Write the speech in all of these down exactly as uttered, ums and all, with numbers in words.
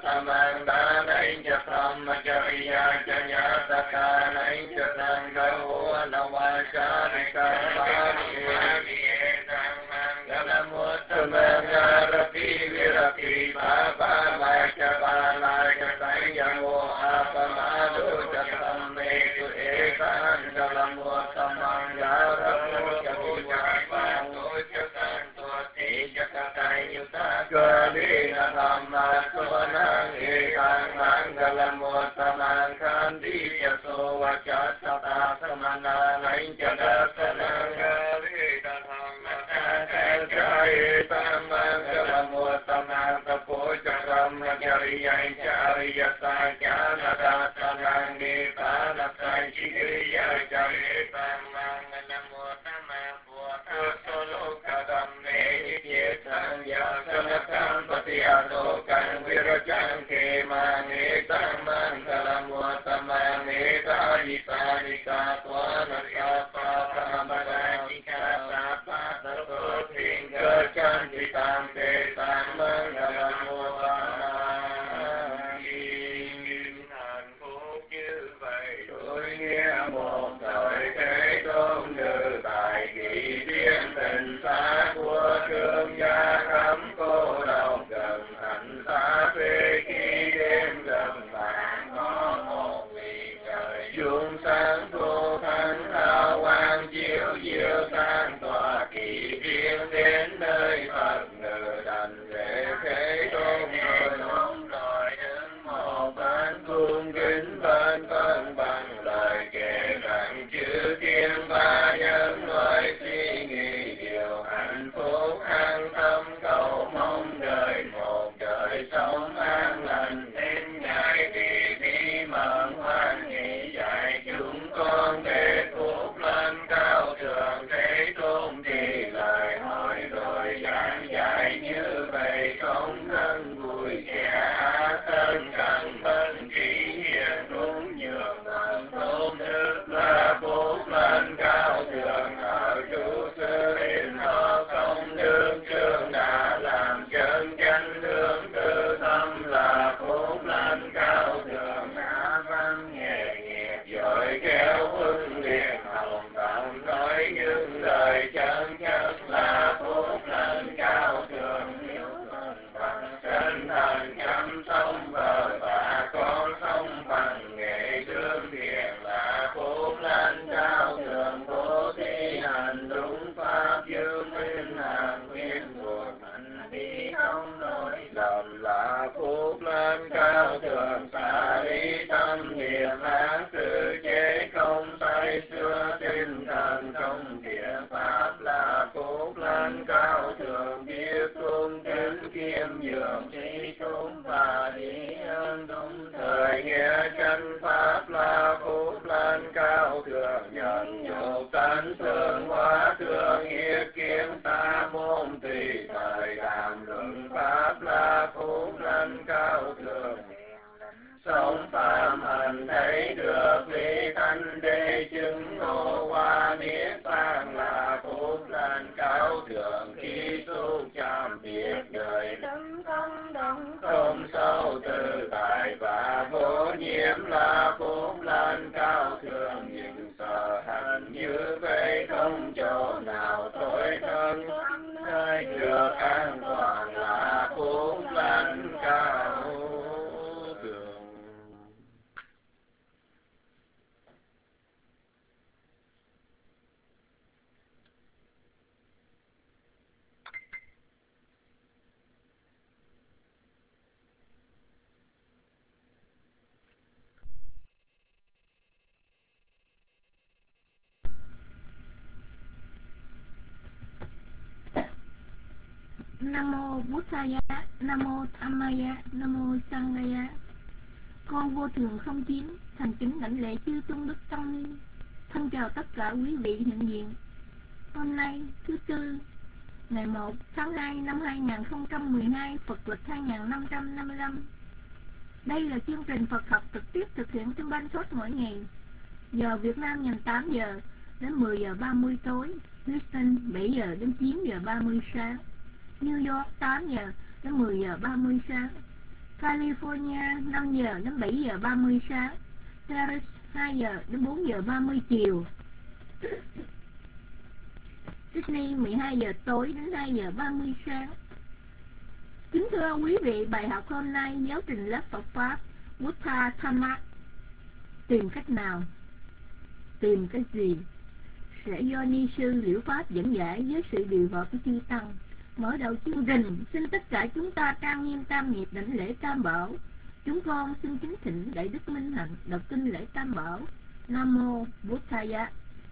Tamang Danai Jatamacariya Jaya Sakanai Jatanggawa Navacharikavani Galamuttamangarapi Virapi Baba Machabalaya Sayamo Apamadu Jatametu Ekan Galamuttamangarapu Javivapato Jatanto Tejatayuta Galina Dhamma Suvanang Ekan Mangalamuttamang Kandi Yaso Vachatata Samananai Jadasanang Galina Dhamma Jaya Tamang Galamuttamang Tapo Jaram Jariya Jariya Sajana Dasanang Nipana Sajiriya Jaya Tamang Galamuttamang Buddha Solo Kadam Nityetan Yasanakam Patiasokan Virajang Kemang Etamang Galamuttamang Etadi Sadika Twanasapa Samadajika Sapa Canti Tante Tamang Galamuttamang Hàn Phúc như vậy tôi nghe một thời thế tôn như tại kỳ thiên tình xa của thương gia cấm cô độc gần thành xa thuê khi đêm gần bạn có một vị trời chuông sáng vô thắng hào quang chiếu diệu sang tòa kỳ thiên đến nơi Phật ngự đành để thế tôn rồi đúng rồi đứng một bên cung kính bên cân bằng lời kể rằng chữ thiên ba nhân loại suy nghĩ điều hạnh phúc an tâm cầu mong đời một đời sống an lành đến ngày thì đi mừng hoan hỷ dạy chúng con để phúc lên cao thượng thế tôn thì lời hỏi rồi giảng dạy như vậy không thân vui kẻ thân cần thân trí hiền đúng nhường thần tôn đức là phúc lên cao thượng ở chủ sư đến họ công đương trường đã làm chân chánh hướng tư tâm là phúc lên cao thượng đã văn nghề nghiệp giỏi khéo huấn liệt hồng tận nói những lời chân chất là phúc lên cao thượng sinh thần chăm sông bờ và con sông bằng nghệ đương thiền là phúc lên cao thượng bố thí hành đúng pháp dương minh hàng nguyên buộc hành đi không lỗi lầm là phúc lên cao thượng xả lý tâm niệm ác tự chế không say xưa tinh thần không thiện pháp là phúc lên cao thượng biết tôn kính kiêm nhường trí tôn và đi ơn đúng thời nghe chân pháp là phúc lên cao thượng nhận nhục tánh thương hóa thương ý kiến sa môn tùy thời đàm luận pháp là phúc lên cao thượng sống phạm hành thấy được lý thanh đế chứng ngộ hoa niết bàn là phúc lên cao thượng khi tu chạm biệt đời đấng không đấng không sâu tự tại và vô nhiễm là phúc lên cao thượng những sở hành như vậy không chỗ nào tối thân nơi được an toàn là phúc lên cao thượng. Nam mô Buddhaya, Nam mô Dhammaya, Nam mô Sanghaya. Con vô thường không chiến, thành kính đảnh lễ chư tôn đức tăng ni. Thân chào tất cả quý vị hiện diện. Hôm nay thứ tư, ngày một tháng hai năm hai nghìn không trăm mười hai, Phật lịch hai nghìn năm trăm năm mươi lăm. Đây là chương trình Phật học trực tiếp thực hiện trên Ban Short mỗi ngày. Giờ Việt Nam nhằm tám giờ đến mười giờ ba mươi tối, Houston bảy giờ đến chín giờ ba mươi sáng, New York tám giờ đến mười giờ ba mươi sáng, California năm giờ đến bảy giờ ba mươi sáng, Paris hai giờ đến bốn giờ ba mươi chiều, Sydney mười hai giờ tối đến hai giờ ba mươi sáng. Kính thưa quý vị, bài học hôm nay giáo trình lớp Phật Pháp Buddha Dhamma. Tìm cách nào? Tìm cái gì? Sẽ do ni sư Liễu Pháp dẫn giải với sự điều hòa của chư Tăng. Mở đầu chương trình, xin tất cả chúng ta trang nghiêm tam nghiệp đảnh lễ Tam Bảo. Chúng con xin kính thỉnh Đại Đức Minh Hạnh đọc kinh lễ Tam Bảo. Nam mô Buddhaya.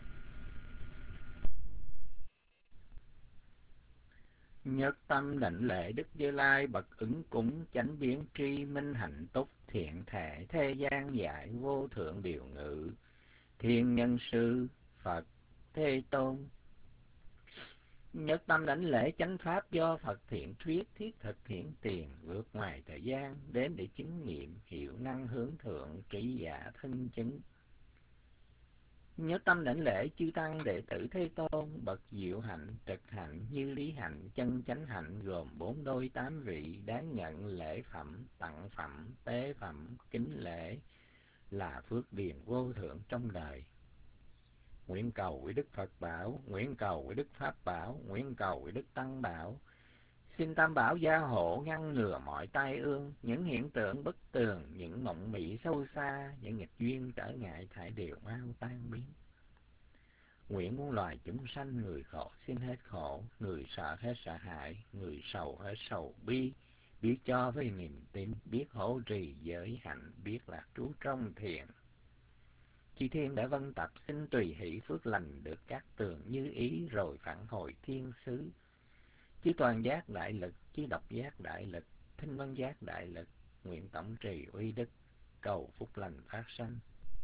Nhất tâm đảnh lễ Đức Như Lai bậc ứng cúng chánh biến tri minh hạnh túc thiện thể thế gian giải vô thượng điều ngự thiên nhân sư Phật Thế Tôn. Nhất tâm đảnh lễ chánh pháp do Phật thiện thuyết thiết thực hiển tiền vượt ngoài thời gian đến để chứng nghiệm hiệu năng hướng thượng trí giả thân chứng. Nhất tâm đảnh lễ chư tăng đệ tử Thế Tôn bậc diệu hạnh trực hạnh như lý hạnh chân chánh hạnh gồm bốn đôi tám vị đáng nhận lễ phẩm tặng phẩm tế phẩm kính lễ là phước điền vô thượng trong đời. Nguyện cầu với Đức Phật bảo, nguyện cầu với Đức Pháp bảo, nguyện cầu với Đức Tăng bảo. Xin Tam Bảo gia hộ ngăn ngừa mọi tai ương, những hiện tượng bất tường, những mộng mị sâu xa, những nghịch duyên trở ngại thải đều mau tan biến. Nguyện muôn loài chúng sanh người khổ xin hết khổ, người sợ hết sợ hãi, người sầu hết sầu bi, biết cho với niềm tin, biết hỗ trì giới hạnh, biết lạc trú trong thiền. Chư thiên đã vân tập xin tùy hỷ phước lành được các tường như ý rồi phản hồi thiên xứ. Chư toàn giác đại lực, chư độc giác đại lực, thinh văn giác đại lực, nguyện tổng trì uy đức, cầu phúc lành phát sanh.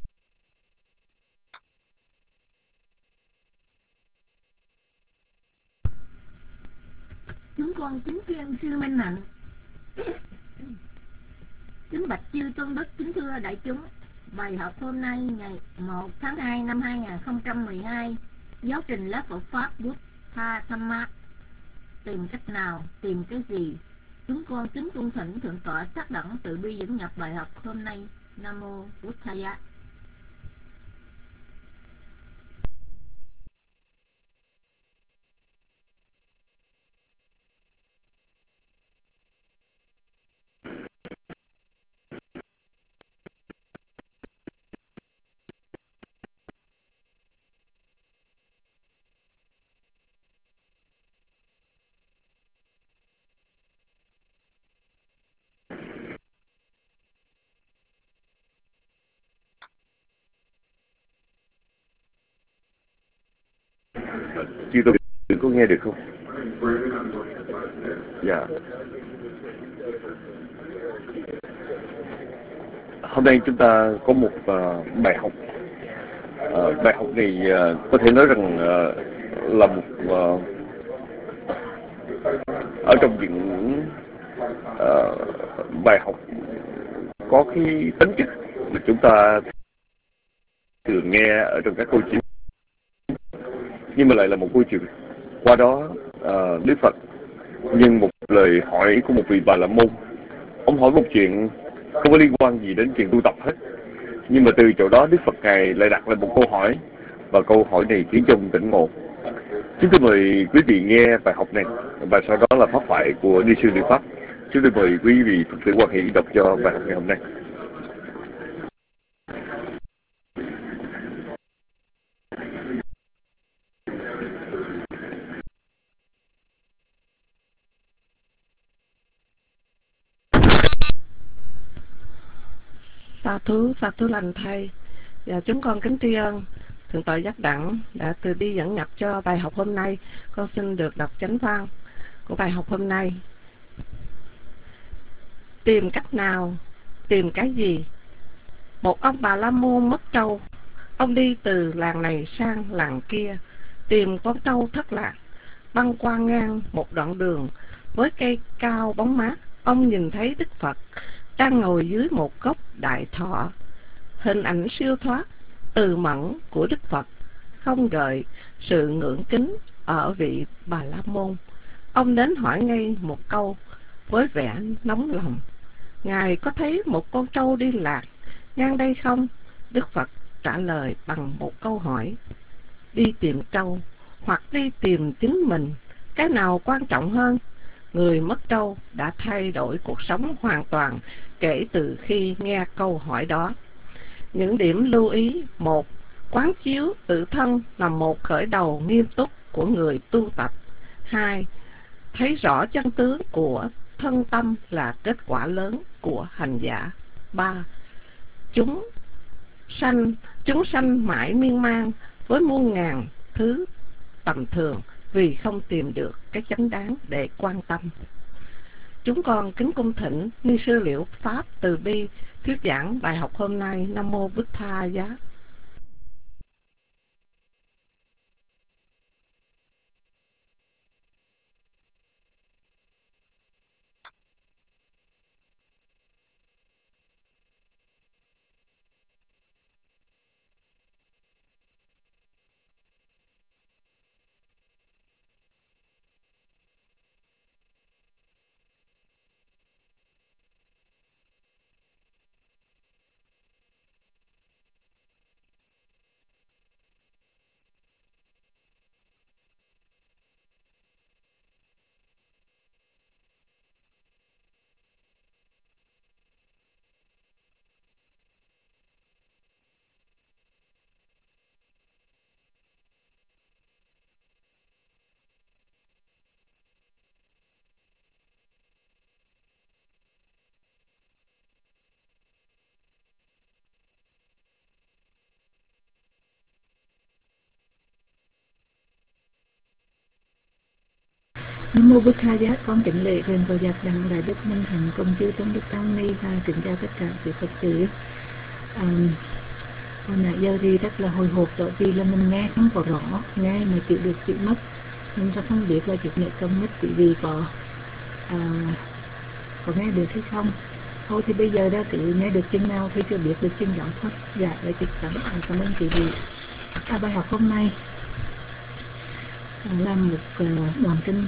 Chúng con kính khen sư Minh Hạnh. Kính bạch chư tôn đức, kính thưa đại chúng. Bài học hôm nay ngày một tháng hai năm hai nghìn không trăm mười hai, giáo trình lớp Phật Pháp Buddha Dhamma. Tìm cách nào? Tìm cái gì? Chúng con kính cung thỉnh thượng tọa Sắc Đẳng tự bi dẫn nhập bài học hôm nay. Nam mô Buddhaya. Chị tôi có nghe được không? Dạ. Hôm nay chúng ta có một uh, bài học. Uh, bài học này uh, có thể nói rằng uh, là một uh, ở trong những uh, bài học có cái tính chất mà chúng ta thường nghe ở trong các câu chuyện, nhưng mà lại là một câu chuyện qua đó uh, Đức Phật nhưng một lời hỏi của một vị Bà La Môn. Ông hỏi một chuyện không có liên quan gì đến chuyện tu tập hết, nhưng mà từ chỗ đó Đức Phật Ngài lại đặt lại một câu hỏi, và câu hỏi này khiến cho ông tỉnh ngộ. Chúng tôi mời quý vị nghe bài học này, và sau đó là pháp thoại của Ni sư Liễu Pháp. Chúng tôi mời quý vị Phật tử Quan Hỷ đọc cho bài học ngày hôm nay. Sa thú, sa thú lành thầy. Và chúng con kính tri ân Thượng tọa Giác Đẳng đã từ bi dẫn nhập cho bài học hôm nay. Con xin được đọc chánh văn của bài học hôm nay. Tìm cách nào? Tìm cái gì? Một ông Bà La Môn mất trâu. Ông đi từ làng này sang làng kia tìm con trâu thất lạc. Băng qua ngang một đoạn đường với cây cao bóng mát, ông nhìn thấy Đức Phật đang ngồi dưới một gốc đại thọ. Hình ảnh siêu thoát, từ mẫn của Đức Phật không gợi sự ngưỡng kính ở vị Bà La Môn. Ông đến hỏi ngay một câu với vẻ nóng lòng: Ngài có thấy một con trâu đi lạc ngang đây không? Đức Phật trả lời bằng một câu hỏi. Đi tìm trâu hoặc đi tìm chính mình, cái nào quan trọng hơn? Người mất trâu đã thay đổi cuộc sống hoàn toàn kể từ khi nghe câu hỏi đó. Những điểm lưu ý: một. Quán chiếu tự thân là một khởi đầu nghiêm túc của người tu tập. Hai. Thấy rõ chân tướng của thân tâm là kết quả lớn của hành giả. Ba. Chúng sanh, chúng sanh mãi miên man với muôn ngàn thứ tầm thường vì không tìm được cái chánh đáng để quan tâm. Chúng con kính cung thỉnh Ni sư Liễu Pháp Từ Bi thuyết giảng bài học hôm nay. Nam mô Bụt Tha Giá. Nam mô Bụt Tha Giá. Con kính lễ thượng tọa giác đặng đại đức Minh Hạnh công chư tôn đức tăng ni và kính chào tất cả quý Phật tử. À, hồi nãy giờ thì rất là hồi hộp bởi vì là mình nghe không có rõ, nghe mà chịu được chịu mất, mình sẽ không biết là chút nữa công nhất quý vị có à, có nghe được hay không. Thôi thì bây giờ đã cứ nghe được chừng nào thì chưa biết được chừng đó thôi. Dạ, lời chúc cảm ơn cảm ơn quý vị. À, bài học hôm nay là một uh, đoạn kinh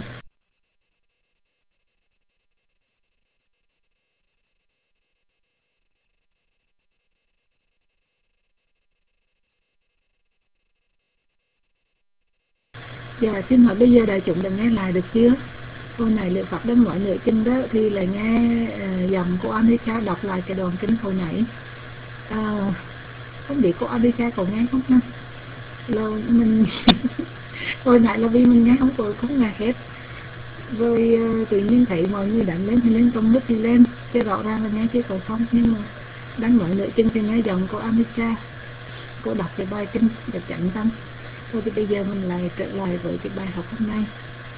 Dạ, xin hỏi bây giờ đại chúng đã nghe lại được chưa? Hồi nãy Liệu Pháp đang nói nửa kinh đó thì là nghe uh, dòng cô Anika đọc lại cái đoạn kinh hồi nãy. À, không biết cô Anika có nghe không ha? Là mình hồi nãy là vì mình nghe không có không nghe hết. Rồi uh, tự nhiên thấy mọi người đánh lên thì lên, trong nước thì lên, chứ rõ ràng là nghe chứ có không. Nhưng mà đang nói nửa kinh thì nghe dòng cô Anika, cô đọc cái bài kinh để chặn tâm. Thôi thì bây giờ mình lại trở lại với cái bài học hôm nay.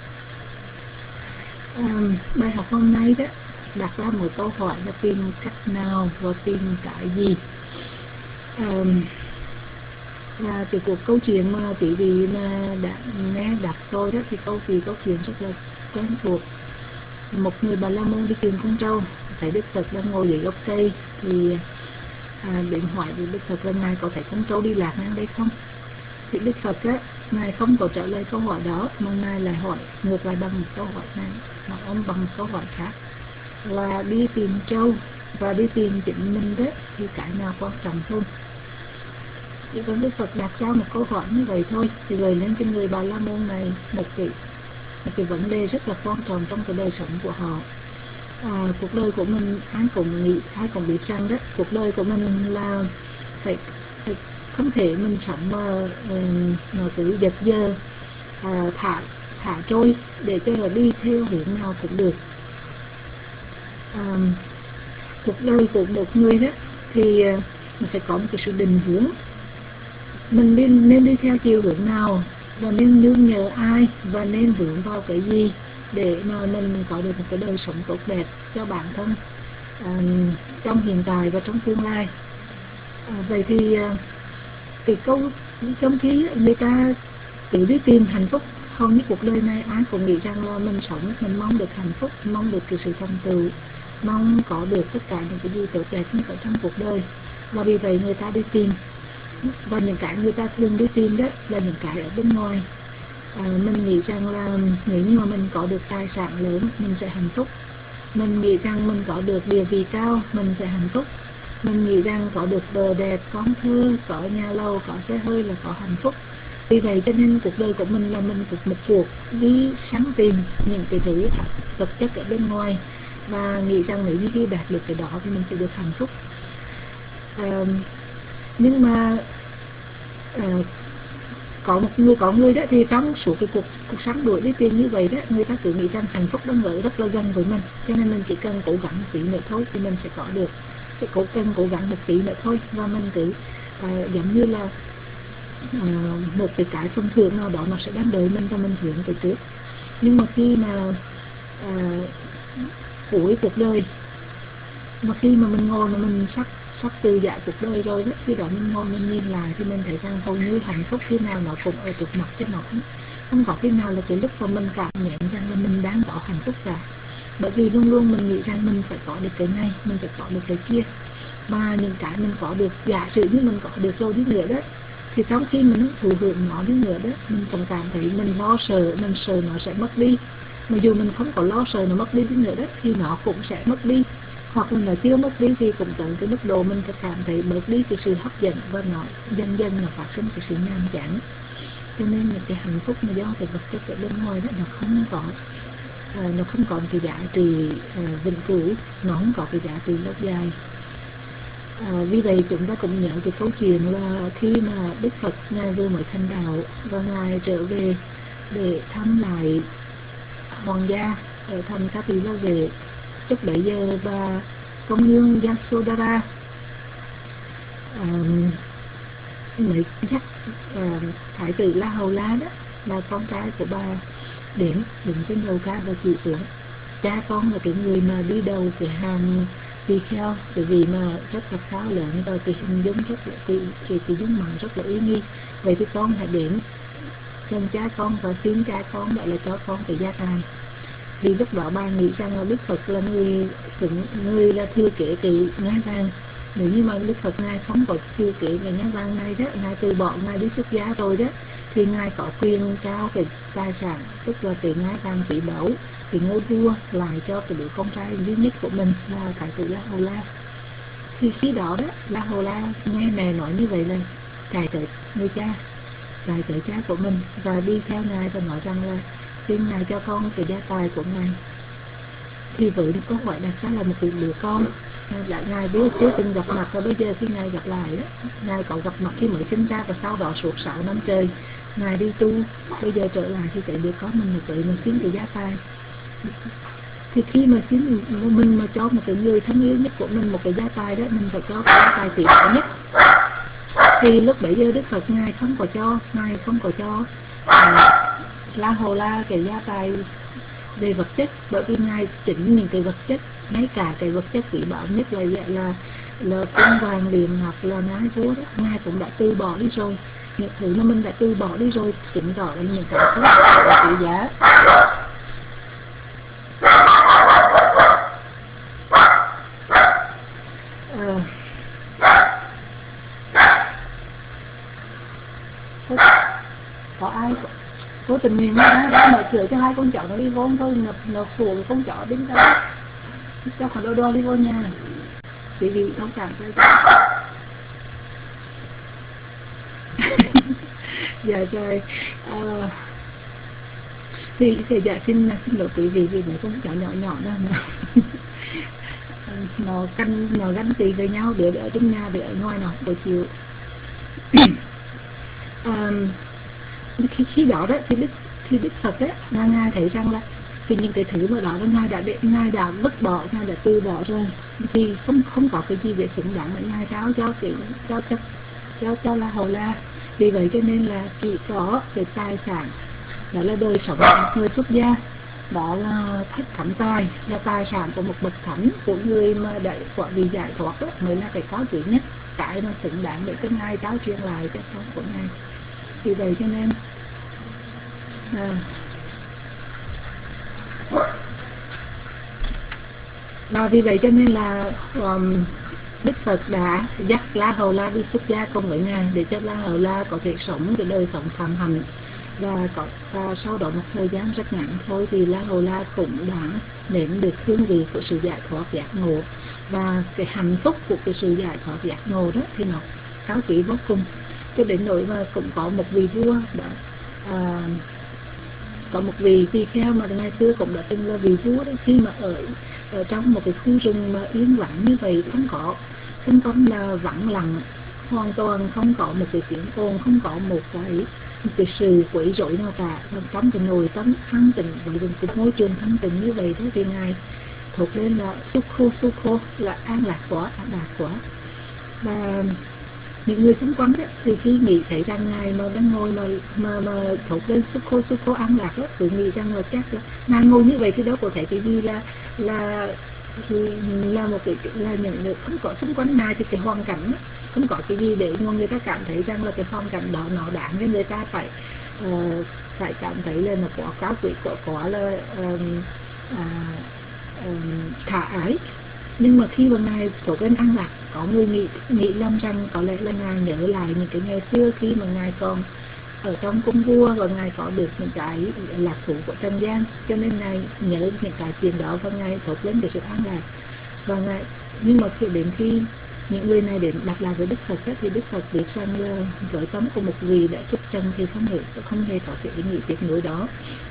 À, bài học hôm nay đó đặt ra một câu hỏi là tìm cách nào và tìm cái gì. À, và từ cuộc câu chuyện mà quý vị mà đã nghe đọc rồi đó thì câu thì câu chuyện rất là quen thuộc. Một người Bà La Môn đi tìm con trâu, thấy Đức Phật đang ngồi dưới gốc cây thì à, đến hỏi với Đức Phật là ngài có thấy con trâu đi lạc ngang đây không? Thì Đức Phật á, ngài không có trả lời câu hỏi đó mà ngài lại hỏi ngược lại bằng một câu hỏi này, mà ông bằng một câu hỏi khác là đi tìm trâu và đi tìm chính mình đó thì cái nào quan trọng hơn? Chỉ cần Đức Phật đặt ra một câu hỏi như vậy thôi thì gợi lên cho người Bà La Môn này một cái một cái vấn đề rất là quan trọng trong cái đời sống của họ. À, cuộc đời của mình ai cũng nghĩ, ai cũng biết rằng đó, cuộc đời của mình là phải, phải không thể mình sống mà uh, nó cứ giật giờ uh, thả thả trôi để cho nó đi theo hướng nào cũng được. Uh, cuộc đời của một người đó thì uh, mình phải có một cái sự định hướng, mình nên, nên đi theo chiều hướng nào và nên nương nhờ ai và nên vướng vào cái gì để mà mình có được một cái đời sống tốt đẹp cho bản thân uh, trong hiện tại và trong tương lai. Uh, vậy thì uh, cái câu trong khi người ta tự đi tìm hạnh phúc, hầu như cuộc đời này ai cũng nghĩ rằng là mình sống, mình mong được hạnh phúc, mong được cái sự thành tựu, mong có được tất cả những cái gì tốt đẹp nhất ở trong cuộc đời, và vì vậy người ta đi tìm. Và những cái người ta thường đi tìm đó là những cái ở bên ngoài. À, mình nghĩ rằng là nếu như mà mình có được tài sản lớn mình sẽ hạnh phúc, Mình nghĩ rằng mình có được địa vị cao mình sẽ hạnh phúc. Mình nghĩ rằng có được vợ đẹp, con thơ, có nhà lầu, có xe hơi là có hạnh phúc. Vì vậy cho nên cuộc đời của mình là mình một, một cuộc đi săn tìm những cái thứ vật chất ở bên ngoài, và nghĩ rằng nếu như đi đạt được cái đó thì mình sẽ được hạnh phúc. À, nhưng mà à, có một người có người đó thì trong suốt cái cuộc cuộc sống đuổi đi tiền như vậy đó, người ta cứ nghĩ rằng hạnh phúc đang ở rất là gần với mình, cho nên mình chỉ cần cố gắng một tí nữa thôi thì mình sẽ có được, sẽ cố cần cố gắng một tí nữa thôi, và mình cứ à, giống như là à, một cái cái phần thưởng nào đó nó sẽ đang đợi mình và mình hướng tới trước. Nhưng mà khi mà à, cuối cuộc đời, mà khi mà mình ngồi mà mình sắp sắp từ dạ cuộc đời rồi đó, khi đó mình ngồi mình nhìn lại thì mình thấy rằng hầu như hạnh phúc khi nào nó cũng ở trước mặt cho nó, không, không có khi nào là cái lúc mà mình cảm nhận rằng là mình đang có hạnh phúc cả. Bởi vì luôn luôn mình nghĩ rằng mình phải có được cái này, mình phải có được cái kia, mà những cái mình có được, giả sử như mình có được rồi đi nữa đó, thì trong khi mình thụ hưởng nó đi nữa đó, mình cũng cảm thấy mình lo sợ, mình sợ nó sẽ mất đi. Mà dù mình không có lo sợ nó mất đi đi nữa đó thì nó cũng sẽ mất đi, hoặc là nó chưa mất đi thì cũng tới cái mức độ mình sẽ cảm thấy bớt đi cái sự hấp dẫn, và nó dần dần nó phát sinh cái sự nhàm chán. Cho nên là cái hạnh phúc mà do cái vật chất ở bên ngoài đó nó không có à, nó không còn cái giá trị à, vĩnh cửu, nó không có cái giá trị lâu dài. À, vì vậy chúng ta cũng nhớ cái câu chuyện là khi mà Đức Phật ngài vừa mới thành đạo và ngài trở về để thăm lại hoàng gia ở thành Kapila về lúc bấy giờ, và công nương Yasodhara à, mới dắt à, thái tử La Hầu La đó là con trai của bà đến đứng trên đầu ca và chỉ xuống. Cha con là cái người mà đi đầu cái hàng tỳ kheo, bởi vì mà rất là cao lớn và cái hình dung rất là cái cái, cái dung mạo rất là uy nghi. Vậy thì con hãy đến gần cha con và xin cha con gọi là cho con cái gia tài. Vì lúc đó bà nghĩ rằng là Đức Phật là người người là thừa kế cái ngai vàng. Nếu như mà Đức Phật ngài không có thừa kế cái ngai vàng này đó, ngài từ bỏ, ngài đi xuất gia rồi đó, thì ngài có quyền trao cái tài sản, tức là cái ngai vàng quý báu, cái ngôi vua lại cho cái đứa con trai duy nhất của mình là thái tử La Hầu La. Thì khi đó đó, La Hầu La nghe mẹ nói như vậy là chạy tới người cha, chạy tới cha của mình và đi theo ngài và nói rằng là xin ngài cho con cái gia tài của ngài. Thì với được câu hỏi đặt ra là một đứa con là ngài biết chưa từng gặp mặt, và bây giờ khi ngài gặp lại đó, ngài có gặp mặt khi mới sinh ra và sau đó suốt sáu năm trời ngài đi tu, bây giờ trở lại thì cái đứa con mình là tới mà xin cái gia tài. Thì khi mà xin mình mà cho một cái người thân yêu nhất của mình một cái gia tài đó, mình phải cho cái gia tài quý báu nhất. Thì lúc bấy giờ Đức Phật ngài không có cho, ngài không có cho à, La Hầu La cái gia tài về vật chất, bởi vì ngài chỉnh những cái vật chất, ngay cả cái vật chất quý báu nhất là là là cung vàng liền ngọc là nái vua đó, ngài cũng đã từ bỏ đi rồi. Những thứ mà mình đã từ bỏ đi rồi chứng tỏ là những cái thứ là quý giá. À, có ai cố tình nguyện ra đó mở cửa cho hai con chó nó đi vô thôi, ngập ngập phủ con chó đến đâu cho khỏi đo đo đi vô nhà, chỉ vì thông cảm cho dạ trời. À, thì thì dạ xin xin lỗi quý vị vì mấy con chó nhỏ nhỏ đó mà nó canh nó gắn tì với nhau, để ở trong nhà để ở ngoài nó không chịu. À, khi khi đó đó thì đức thì đức Phật đấy là ngài thấy rằng là thì những cái thứ mà đó là ngài đã để ngài đã vứt bỏ, ngài đã từ bỏ rồi, thì không không có cái gì để xứng đáng để ngài trao cho cái cho cho cho cho La Hầu La. Vì vậy cho nên là chỉ có cái tài sản đó là đời sống của người xuất gia, đó là thất thánh tài, là tài sản của một bậc thánh, của người mà đại quả vị giải thoát đó, mới là cái có quý nhất, cái mà xứng đáng để cho ngài trao truyền lại cho con của ngài. Vì vậy cho nên à, và vì vậy cho nên là um, Đức Phật đã dắt La Hầu La đi xuất gia cùng với ngài để cho La Hầu La có thể sống cái đời sống phạm hạnh Và, có, và sau đó một thời gian rất ngắn thôi thì La Hầu La cũng đã nếm được hương vị của sự giải thoát giác ngộ, và cái hạnh phúc của cái sự giải thoát giác ngộ đó thì nó cao quý vô cùng, cho đến nỗi mà cũng có một vị vua đã à, có một vị tỳ kheo mà ngày xưa cũng đã từng là vị vua đó, khi mà ở ở trong một cái khu rừng mà yên vắng như vậy, không có xung quanh là vắng lặng hoàn toàn, không có một cái tiếng ồn, không có một cái một cái sự quấy rối nào cả, trong cái nội tâm thanh tịnh với một môi trường thanh tịnh như vậy đó, thì ngài thốt lên là Sukho Sukho, là an lạc quá, an lạc quá. Và những người xung quanh đó, thì khi nghĩ thấy rằng ngài mà đang ngồi mà mà mà thốt lên Sukho Sukho an lạc đó, cứ nghĩ rằng là chắc là ngài ngồi như vậy thì đâu có thể cái gì là là là một cái là những người không có xung quanh ngài, thì cái hoàn cảnh đó, không có cái gì để người ta cảm thấy rằng là cái hoàn cảnh đó nó đáng cho người ta phải uh, phải cảm thấy là nó quá cao quý, quá quá là um, à, um, thả ái. Nhưng mà khi mà ngài thốt lên an lạc, có người nghĩ nghĩ lầm rằng có lẽ là ngài nhớ lại những cái ngày xưa khi mà ngài còn ở trong cung vua và ngài có được những cái lạc thú của trần gian, cho nên ngài nhớ những cái chuyện đó và ngài thốt lên cái sự an lạc. Và ngài, nhưng mà khi đến khi những người này đến đặt lại với Đức Phật ấy, thì Đức Phật biết rằng là với tâm của một vị đã xuất trần thì không hề không hề có cái ý nghĩ tiếc nuối đó,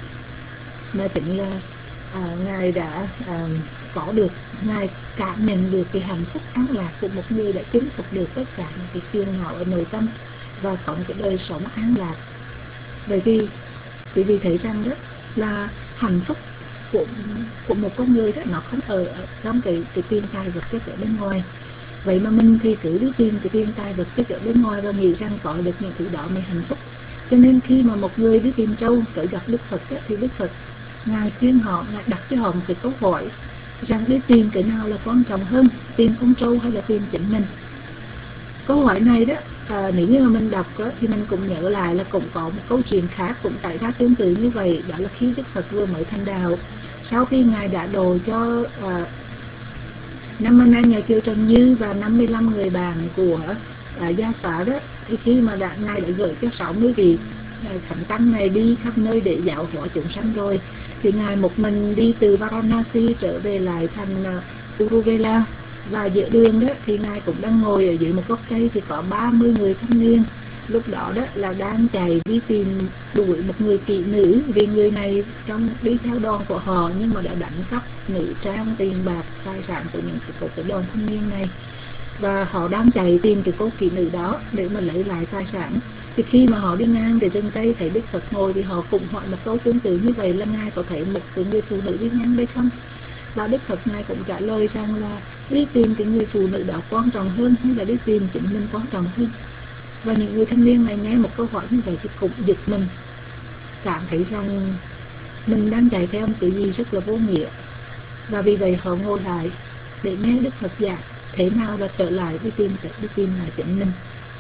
mà chính là à, ngài đã à, có được, ngài cảm nhận được cái hạnh phúc an lạc của một người đã chứng phục được tất cả những cái phiền não ở nội tâm và có một cái đời sống an lạc. Bởi vì quý vị thấy rằng đó là hạnh phúc của của một con người đó, nó không ở, ở trong cái cái tiền tài vật chất ở bên ngoài. Vậy mà mình thì cứ đi tìm cái tiền tài vật chất ở bên ngoài và nghĩ rằng có được những thứ đó mới hạnh phúc. Cho nên khi mà một người đi tìm trâu tới gặp Đức Phật ấy, thì Đức Phật ngài khuyên họ, ngài đặt cho họ một cái câu hỏi rằng đi tìm cái nào là quan trọng hơn, tìm con trâu hay là tìm chính mình. Câu hỏi này đó à, nếu như mà mình đọc đó, thì mình cũng nhớ lại là cũng có một câu chuyện khác cũng xảy ra tương tự như vậy. Đó là khi Đức Phật vừa mới thành đạo, sau khi ngài đã độ cho à, năm mươi anh nhà Kiều Trần Như và năm mươi lăm người bạn của à, Gia Phả đó, thì khi mà đã, ngài đã gửi cho sáu mươi vị à, thánh tăng này đi khắp nơi để giáo hóa chúng sanh rồi, thì ngài một mình đi từ Varanasi trở về lại thành uh, Uruvela. Và giữa đường đó thì ngài cũng đang ngồi ở dưới một gốc cây, thì có ba mươi người thanh niên lúc đó đó là đang chạy đi tìm đuổi một người kỵ nữ, vì người này trong đi theo đoàn của họ nhưng mà đã đánh cắp nữ trang, tiền bạc, tài sản của những của cái đoàn thanh niên này, và họ đang chạy tìm cái cô kỵ nữ đó để mà lấy lại tài sản. Thì khi mà họ đi ngang cái rừng cây thấy Đức Phật ngồi, thì họ cũng hỏi một câu tương tự như vậy là ngài có thấy một cái người phụ nữ đi ngang đây không? Và Đức Phật ngài cũng trả lời rằng là đi tìm cái người phụ nữ đó quan trọng hơn hay là đi tìm chính mình quan trọng hơn. Và những người thanh niên này nghe một câu hỏi như vậy thì cũng giật mình, cảm thấy rằng mình đang chạy theo một cái gì rất là vô nghĩa. Và vì vậy họ ngồi lại để nghe Đức Phật giảng thế nào là trở lại đi tìm đi tìm lại chính mình.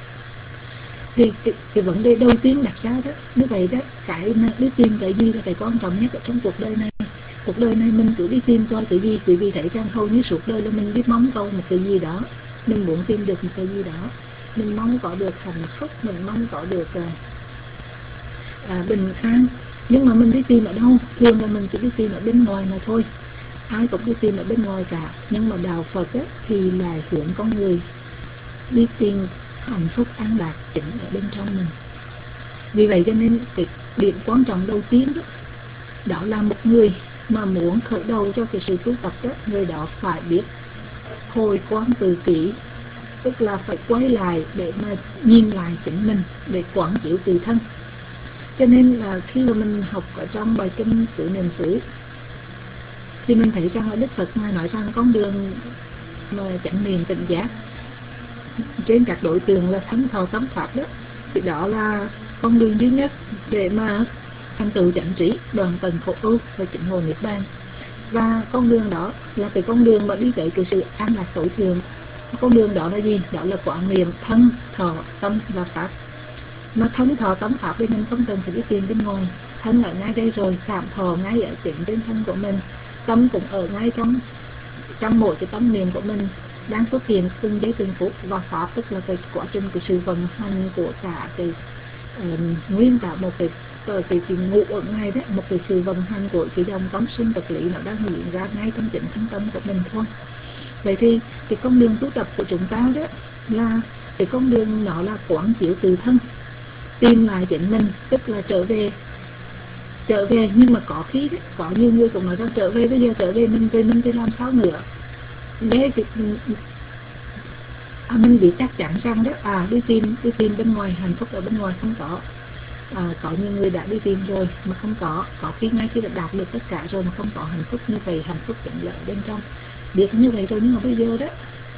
Thì cái, cái vấn đề đầu tiên đặt ra đó như vậy đó, cái đi tìm cái gì là cái quan trọng nhất ở trong cuộc đời này. Cuộc đời này mình cứ đi tìm coi cái gì, quý vị thấy rằng hầu như suốt đời là mình biết mong cầu một cái gì đó, mình muốn tìm được một cái gì đó, mình mong có được hạnh phúc, mình mong có được à, à, bình an. Nhưng mà mình đi tìm ở đâu? Thường là mình chỉ đi tìm ở bên ngoài mà thôi. Ai cũng đi tìm ở bên ngoài cả. Nhưng mà đạo Phật ấy, thì lại hướng con người đi tìm hạnh phúc an lạc chính ở bên trong mình. Vì vậy cho nên cái điểm quan trọng đầu tiên đó, đó là một người mà muốn khởi đầu cho cái sự tu tập đó, người đó phải biết hồi quán tự kỷ, tức là phải quay lại để mà nhìn lại chính mình, để quán chiếu tự thân. Cho nên là khi mà mình học ở trong bài kinh Xứ Niệm xứ thì mình thấy rằng là Đức Phật ngài nói rằng con đường mà chánh niệm tỉnh giác trên các đối tượng là thánh thọ tâm pháp đó, thì đó là con đường duy nhất để mà thành tựu chánh trí, đoạn tận khổ ưu và chính ngộ niết bàn. Và con đường đó là cái con đường mà đi tới cái sự an lạc tối thượng. Con đường đó là gì? Đó là quán niệm thân, thọ, tâm và pháp. Mà thân, thọ, tâm, pháp thì mình không cần phải đi tìm bên ngoài. Thân ở ngay đây rồi, cảm thọ ngay ở chính trên thân của mình, tâm cũng ở ngay trong trong mỗi cái tâm niệm của mình đang xuất hiện từng giây từng phút. Và pháp tức là cái quá trình của sự vận hành của cả cái uh, nguyên cả một cái cái, cái, cái ngụ ở ngay đấy, một cái sự vận hành của cái dòng tâm sinh vật lý nó đang diễn ra ngay trong chính thân tâm của mình thôi. Vậy thì cái con đường tu tập của chúng ta đó là cái con đường nó là quán chiếu tự thân, tìm lại chính mình, tức là trở về trở về nhưng mà có khi đấy, có nhiều người cũng nói rằng trở về bây giờ trở về mình về mình thì làm sao nữa. Để thì, à, mình biết chắc chắn rằng đó à đi tìm đi tìm bên ngoài hạnh phúc ở bên ngoài không có. À, có nhiều người đã đi tìm rồi mà không có, có khi ngay khi đã đạt được tất cả rồi mà không có hạnh phúc như vậy, hạnh phúc vẫn là ở bên trong. Biết như vậy rồi nhưng mà bây giờ đó,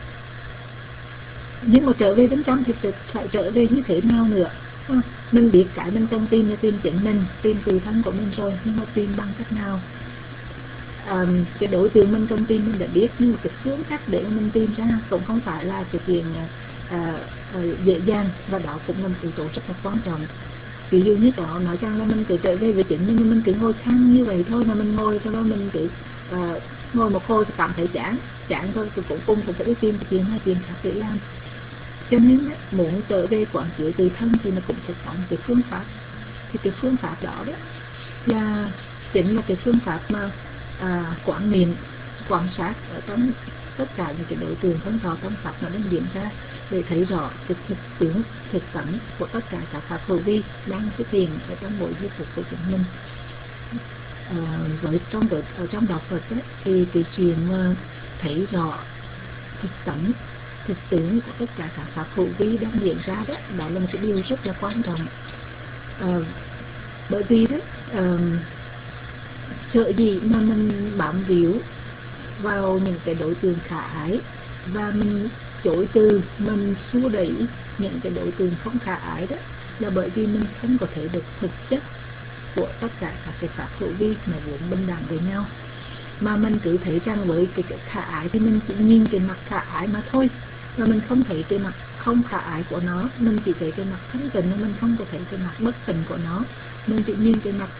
nhưng mà trở về bên trong thì phải trở về như thế nào nữa? À, mình biết cái mình cần tìm là tìm chính mình, tìm tự thân của mình rồi, nhưng mà tìm bằng cách nào? À, cái đối tượng mình cần tìm mình đã biết, nhưng mà cái phương cách để mình tìm ra cũng không phải là cái chuyện à, à, dễ dàng, và đó cũng là một yếu tố rất là quan trọng. Ví dụ như có nói rằng là mình cứ trở về với chính mình, mình cứ ngồi khăn như vậy thôi, mà mình ngồi sau đó mình cứ à, ngồi một hồi thì cảm thấy chán chán thôi, thì cuối cùng cũng phải đi tìm chuyện hay chuyện khác để làm. Cho nên muốn trở về quán chiếu tự thân thì nó cũng phải có một cái phương pháp. Thì cái phương pháp đó đó là chính là cái phương pháp mà à, quán niệm, quan sát ở trong tất cả những cái đối tượng thân thọ tâm pháp nó đang diễn ra, để thấy rõ cái thực tướng, thực tánh của tất cả các pháp hữu vi đang xuất hiện ở trong mỗi duy phục của chúng mình. À, với trong ở, ở trong đạo Phật ấy, thì cái chuyện mà thấy rõ thực tánh, thực tướng của tất cả các pháp hữu vi đang diễn ra đó, đó là một cái điều rất là quan trọng. À, bởi vì đó à, sợ gì mà mình bám víu vào những cái đối tượng khả ái và mình chối từ, mình xua đẩy những cái đối tượng không khả ái đó, là bởi vì mình không có thể được thực chất của tất cả các cái pháp hữu vi mà vốn bình đẳng với nhau, mà mình cứ thấy rằng với cái, cái khả ái thì mình chỉ nhìn cái mặt khả ái mà thôi, mà mình không thấy cái mặt không khả ái của nó, mình chỉ thấy cái mặt thân tình, mình không có thấy cái mặt bất tình của nó, mình chỉ nhìn cái mặt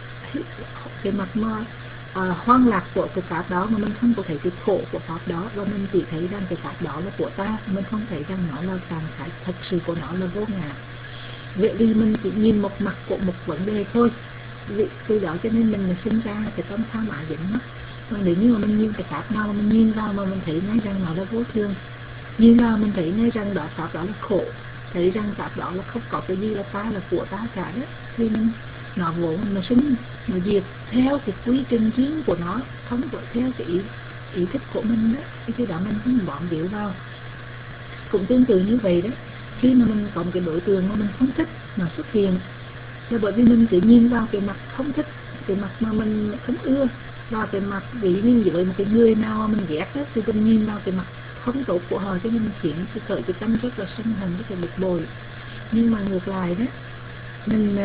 cái mặt mà à, hoang lạc của cái pháp đó, mà mình không có thấy cái khổ của pháp đó, và mình chỉ thấy rằng cái pháp đó là của ta, mình không thấy rằng nó là trạng thái thật sự của nó là vô ngã. Vậy vì mình chỉ nhìn một mặt của một vấn đề thôi, vì từ đó cho nên mình sinh ra cái tâm tham ái dính mắc. Mà nếu như mà mình nhìn cái pháp nào mà mình nhìn vào mà mình thấy ngay rằng nó là vô thường, nhìn vào mình thấy ngay rằng đó pháp đó là khổ, thấy rằng pháp đó là không có cái gì là ta, là của ta cả đó, thì mình nó vốn nó sinh nó diệt theo cái quy trình riêng của nó, không có theo cái ý, ý thích của mình đó, cái khi đó mình không bám víu vào. Cũng tương tự như vậy đấy, khi mà mình có một cái đối tượng mà mình không thích nó xuất hiện, là bởi vì mình cứ nhìn vào cái mặt không thích, cái mặt mà mình không ưa, và cái mặt ví như với một cái người nào mà mình ghét đó, thì mình nhìn vào cái mặt không tốt của họ, cho nên mình khiến cái khởi cái tâm rất là sân hận, rất là bực bội. Nhưng mà ngược lại đó, mình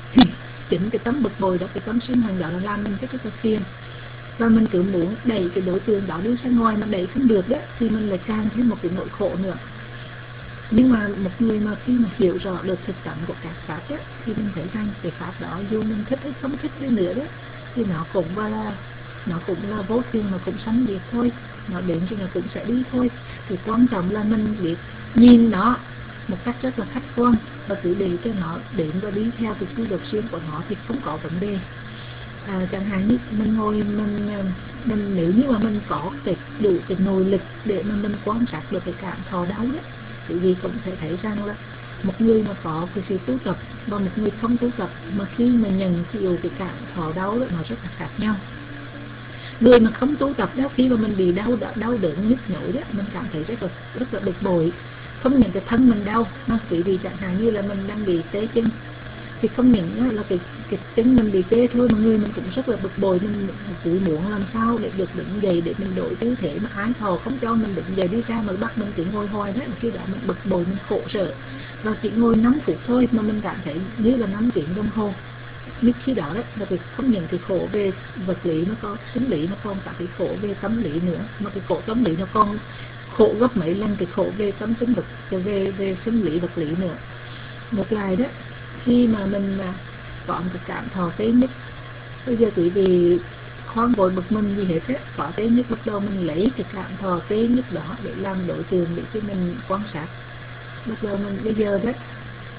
chính cái tấm bực bội đó, cái tấm sân hận đó là làm mình rất là phiền, và mình cứ muốn đẩy cái đối tượng đó đi ra ngoài, mà đẩy không được đó thì mình lại càng thêm một cái nỗi khổ nữa. Nhưng mà một người mà khi mà hiểu rõ được thực tánh của các pháp đó, thì mình thấy rằng cái pháp đó dù mình thích hay không thích đi nữa đó, thì nó cũng là nó cũng là vô thường, nó cũng sanh diệt thôi, nó đến thì nó cũng sẽ đi thôi. Thì quan trọng là mình biết nhìn nó một cách rất là khách quan, và cứ để cho nó đến và đi theo cái quy luật riêng của nó thì không có vấn đề. À, chẳng hạn như mình ngồi mình, mình nếu như mà mình có cái đủ cái nội lực để mà mình quan sát được cái cảm thọ đau đấy, thì vì cũng sẽ thấy rằng là một người mà có cái sự tu tập và một người không tu tập, mà khi mà nhận chịu cái cảm thọ đau đó, nó rất là khác nhau. Người mà không tu tập đó, khi mà mình bị đau đau đớn nhức nhối đó, mình cảm thấy rất là rất là bực bội. Không những cái thân mình đau, mà vì vì chẳng hạn như là mình đang bị tê chân, thì không những là cái cái chân mình bị tê thôi, mà người mình cũng rất là bực bội, mình cứ muốn làm sao để được đứng dậy, để mình đổi tư thế, mà ái thò không cho mình đứng dậy đi ra, mà bắt mình cứ ngồi hoài đấy, khi đó mình bực bội, mình khổ sở. Và chỉ ngồi năm phút thôi mà mình cảm thấy như là năm tiếng đồng hồ. Nhưng khi đó đấy là cái không những cái khổ về vật lý nó có, sinh lý nó còn cả cái khổ về tâm lý nữa, mà cái khổ tâm lý nó còn khổ gấp mấy lần cái khổ về tâm sinh vật, về về sinh lý vật lý nữa. Ngược lại đó, khi mà mình có một cái cảm thọ tê nhất, bây giờ quý vị khoan vội bực mình gì hết á, có tê nhất bắt đầu mình lấy cái cảm thọ tê nhất đó để làm đối tượng để cho mình quan sát. Bắt đầu mình bây giờ đó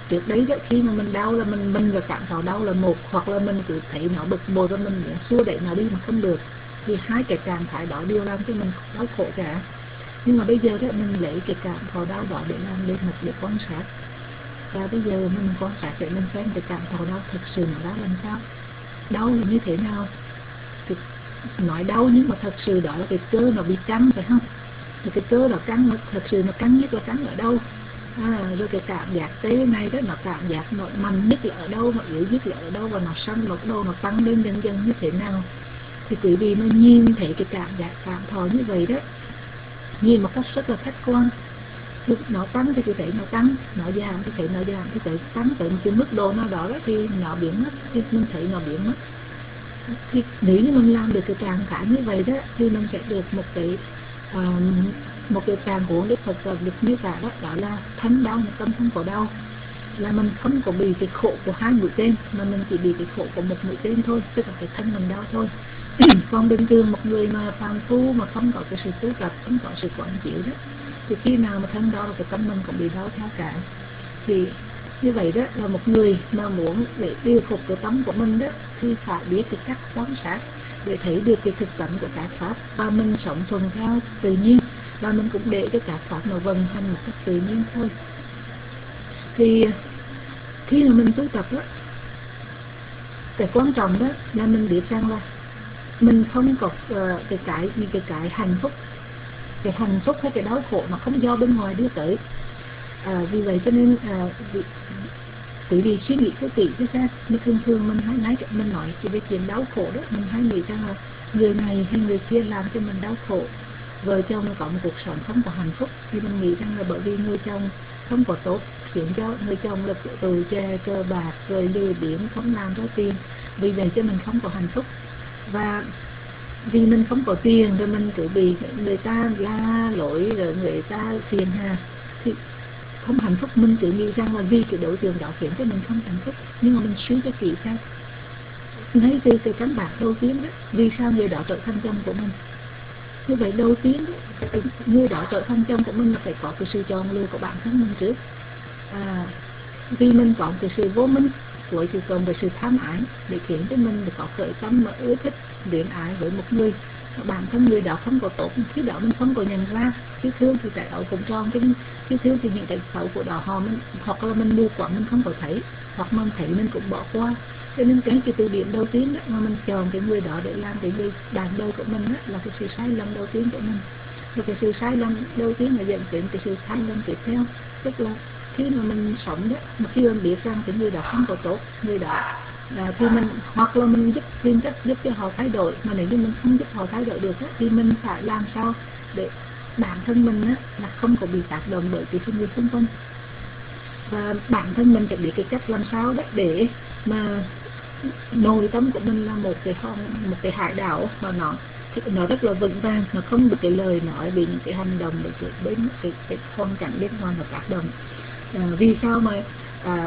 trước đấy đó, khi mà mình đau là mình mình và cảm thọ đau là một, hoặc là mình cứ thấy nó bực bội và mình xua đẩy nó đi mà không được, thì hai cái trạng thái đó đều làm cho mình đau khổ cả. Nhưng mà bây giờ đó mình lấy cái cảm thọ đau đó để làm lên một để quan sát, và bây giờ mình quan sát để mình xem cái cảm thọ đau thực sự nó đã làm sao, đau là như thế nào. Thì nói đau nhưng mà thật sự đó là cái cơ nó bị căng, phải không? Thì cái cơ nó căng, nó thật sự nó căng nhất là căng ở đâu? À, rồi cái cảm giác tê này đó, nó cảm giác nó mạnh nhất là ở đâu, nó yếu nhất là ở đâu, và nó săn nó đâu, nó tăng lên dần dần như thế nào. Thì quý vị nó nhìn thấy cái cảm giác cảm thọ như vậy đó, nhìn một cách rất là khách quan. Thì nó tăng thì quý thấy nó tăng, nó giảm thì thấy nó giảm, thì thấy tăng tới một cái mức độ nào đó, đó thì nó biến mất, thì mình thấy nó biến mất. Thì nếu như mình làm được cái trạng thái như vậy đó, thì mình sẽ được một cái uh, một cái trạng huống để Phật được như cả đó, đó là thân đau mà tâm không có đau, là mình không có bị cái khổ của hai mũi tên, mà mình chỉ bị cái khổ của một mũi tên thôi, tức là cái thân mình đau thôi. Còn bình thường một người mà phàm phu mà không có cái sự tu tập, không có sự quán chiếu đó, thì khi nào mà thân đau là cái tâm mình cũng bị đau theo cả. Thì như vậy đó là một người mà muốn để điều phục cái tâm của mình đó, thì phải biết cái cách quan sát để thấy được cái thực tánh của các pháp, và mình sống thuần theo tự nhiên, và mình cũng để cho các pháp nó vận hành một cách tự nhiên thôi. Thì khi mà mình tu tập đó, cái quan trọng đó là mình biết rằng là mình không có uh, cái cái những cái cái hạnh phúc, cái hạnh phúc hay cái đau khổ nó không do bên ngoài đưa tới. À, vì vậy cho nên à, vì, quý vị suy nghĩ cho kỹ chứ sao. Mà thường thường mình hay nói mình nói chỉ về chuyện đau khổ đó, mình hay nghĩ rằng là người này hay người kia làm cho mình đau khổ, vợ chồng có một cuộc sống không có hạnh phúc, thì mình nghĩ rằng là bởi vì người chồng không có tốt, khiến cho người chồng là từ chè cờ bạc rồi lười biếng, không làm ra tiền, vì vậy cho mình không có hạnh phúc. Và vì mình không có tiền rồi mình cứ bị người ta la lỗi, rồi người ta phiền hà, thì không hạnh phúc. Mình cứ nghĩ rằng là vì cái đối tượng đó khiến cho mình không hạnh phúc. Nhưng mà mình suy cho kỹ xem, ngay từ cái căn bản đầu tiên đó, vì sao người đó trở thành chồng của mình? Như vậy đầu tiên đó, người đó trở thành chồng của mình là phải có cái sự chọn lựa của bản thân mình trước. À, vì mình có cái sự vô minh, với sự cộng với sự tham ái, để khiến cho mình có khởi tâm mà ưa thích luyến ái với một người, bản thân người đó không có tốt, khi đó mình không có nhận ra. Chứ thương thì tại ấu cũng tròn, cái chứ thương thì những cái xấu của đó họ mình, hoặc là mình mù quáng mình không có thấy, hoặc mình thấy mình cũng bỏ qua. Cho nên cái cái từ điểm đầu tiên đó, mà mình chọn cái người đó để làm cái người bạn đời của mình đó, là cái sự sai lầm đầu tiên của mình. Rồi cái sự sai lầm đầu tiên là dẫn đến cái sự sai lầm tiếp theo, tức là khi mà mình sống đó, mà khi mình biết rằng cái người đó không có tốt, người đó là thì mình hoặc là mình giúp tìm cách giúp cho họ thay đổi, mà nếu như mình không giúp họ thay đổi được đó, thì mình phải làm sao để bản thân mình đó, là không có bị tác động bởi cái người xung quanh, và bản thân mình phải biết cái cách làm sao đó để mà nội tâm của mình là một cái hòn, một cái hải đảo mà nó nó rất là vững vàng, nó không bị cái lời nói, bị những cái hành động, bị bên cái cái hoàn cảnh bên ngoài nó tác động. À, vì sao mà à,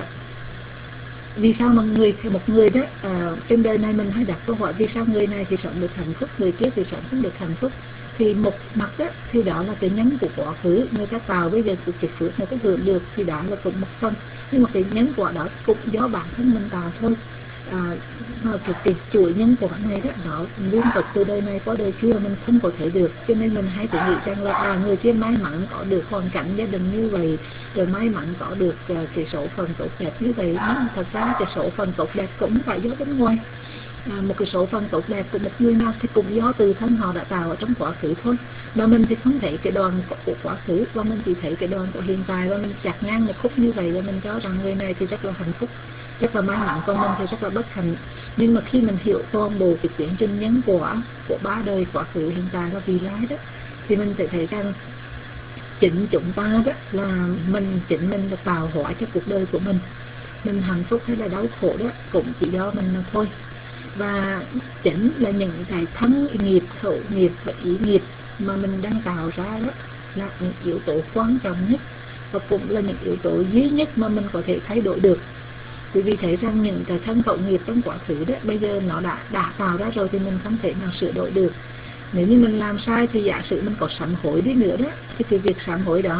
vì sao mà người một người đó à, trên đời này mình hay đặt câu hỏi vì sao người này thì sống được hạnh phúc, người kia thì sống không được hạnh phúc. Thì một mặt đó thì đó là cái nhân của quá khứ, người ta tạo bây giờ cái phước người ta hưởng được, thì đó là cũng một phần, nhưng mà cái nhân quả đó cũng do bản thân mình tạo thôi. À, cái, cái chuỗi nhân quả này đó nó liên tục từ đời này qua đời kia, mình không có thể được. Cho nên mình hay tự nghĩ rằng là à, người kia may mắn có được hoàn cảnh gia đình như vậy, rồi may mắn có được uh, cái số phận tốt đẹp như vậy. Nhưng thật ra cái số phận tốt đẹp cũng phải do bên ngoài. À, một cái số phận tốt đẹp của một người nào thì cũng do từ thân họ đã tạo ở trong quá khứ thôi, mà mình thì không thấy cái đoàn của quá khứ, và mình chỉ thấy cái đoàn của hiện tại, và mình chặt ngang một khúc như vậy, và mình cho rằng người này thì rất là hạnh phúc, rất là may mắn, còn mình thì rất là bất hạnh. Nhưng mà khi mình hiểu toàn bộ cái tiến trình nhân quả của ba đời quá khứ, hiện tại và vị lai đó, thì mình sẽ thấy rằng chính chúng ta đó là mình, chính mình là tạo hóa cho cuộc đời của mình. Mình hạnh phúc hay là đau khổ đó cũng chỉ do mình mà thôi. Và chính là những cái thân nghiệp, khẩu nghiệp và ý nghiệp mà mình đang tạo ra đó là những yếu tố quan trọng nhất, và cũng là những yếu tố duy nhất mà mình có thể thay đổi được. Quý vị thấy rằng những cái thân khẩu nghiệp trong quá khứ đó, bây giờ nó đã, đã tạo ra rồi thì mình không thể nào sửa đổi được. Nếu như mình làm sai thì giả sử mình có sám hối đi nữa đó, thì cái việc sám hối đó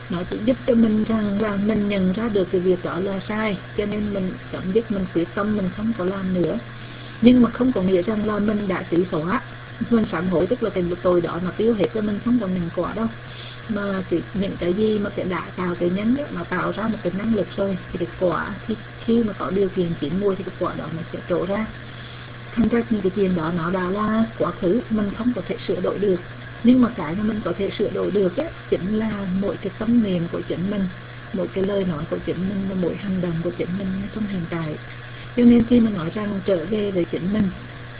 nó chỉ giúp cho mình rằng là mình nhận ra được cái việc đó là sai, cho nên mình chấm dứt, mình quyết tâm mình không có làm nữa. Nhưng mà không có nghĩa rằng là mình đã xí xóa, mình sám hối, tức là cái tội đó nó tiêu hết rồi, mình không còn nhận quả đâu. Mà cái, những cái gì mà cái đã tạo cái nhân đó, nó tạo ra một cái năng lực rồi, thì cái quả thì khi mà có điều kiện chín mùi thì cái quả đó nó sẽ trổ ra. Thành ra những cái chuyện đó nó đã là quá khứ, mình không có thể sửa đổi được. Nhưng mà cái mà mình có thể sửa đổi được ấy, chính là mỗi cái tâm niệm của chính mình, mỗi cái lời nói của chính mình và mỗi hành động của chính mình trong hiện tại. Cho nên khi mà nói rằng trở về với chính mình,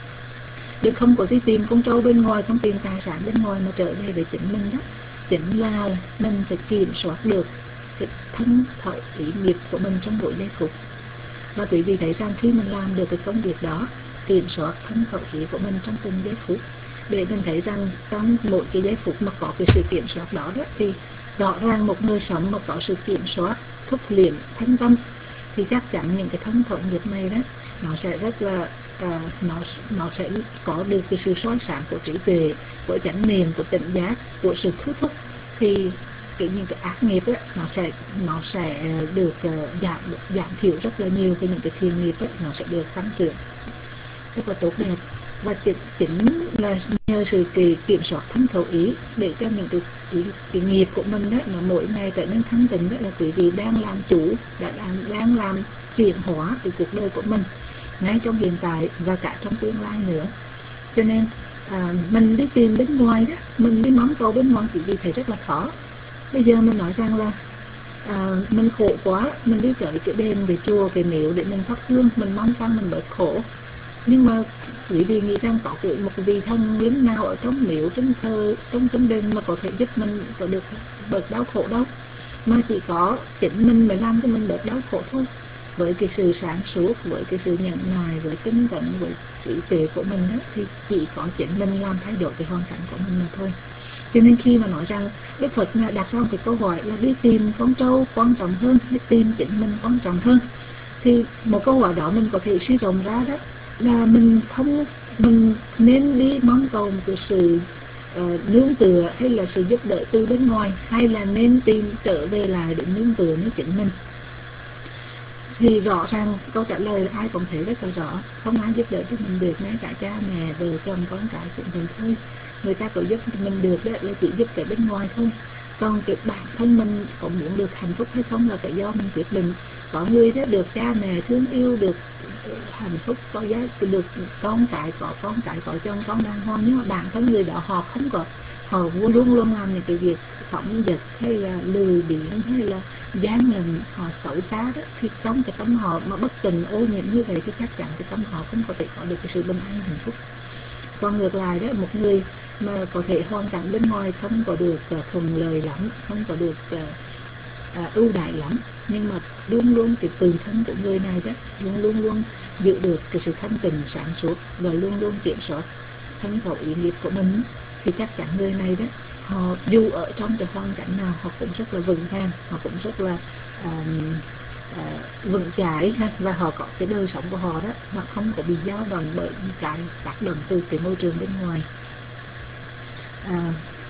chứ không có đi tìm con trâu bên ngoài, không tìm tài sản bên ngoài, mà trở về với chính mình đó, chính là mình phải kiểm soát được cái thân khẩu ý nghiệp của mình trong mỗi giây phút. Và quý vị thấy rằng khi mình làm được cái công việc đó, kiểm soát thân khẩu ý của mình trong từng giây phút, để mình thấy rằng trong mỗi cái giây phút mà có cái sự kiểm soát đó, đó thì rõ ràng một người sống mà có sự kiểm soát, thúc luyện thân tâm, thì chắc chắn những cái thân khẩu nghiệp này đó nó sẽ rất là à, nó nó sẽ có được cái sự soi sáng của trí tuệ, của chánh niệm, của tỉnh giác, của sự thu thúc. Thì cái những cái ác nghiệp đó, nó sẽ nó sẽ được uh, giảm giảm thiểu rất là nhiều, cái những cái thiện nghiệp đó, nó sẽ được tăng trưởng rất là tốt đẹp. Và chính, chính là nhờ sự kỳ, kiểm soát thân khẩu ý để cho những cái, cái, cái nghiệp của mình đó nó mỗi ngày trở nên thanh tịnh, đó là quý vị đang làm chủ, đã đang, đang làm chuyển hóa cái cuộc đời của mình ngay trong hiện tại và cả trong tương lai nữa. Cho nên à, mình đi tìm bên ngoài đó, mình đi mong cầu bên ngoài quý vị thấy rất là khó. Bây giờ mình nói rằng là à, mình khổ quá, mình đi tới cái đền, cái chùa, cái miếu để mình thắp hương, mình mong rằng mình bớt khổ. Nhưng mà quý vị nghĩ rằng có một vị thần linh nào ở trong miếu, trong thờ, trong trong đền mà có thể giúp mình có được bớt đau khổ đâu, mà chỉ có chính mình mới làm cho mình bớt đau khổ thôi. Với cái sự sáng suốt, với cái sự nhận nài, với tinh tấn, với trí tuệ của mình đó, thì chỉ có chính mình làm thay đổi cái hoàn cảnh của mình mà thôi. Cho nên khi mà nói rằng Đức Phật đặt ra một cái câu hỏi là đi tìm con trâu quan trọng hơn hay tìm chính mình quan trọng hơn, thì một câu hỏi đó mình có thể suy rộng ra đó là mình không mình nên đi mong cầu một cái sự uh, nương tựa hay là sự giúp đỡ từ bên ngoài, hay là nên tìm trở về lại để nương tựa với chính mình. Thì rõ ràng câu trả lời là ai cũng thấy rất là rõ, không ai giúp đỡ cho mình được, ngay cả cha mẹ, vợ chồng, con cái cũng vậy thôi. Người ta có giúp mình được đó là chỉ giúp cái bên ngoài thôi. Còn cái bản thân mình có muốn được hạnh phúc hay không là phải do mình quyết định. Có người đó được cha mẹ thương yêu, được hạnh phúc, có giá được con cái, có con cái, có chồng con đàng hoàng, nhưng mà bản thân người đó họ không có, họ luôn luôn làm những cái việc phóng dật hay là lười biếng hay là gian lận, họ xấu xa đó, thì trong cái tâm họ mà bất tịnh ô nhiễm như vậy thì chắc chắn cái tâm họ không có thể có được cái sự bình an hạnh phúc. Còn ngược lại đó, một người mà có thể hoàn cảnh bên ngoài không có được uh, thuận lợi lắm, không có được uh, uh, ưu đại lắm, nhưng mà luôn luôn cái tự thân của người này đó luôn luôn luôn giữ được cái sự thanh tịnh sáng suốt và luôn luôn kiểm soát thân khẩu ý nghiệp của mình, thì chắc chắn người này đó họ dù ở trong cái hoàn cảnh nào họ cũng rất là vững vàng, họ cũng rất là uh, uh, vững chãi ha, và họ có cái đời sống của họ đó mà không có bị dao động bởi những cái tác động từ cái môi trường bên ngoài. À,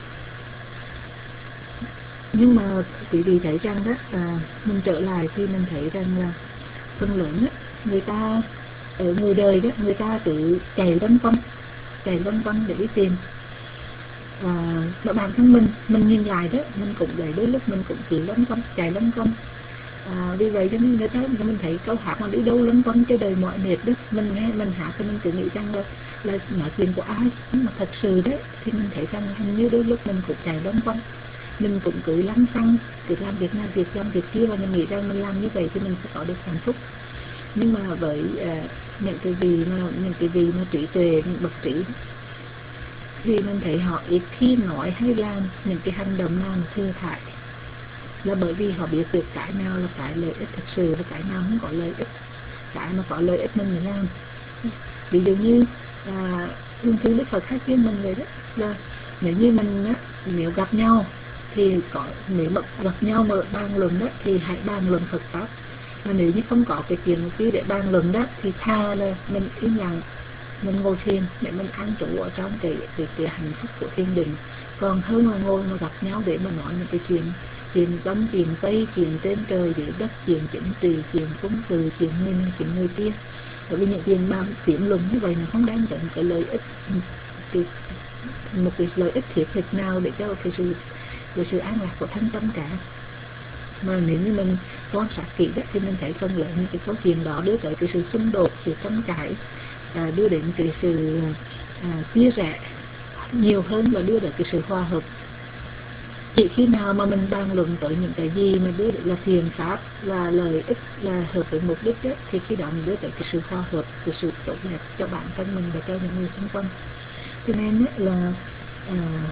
nhưng mà quý vị thấy rằng đó à, mình trở lại thì mình thấy rằng là phần lớn đó, người ta ở người đời đó, người ta cứ chạy lân quanh chạy lân quanh để đi tìm. Và à, bản thân mình mình nhìn lại đó, mình cũng vậy, đôi lúc mình cũng cứ lân quanh chạy lân quanh. À, vì vậy cho nên người ta mình thấy câu hát mà đi đâu lân quanh cho đời mọi mệt đó, mình nghe mình hát thì mình cứ nghĩ rằng là là nói chuyện của ai, nhưng mà thật sự đấy thì mình thấy rằng hình như đôi lúc mình cũng chạy lân quanh, mình cũng cứ lăn xăng, cứ làm việc này việc làm việc kia, và mình nghĩ rằng mình làm như vậy thì mình sẽ có được hạnh phúc. Nhưng mà với uh, những cái vị mà những cái vị mà trí tuệ, những bậc trí thì mình thấy họ ít khi nói hay làm những cái hành động nào mà thừa thãi, là bởi vì họ biết được cái nào là cái lợi ích thật sự và cái nào không có lợi ích. Cái mà có lợi ích mình mới làm. Ví dụ như à, thường thường Đức Phật hay khuyên mình vậy đó, là nếu như mình á, nếu gặp nhau thì có, nếu mà gặp nhau mà bàn luận đó thì hãy bàn luận Phật pháp, mà nếu như không có cái chuyện gì để bàn luận đó thì tha là mình im lặng, mình ngồi thiền để mình an trú ở trong cái, cái, cái hạnh phúc của thiền định, còn hơn là ngồi mà gặp nhau để mà nói những cái chuyện chuyện đông chuyện tây, chuyện trên trời dưới đất, chuyện chính trị, chuyện quân sự, chuyện người này chuyện người kia. Bởi vì những chuyện mà tiệm luận như vậy nó không đáng dẫn cái lợi ích, cái, một cái lợi ích thiết thực nào để cho cái sự cái sự an lạc của thân tâm cả. Mà nếu như mình quan sát kỹ đó, thì mình thấy phần lớn những cái câu chuyện đó đưa tới cái sự xung đột, sự tranh cãi, à, đưa đến cái sự à, chia rẽ nhiều hơn và đưa đến cái sự hòa hợp. Chỉ khi nào mà mình bàn luận tới những cái gì mà đưa đến là thiện pháp, là lợi ích, là hợp với mục đích đó, thì khi đó mình đưa tới cái sự hòa hợp, cái sự tốt đẹp cho bản thân mình và cho những người xung quanh. Cho nên là à,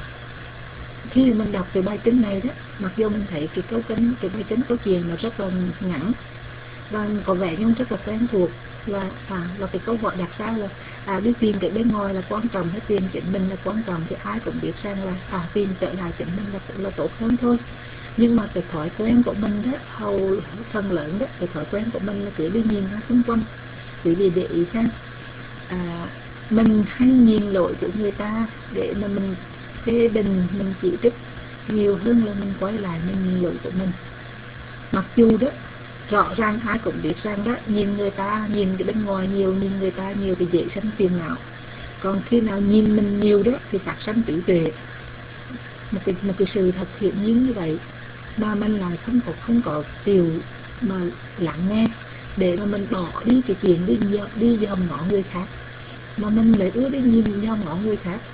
khi mình đọc cái bài kinh này đó, mặc dù mình thấy cái câu kinh, cái bài kinh câu chuyện nó rất là ngắn và có vẻ như rất là quen thuộc, là à, là cái câu hỏi đặt ra là à, đi tìm cái bên ngoài là quan trọng hay tìm chính mình là quan trọng, thì ai cũng biết rằng là à, tìm trở lại chính mình là cũng là tốt hơn thôi. Nhưng mà cái thói quen của mình đó, hầu phần lớn đó, cái thói quen của mình là cứ đi nhìn ra xung quanh. Quý vị để ý xem, à, mình hay nhìn lỗi của người ta để mà mình phê bình, mình chỉ trích nhiều hơn là mình quay lại mình nhìn lỗi của mình. Mặc dù đó rõ ràng ai cũng biết rằng đó, nhìn người ta, nhìn cái bên ngoài nhiều, nhìn người ta nhiều thì dễ sanh phiền não. Còn khi nào nhìn mình nhiều đó thì phát sanh trí tuệ. Một cái, một cái sự thật hiện nhiên như vậy mà mình lại không có không có chịu mà lắng nghe để mà mình bỏ đi cái chuyện đi đi dòm ngó người khác, mà mình lại ưa đi nhìn dòm ngó người khác.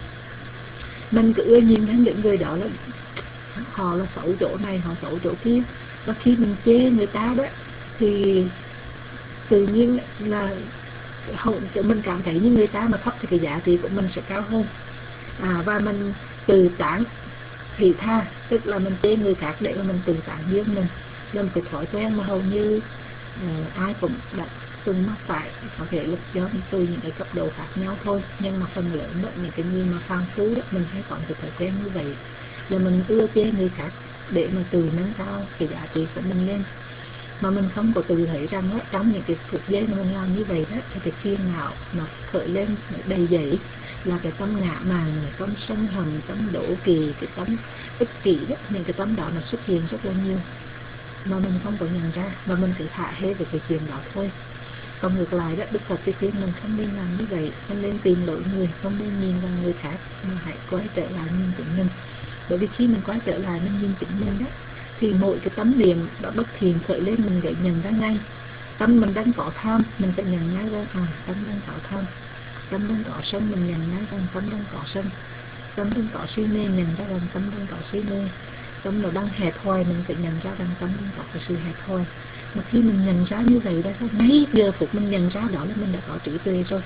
Mình cứ ưa nhìn thấy những người đó là họ là xấu chỗ này, họ xấu chỗ kia. Và khi mình chê người ta đó thì tự nhiên là mình cảm thấy như người ta mà thấp thì cái giá trị của mình sẽ cao hơn. À, và mình tự tán vị tha, tức là mình chê người khác để mà mình tự tán dương mình, là một cái thói quen mà hầu như uh, ai cũng đã từng mắc phải, có thể là do từ những cái cấp độ khác nhau thôi. Nhưng mà phần lớn đó, những cái người mà phàm phu đó, mình hay có cái thói quen như vậy, là mình ưa chê người khác để mà tự nâng cao cái giá trị của mình lên. Mà mình không có tự thấy rằng đó, trong những cái phút giây mà mình làm như vậy đó, thì cái phiền não nó khởi lên đầy dẫy, là cái tâm ngã mạn, cái tâm sân hận, tâm đố kỵ, cái tâm ích kỷ đó, những cái tâm đó nó xuất hiện rất là nhiều mà mình không có nhận ra, và mình cứ thả hết về cái chuyện đó thôi. Còn ngược lại đó, Đức Phật thì khuyên mình không nên làm như vậy, không nên tìm lỗi người, không nên nhìn vào người khác, mà hãy quay trở lại nhìn chính mình. Bởi vì khi mình quay trở lại mình nhìn chính mình đó, thì mỗi cái tấm niệm đã bất thiện khởi lên mình phải nhận ra ngay. Tâm mình đang có tham, mình phải nhận ngay ra à, tâm đang có tham. Tâm đang có sân, mình nhận ngay rằng tâm đang có sân. Tâm đang có si mê, nhận ra rằng tâm đang có si mê. Tâm nó đang hẹp hòi, mình phải nhận ra rằng tâm đang có cái sự hẹp hòi. Mà khi mình nhận ra như vậy đó, ngay giờ phút mình nhận ra đó là mình đã có trí tuệ rồi.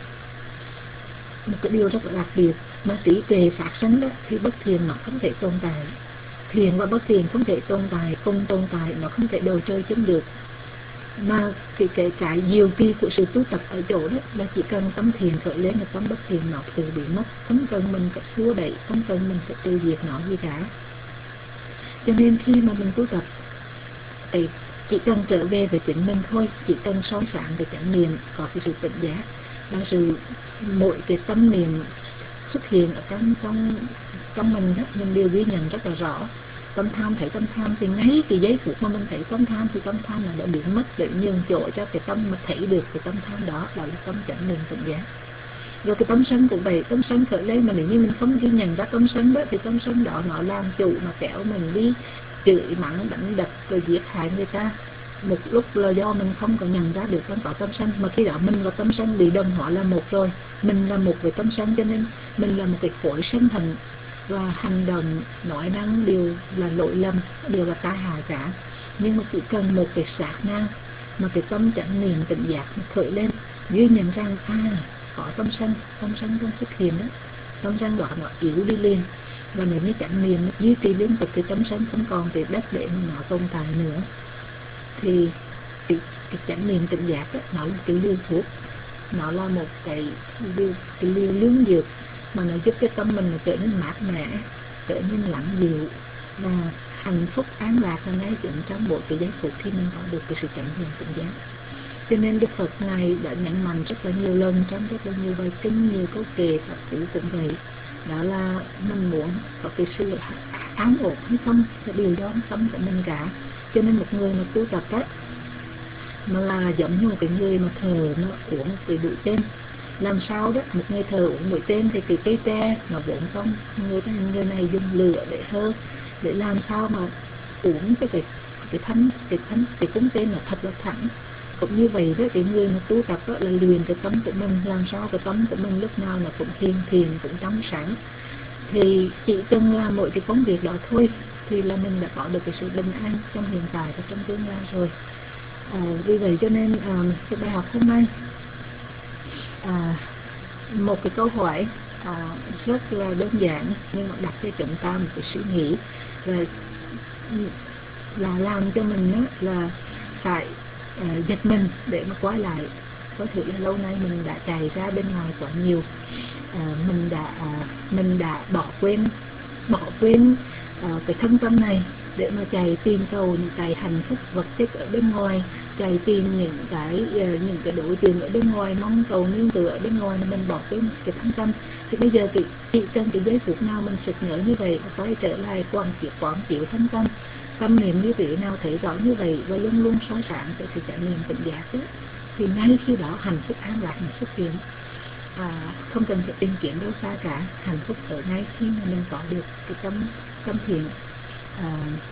Một cái điều rất là đặc biệt, mà trí tuệ phát sinh đó thì bất thiện nó không thể tồn tại. Thiện và bất thiện không thể tồn tại, không tồn tại, nó không thể đồ chơi chung được. Mà cái, cái, cái diệu kỳ của sự tu tập ở chỗ đó là chỉ cần tâm thiện khởi lên là tâm bất thiện nó tự bị mất, không cần mình phải xua đẩy, không cần mình phải tiêu diệt nó gì cả. Cho nên khi mà mình tu tập thì chỉ cần trở về với chính mình thôi, chỉ cần soi sáng về chánh niệm, có cái sự tỉnh giác, là sự mỗi cái tâm niệm xuất hiện ở trong trong trong mình đó, mình đều ghi nhận rất là rõ. Tâm tham thấy tâm tham thì ngay cái giây phút mà mình thấy tâm tham thì tâm tham là đã biến mất, để nhường chỗ cho cái tâm mà thấy được cái tâm tham đó, đó là tâm chánh niệm tỉnh giác. Rồi cái tâm sân cũng vậy, tâm sân khởi lên mà nếu như mình không ghi nhận ra tâm sân đó thì tâm sân đó nó làm chủ, nó kéo mình đi chửi mắng, đánh đập rồi giết hại người ta. Một lúc là do mình không có nhận ra được đang có tâm sân, mà khi đó mình và tâm sân bị đồng hóa là một rồi, mình là một với tâm sân, cho nên mình là một cái khối sân hận, và hành động nói năng đều là lỗi lầm, đều là tai hại cả. Nhưng mà chỉ cần một cái sát na mà cái tâm chánh niệm tỉnh giác nó khởi lên, ghi nhận rằng à có tâm sân, tâm sân đang xuất hiện đó, tâm sân đó nó yếu đi liền. Và nếu như chánh niệm duy trì liên tục, cái tâm sân không còn cái đất để mà nó tồn tại nữa, thì cái, cái chánh niệm tỉnh giác đó, nó là cái liều thuốc, nó là một cái liều, cái liều lương dược mà nó giúp cái tâm mình trở nên mát mẻ, trở nên lặng dịu và hạnh phúc an lạc là ngay chính trong mỗi cái giây phút khi mình có được cái sự chánh niệm tỉnh giác. Cho nên Đức Phật Ngài đã nhấn mạnh rất là nhiều lần trong rất là nhiều bài kinh, nhiều câu kệ Phật tử cũng vậy, đó là mình muốn có cái sự an ổn hay không là đều do tâm của mình cả. Cho nên một người mà tu tập á, mà là giống như một cái người mà thờ nó uống cái bụi tên. Làm sao đó một người thờ uống bụi tên thì cái cây tre nó vốn không, người ta người này dùng lửa để thơ, để làm sao mà uống cái cái cái thân cái thân cái cung tên nó thật là thẳng. Cũng như vậy đó, cái người mà tu tập đó là luyện cái tâm của mình, làm sao cái tâm của mình lúc nào là cũng thiền thiền cũng trong sáng. Thì chỉ cần làm mỗi cái công việc đó thôi thì là mình đã có được cái sự bình an trong hiện tại và trong tương lai rồi. À, vì vậy cho nên à, cái bài học hôm nay à, một cái câu hỏi à, rất là đơn giản nhưng mà đặt cho chúng ta một cái suy nghĩ là là làm cho mình đó, là phải à, giật mình để mà quay lại. Có thể là lâu nay mình đã chạy ra bên ngoài quá nhiều, à, mình đã à, mình đã bỏ quên bỏ quên à, cái thân tâm này để mà chạy tìm cầu những cái hạnh phúc vật chất ở bên ngoài, chạy tìm những cái những cái đối tượng ở bên ngoài, mong cầu nương tựa ở bên ngoài, mà mình bỏ quên cái thân tâm. Thì bây giờ thì chỉ cần cái giây phút nào mình sực nhớ như vậy, quay trở lại quán chiếu quán chiếu thân tâm, tâm niệm như vị nào thấy rõ như vậy và luôn luôn soi sáng cái sự trải nghiệm tỉnh giác ấy, thì ngay khi đó hạnh phúc an lạc mình xuất hiện. À, không cần phải tìm kiếm đâu xa cả, hạnh phúc ở ngay khi mà mình có được cái tâm tâm thiện. À,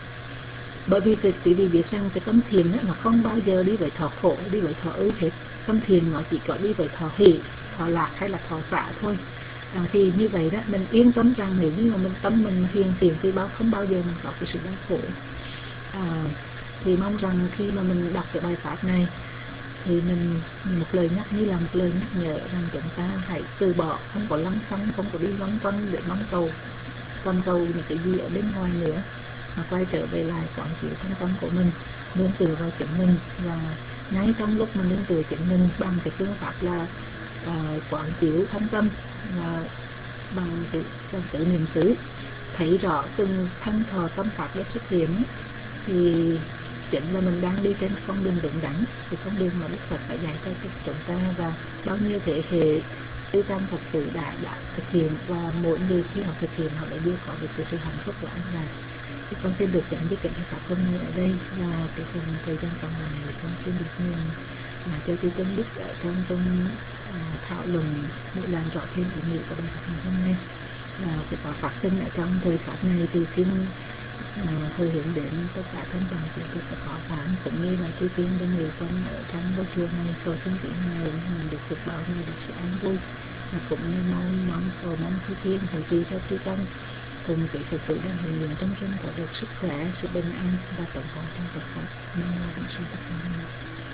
bởi vì quý vị biết rằng cái tâm thiền đó, nó không bao giờ đi với thọ khổ, đi với thọ ưu hết. Tâm thiền nó chỉ có đi với thọ hỷ, thọ lạc hay là thọ xả thôi. À, thì như vậy đó, mình yên tâm rằng nếu như mà mình tâm mình hiền thiền thì bao không bao giờ mình có cái sự đau khổ. À, thì mong rằng khi mà mình đọc cái bài pháp này thì mình một lời nhắc như là một lời nhắc nhở rằng chúng ta hãy từ bỏ, không có lăng xăng, không có đi loanh quanh để mong cầu còn cầu những cái gì ở bên ngoài nữa, mà quay trở về lại quán chiếu thân tâm của mình, nương tựa vào chính mình. Và ngay trong lúc mình nương tựa chính mình bằng cái phương pháp là uh, quán chiếu thân tâm, uh, bằng cái bằng tự niệm xứ, thấy rõ từng thân thọ tâm pháp để xuất hiện, thì chính là mình đang đi trên con đường đúng đắn, cái con đường mà Đức Phật đã dạy cho chúng ta, và bao nhiêu thế hệ tư tăng Phật tử đã đã thực hiện, và mỗi người khi họ thực hiện họ đã đưa có được sự, sự hạnh phúc và an lạc. Thì con xin được chấm dứt cái pháp hôm nay ở đây, và cái phần thời gian còn lại này con xin được nhường là cho chư tôn đức ở trong trong à, thảo luận để làm rõ thêm ý nghĩa của bài pháp ngày hôm nay. Và cái có phát sinh ở trong thời pháp này thì xin à, hồi hướng đến tất cả thân bằng chúng tôi sẽ khó khăn, cũng như là chư tiên bên người con ở trong ngôi chùa này, cầu xin vị này mình được sự bảo vệ, được sự an vui, và cũng như mong mong cầu mong chư tiên hỗ trợ cho chư tăng cùng vị Phật tử đang hiện diện trong chân có được sức khỏe, sự bình an và tổng hòa trong Phật pháp. Nam mô Bổn Sư Thích Ca Mâu Ni.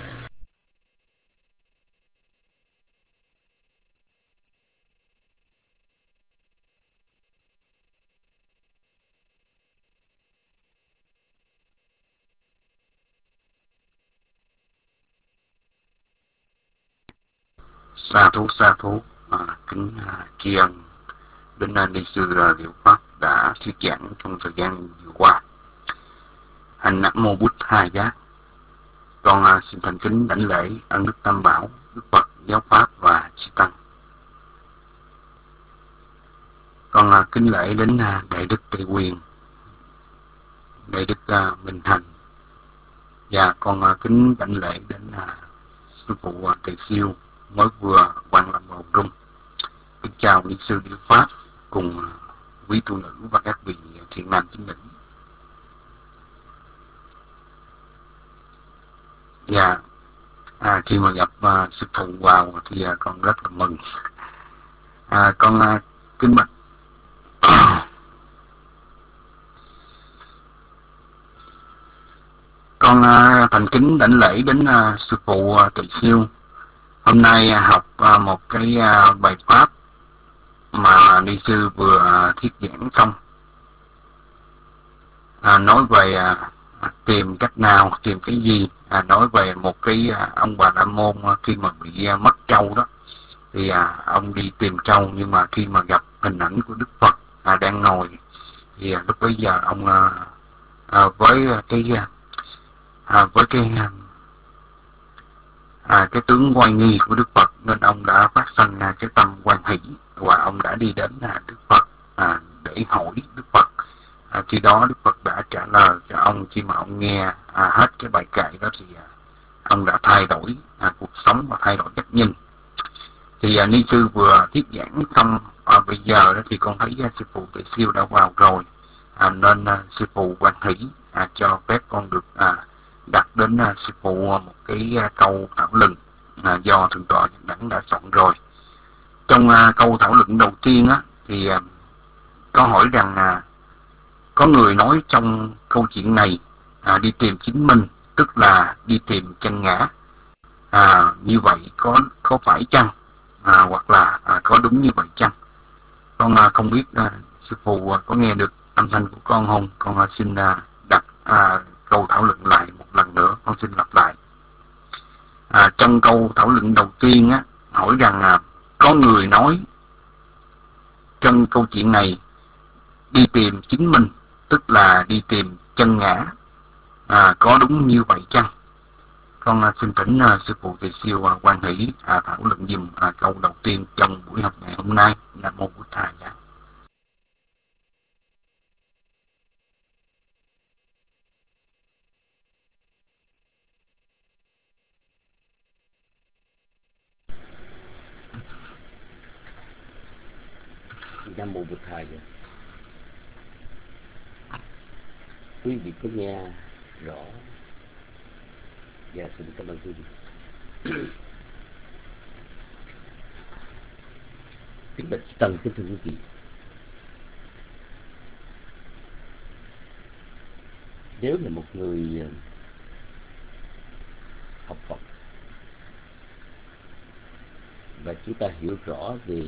Sa thú sa thú à, kính à, tri ân đến à, ni sư à, Diệu Pháp đã thuyết giảng trong thời gian vừa qua. Hành Nam Mô Bút Tha Giác. Con à, xin thành kính đảnh lễ ân đức Tam Bảo, Đức Phật, Giáo Pháp và chư tăng. Con à, kính lễ đến à, Đại Đức Tây Quyền, Đại Đức à, Minh Thành, và con à, kính đảnh lễ đến à, sư phụ à, Tề Siêu mới vừa quan lâm vào rung. Kính chào ni sư Diệu Pháp cùng quý tu nữ và các vị thiện nam chính định. Và à, khi mà gặp à, sư phụ vào thì à, con rất là mừng. À, con à, kính bạch con à, thành kính đảnh lễ đến à, sư phụ à, Tề Siêu. Hôm nay à, học à, một cái à, bài pháp mà ni sư vừa à, thuyết giảng xong, à, nói về à, tìm cách nào, tìm cái gì, à, nói về một cái à, ông Bà La Môn à, khi mà bị à, mất trâu đó, thì à, ông đi tìm trâu, nhưng mà khi mà gặp hình ảnh của Đức Phật à, đang ngồi, thì à, lúc bấy giờ ông à, à, với cái à, với cái à, cái tướng oai nghi của Đức Phật, nên ông đã phát sinh à, cái tâm hoan hỷ, và ông đã đi đến à, Đức Phật à, để hỏi Đức Phật À, khi đó Đức Phật đã trả lời cho ông, khi mà ông nghe à, hết cái bài kệ đó thì à, ông đã thay đổi à, cuộc sống và thay đổi cách nhìn. Thì à, ni sư vừa thuyết giảng xong, à, bây giờ đó thì con thấy à, sư phụ Tuệ Siêu đã vào rồi, à, nên à, sư phụ Quan Hỷ à, cho phép con được à, đặt đến à, sư phụ một cái à, câu thảo luận à, do thượng tọa Nhật Đẳng đã soạn rồi. Trong à, câu thảo luận đầu tiên á thì à, có hỏi rằng à, có người nói trong câu chuyện này à, đi tìm chính mình, tức là đi tìm chân ngã. À, như vậy có có phải chăng? À, hoặc là à, có đúng như vậy chăng? Con à, không biết à, sư phụ à, có nghe được âm thanh của con không? Con à, xin à, đặt à, câu thảo luận lại một lần nữa. Con xin lặp lại. À, trong câu thảo luận đầu tiên á, hỏi rằng à, có người nói trong câu chuyện này đi tìm chính mình, tức là đi tìm chân ngã. À, có đúng như vậy chăng? Con uh, xin thỉnh uh, sư phụ Thầy Siêu uh, Quan Hỷ uh, thảo luận dùm uh, câu đầu tiên trong buổi học ngày hôm nay. Nam mô Bụt Thầy. Nam mô Bụt Thầy. Quý vị có nghe rõ? Dạ, xin cảm ơn quý vị. Kính bạch Tần, kính thưa quý vị, nếu là một người học Phật và chúng ta hiểu rõ về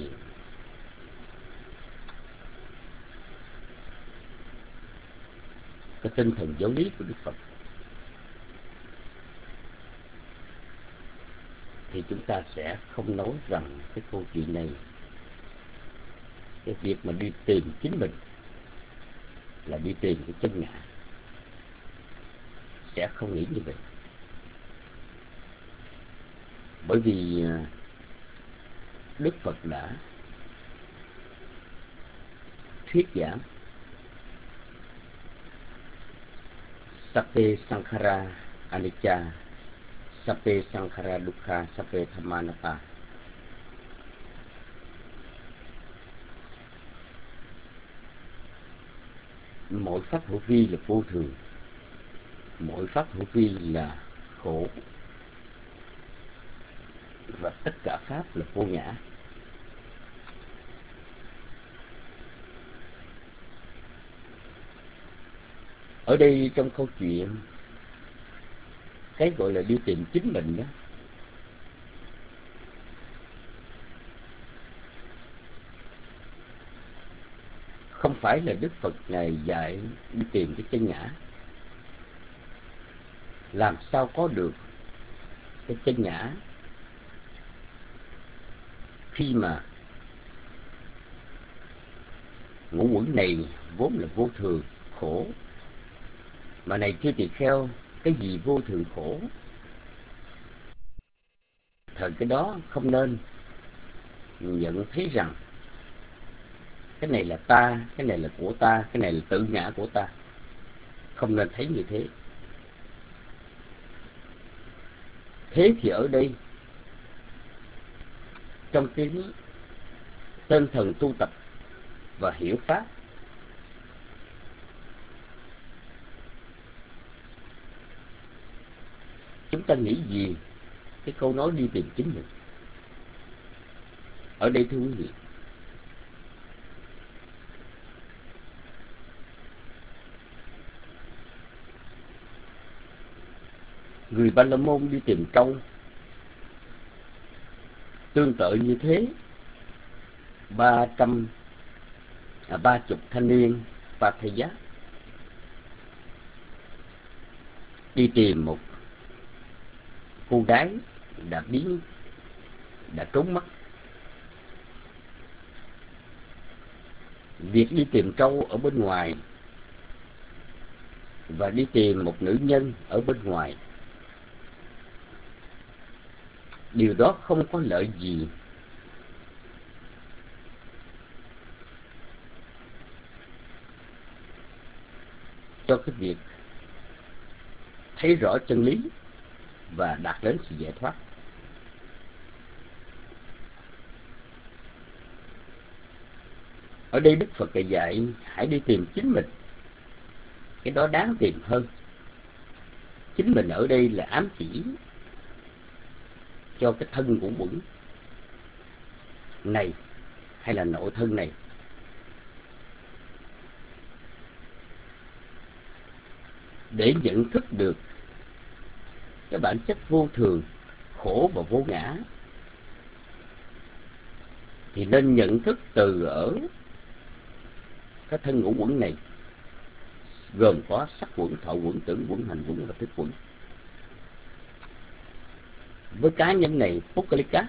cái tinh thần giáo lý của Đức Phật, thì chúng ta sẽ không nói rằng cái câu chuyện này, cái việc mà đi tìm chính mình là đi tìm cái chân ngã, sẽ không nghĩ như vậy. Bởi vì Đức Phật đã thuyết giảng Sappe Sankhara Anicca, Sappe Sankhara Dukkha, Sappe Dhammanata. Mỗi pháp hữu vi là vô thường, mỗi pháp hữu vi là khổ, và tất cả pháp là vô ngã. Ở đây trong câu chuyện, cái gọi là đi tìm chính mình đó, không phải là Đức Phật Ngài dạy đi tìm cái chân ngã. Làm sao có được cái chân ngã khi mà ngũ uẩn này vốn là vô thường khổ, mà này thưa tỳ kheo, cái gì vô thường khổ? Thời cái đó không nên nhận thấy rằng cái này là ta, cái này là của ta, cái này là tự ngã của ta. Không nên thấy như thế. Thế thì ở đây, trong cái tinh thần tu tập và hiểu pháp, chúng ta nghĩ gì cái câu nói đi tìm chính mình? Ở đây thưa quý vị, người Ba La Môn đi tìm trâu tương tự như thế. Ba trăm à, ba chục thanh niên Pathaya đi tìm một cô gái đã biến, đã trốn mất. Việc đi tìm trâu ở bên ngoài và đi tìm một nữ nhân ở bên ngoài, điều đó không có lợi gì. cho cái việc thấy rõ chân lý và đạt đến sự giải thoát. Ở đây Đức Phật dạy hãy đi tìm chính mình. Cái đó đáng tìm hơn. Chính mình ở đây là ám chỉ cho cái thân của quẩn này hay là nội thân này. Để nhận thức được cái bản chất vô thường, khổ và vô ngã thì nên nhận thức từ ở cái thân ngũ quẩn này, gồm có sắc quẩn, thọ quẩn, tưởng quẩn, hành quẩn và thức quẩn. Với cá nhân này Pukkalika,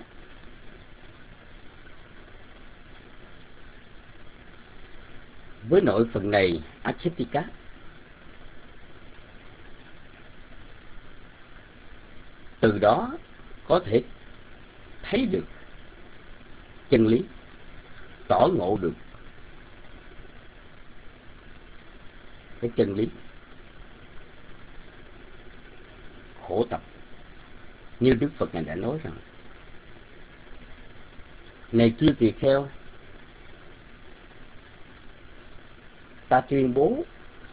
với nội phần này Achettika, từ đó có thể thấy được chân lý, tỏ ngộ được cái chân lý khổ tập. Như Đức Phật Ngài đã nói rằng: này chư tỳ kheo, ta tuyên bố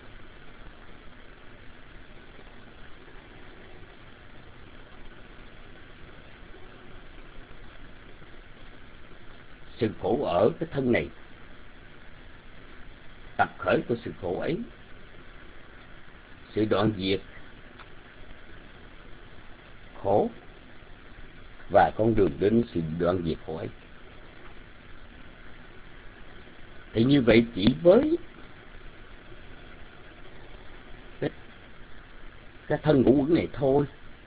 sự khổ ở cái thân này, tập khởi của sự khổ ấy, sự đoạn diệt khổ và con đường đến sự đoạn diệt khổ ấy. Thì như vậy chỉ với cái, cái thân ngũ quẩn này thôi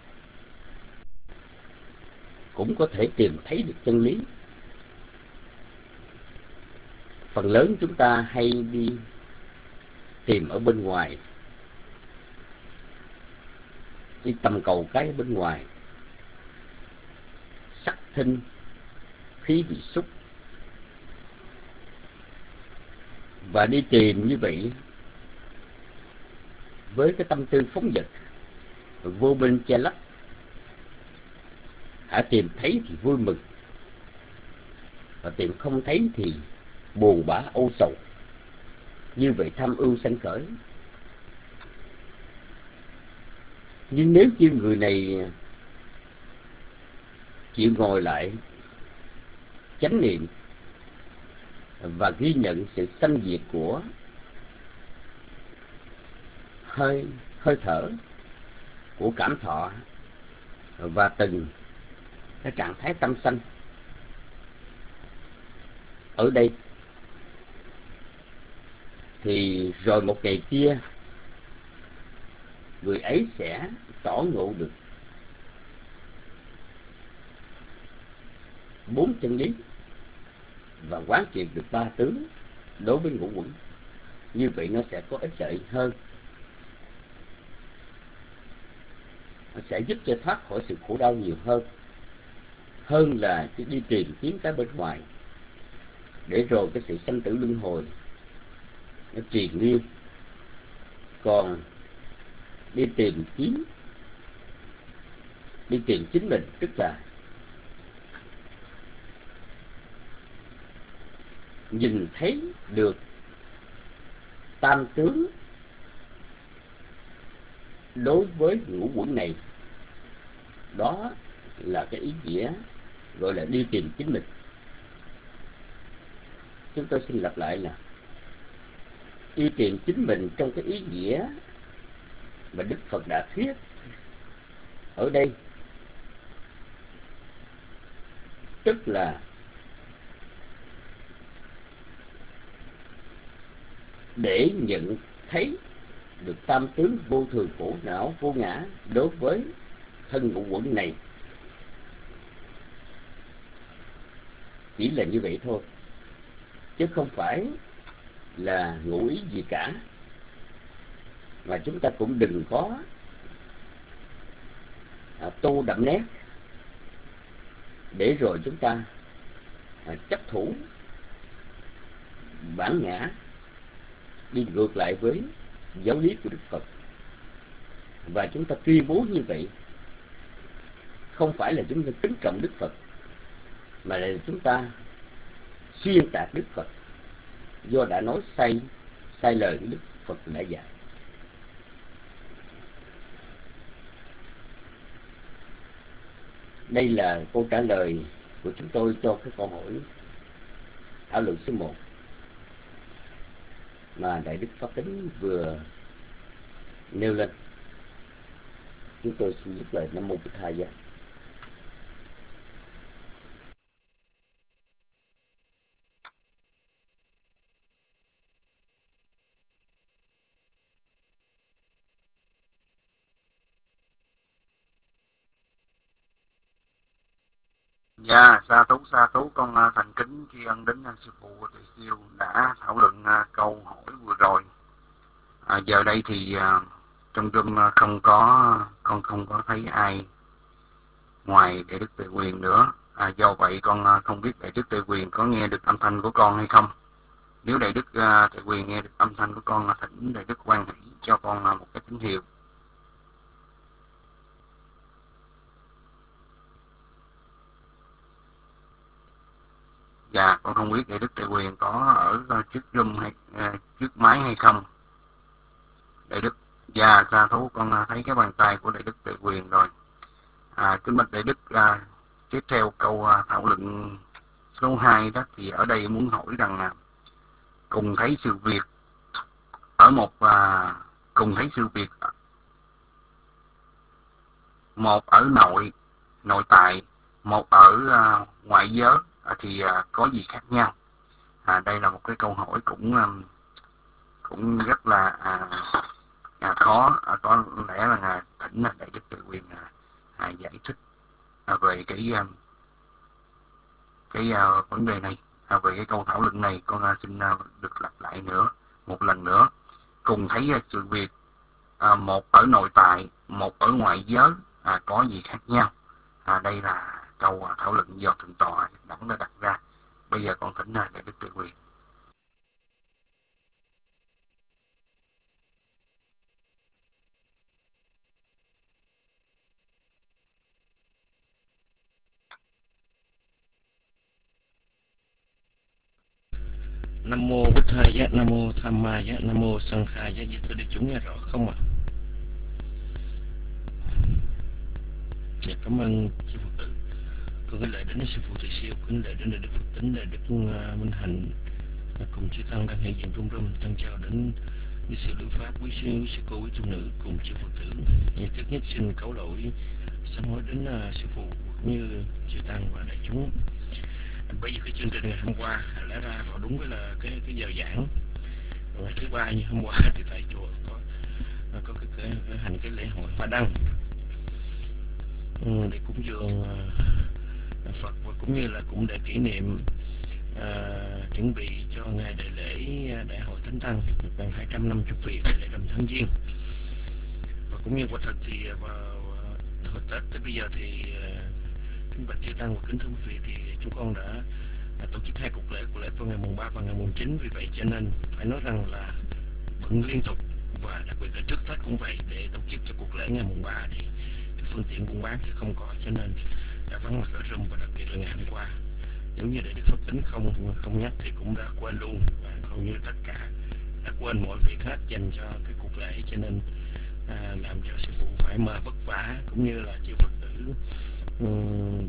cũng có thể tìm thấy được chân lý. Phần lớn chúng ta hay đi tìm ở bên ngoài, đi tầm cầu cái ở bên ngoài, sắc thinh khí vị xúc, và đi tìm như vậy với cái tâm tư phóng dật, vô minh che lấp. Hả tìm thấy thì vui mừng, và tìm không thấy thì buồn bã âu sầu. Như vậy tham ưu sanh khởi. Nhưng nếu như người này chịu ngồi lại chánh niệm và ghi nhận sự sanh diệt của hơi hơi thở, của cảm thọ và từng cái trạng thái tâm sanh ở đây, thì rồi một ngày kia người ấy sẽ tỏ ngộ được bốn chân lý và quán triệt được ba tướng đối với ngũ quẩn. Như vậy nó sẽ có ích lợi hơn, nó sẽ giúp cho thoát khỏi sự khổ đau nhiều hơn hơn là chỉ đi tìm kiếm cái bên ngoài, để rồi cái sự sanh tử luân hồi nó triền miên. Còn đi tìm kiếm đi tìm chính mình, tức là nhìn thấy được tam tướng đối với ngũ quẩn này. Đó là cái ý nghĩa gọi là đi tìm chính mình. Chúng tôi xin lặp lại là đi tìm chính mình trong cái ý nghĩa mà Đức Phật đã thuyết ở đây, tức là để nhận thấy được tam tướng vô thường, khổ não, vô ngã đối với thân ngũ quẩn này. Chỉ là như vậy thôi, chứ không phải là ngụ ý gì cả. Mà chúng ta cũng đừng có à, tô đậm nét để rồi chúng ta à, chấp thủ bản ngã, đi ngược lại với giáo lý của Đức Phật. Và chúng ta tuyên bố như vậy không phải là chúng ta kính trọng Đức Phật, mà là chúng ta xuyên tạc Đức Phật, do đã nói sai sai lời Đức Phật đã dạy. Đây là câu trả lời của chúng tôi cho cái câu hỏi thảo luận số một mà Đại Đức Pháp Tính vừa nêu lên. Chúng tôi xin dứt lời. Nam mô Bụt Thầy Giá. Dạ, sa thú sa thú con uh, thành kính tri ân đến uh, sư phụ Tỳ Siêu đã thảo luận uh, câu hỏi vừa rồi. À, giờ đây thì uh, trong room uh, không có con không có thấy ai ngoài Đại Đức Tề Quyền nữa. À, do vậy con uh, không biết Đại Đức Tề Quyền có nghe được âm thanh của con hay không. Nếu Đại Đức uh, Tề Quyền nghe được âm thanh của con, uh, thỉnh Đại Đức quan hỷ cho con uh, một cái tín hiệu. Dạ, con không biết Đại Đức Tề Quyền có ở trước room hay uh, trước máy hay không. Đại Đức, dạ, sa thú con uh, thấy cái bàn tay của Đại Đức Tề Quyền rồi. À, kính bạch Đại Đức, uh, tiếp theo câu uh, thảo luận số hai đó, thì ở đây muốn hỏi rằng uh, cùng thấy sự việc ở một uh, cùng thấy sự việc một ở nội nội tại, một ở uh, ngoại giới thì uh, có gì khác nhau? À, đây là một cái câu hỏi cũng um, cũng rất là à, à, khó. À, có lẽ là à, thỉnh là Đại Đức Tề Quyền à, à, giải thích à, về cái um, cái uh, vấn đề này, à, về cái câu thảo luận này. Con uh, xin uh, được lặp lại nữa một lần nữa. Cùng thấy uh, sự việc uh, một ở nội tại, một ở ngoại giới, à, có gì khác nhau? À, đây là câu uh, thảo luận do thượng tọa đẳng đã đặt ra. Bây giờ con thỉnh uh, Đại Đức Tề Quyền. Nam mô Bụt Thầy Giá, Nam mô Tham Ma Giá, Nam mô Sang Kha Giá. Vậy tôi để chúng nghe rõ không ạ? Dạ, cảm ơn sư phụ tử. Con kính lễ đến sư phụ Tỳ Siêu, kính lễ đến Đại Đức Phật Tính, Đại Đức uh, Minh Hạnh cùng chư tăng đang hiện diện trong room. Tăng chào đến quý sư Lưu Pháp, quý sư, quý sư cô, quý tu nữ cùng chư Phật tử. Nhà trước nhất xin cấu lỗi sám hối đến uh, sư phụ cũng như chư tăng và đại chúng. Bây giờ cái chương trình ngày hôm qua lẽ ra vào đúng với là cái cái giờ giảng ngày thứ ba, như hôm qua thì tại chùa có có cái, cái, cái hành cái lễ hội Hoa Đăng ừ, để cúng dường uh, Phật, và cũng như là cũng để kỷ niệm uh, chuẩn bị cho ngày đại lễ đại hội Thánh Tăng gần hai trăm năm mươi vị đại lễ rằm tháng Giêng. Và cũng như quả thật thì vào hồi Tết tới bây giờ thì uh, kính bạch chư tăng và kính thưa quý vị, thì chúng con đã, đã tổ chức hai cuộc lễ, cuộc lễ vào ngày mùng ba và ngày mùng chín. Vì vậy cho nên phải nói rằng là bận liên tục, và đặc biệt là trước Tết cũng vậy. Để tổ chức cho cuộc lễ ngày mùng ba thì cái phương tiện buôn bán sẽ không có, cho nên đã vắng mặt ở room. Và đặc biệt là ngày hôm qua, nếu như Đại Đức Pháp Tính không không nhắc thì cũng đã quên luôn, và hầu như tất cả đã quên mọi việc hết dành cho cái cuộc lễ, cho nên à, làm cho sư phụ phải mờ vất vả, cũng như là chư Phật tử um,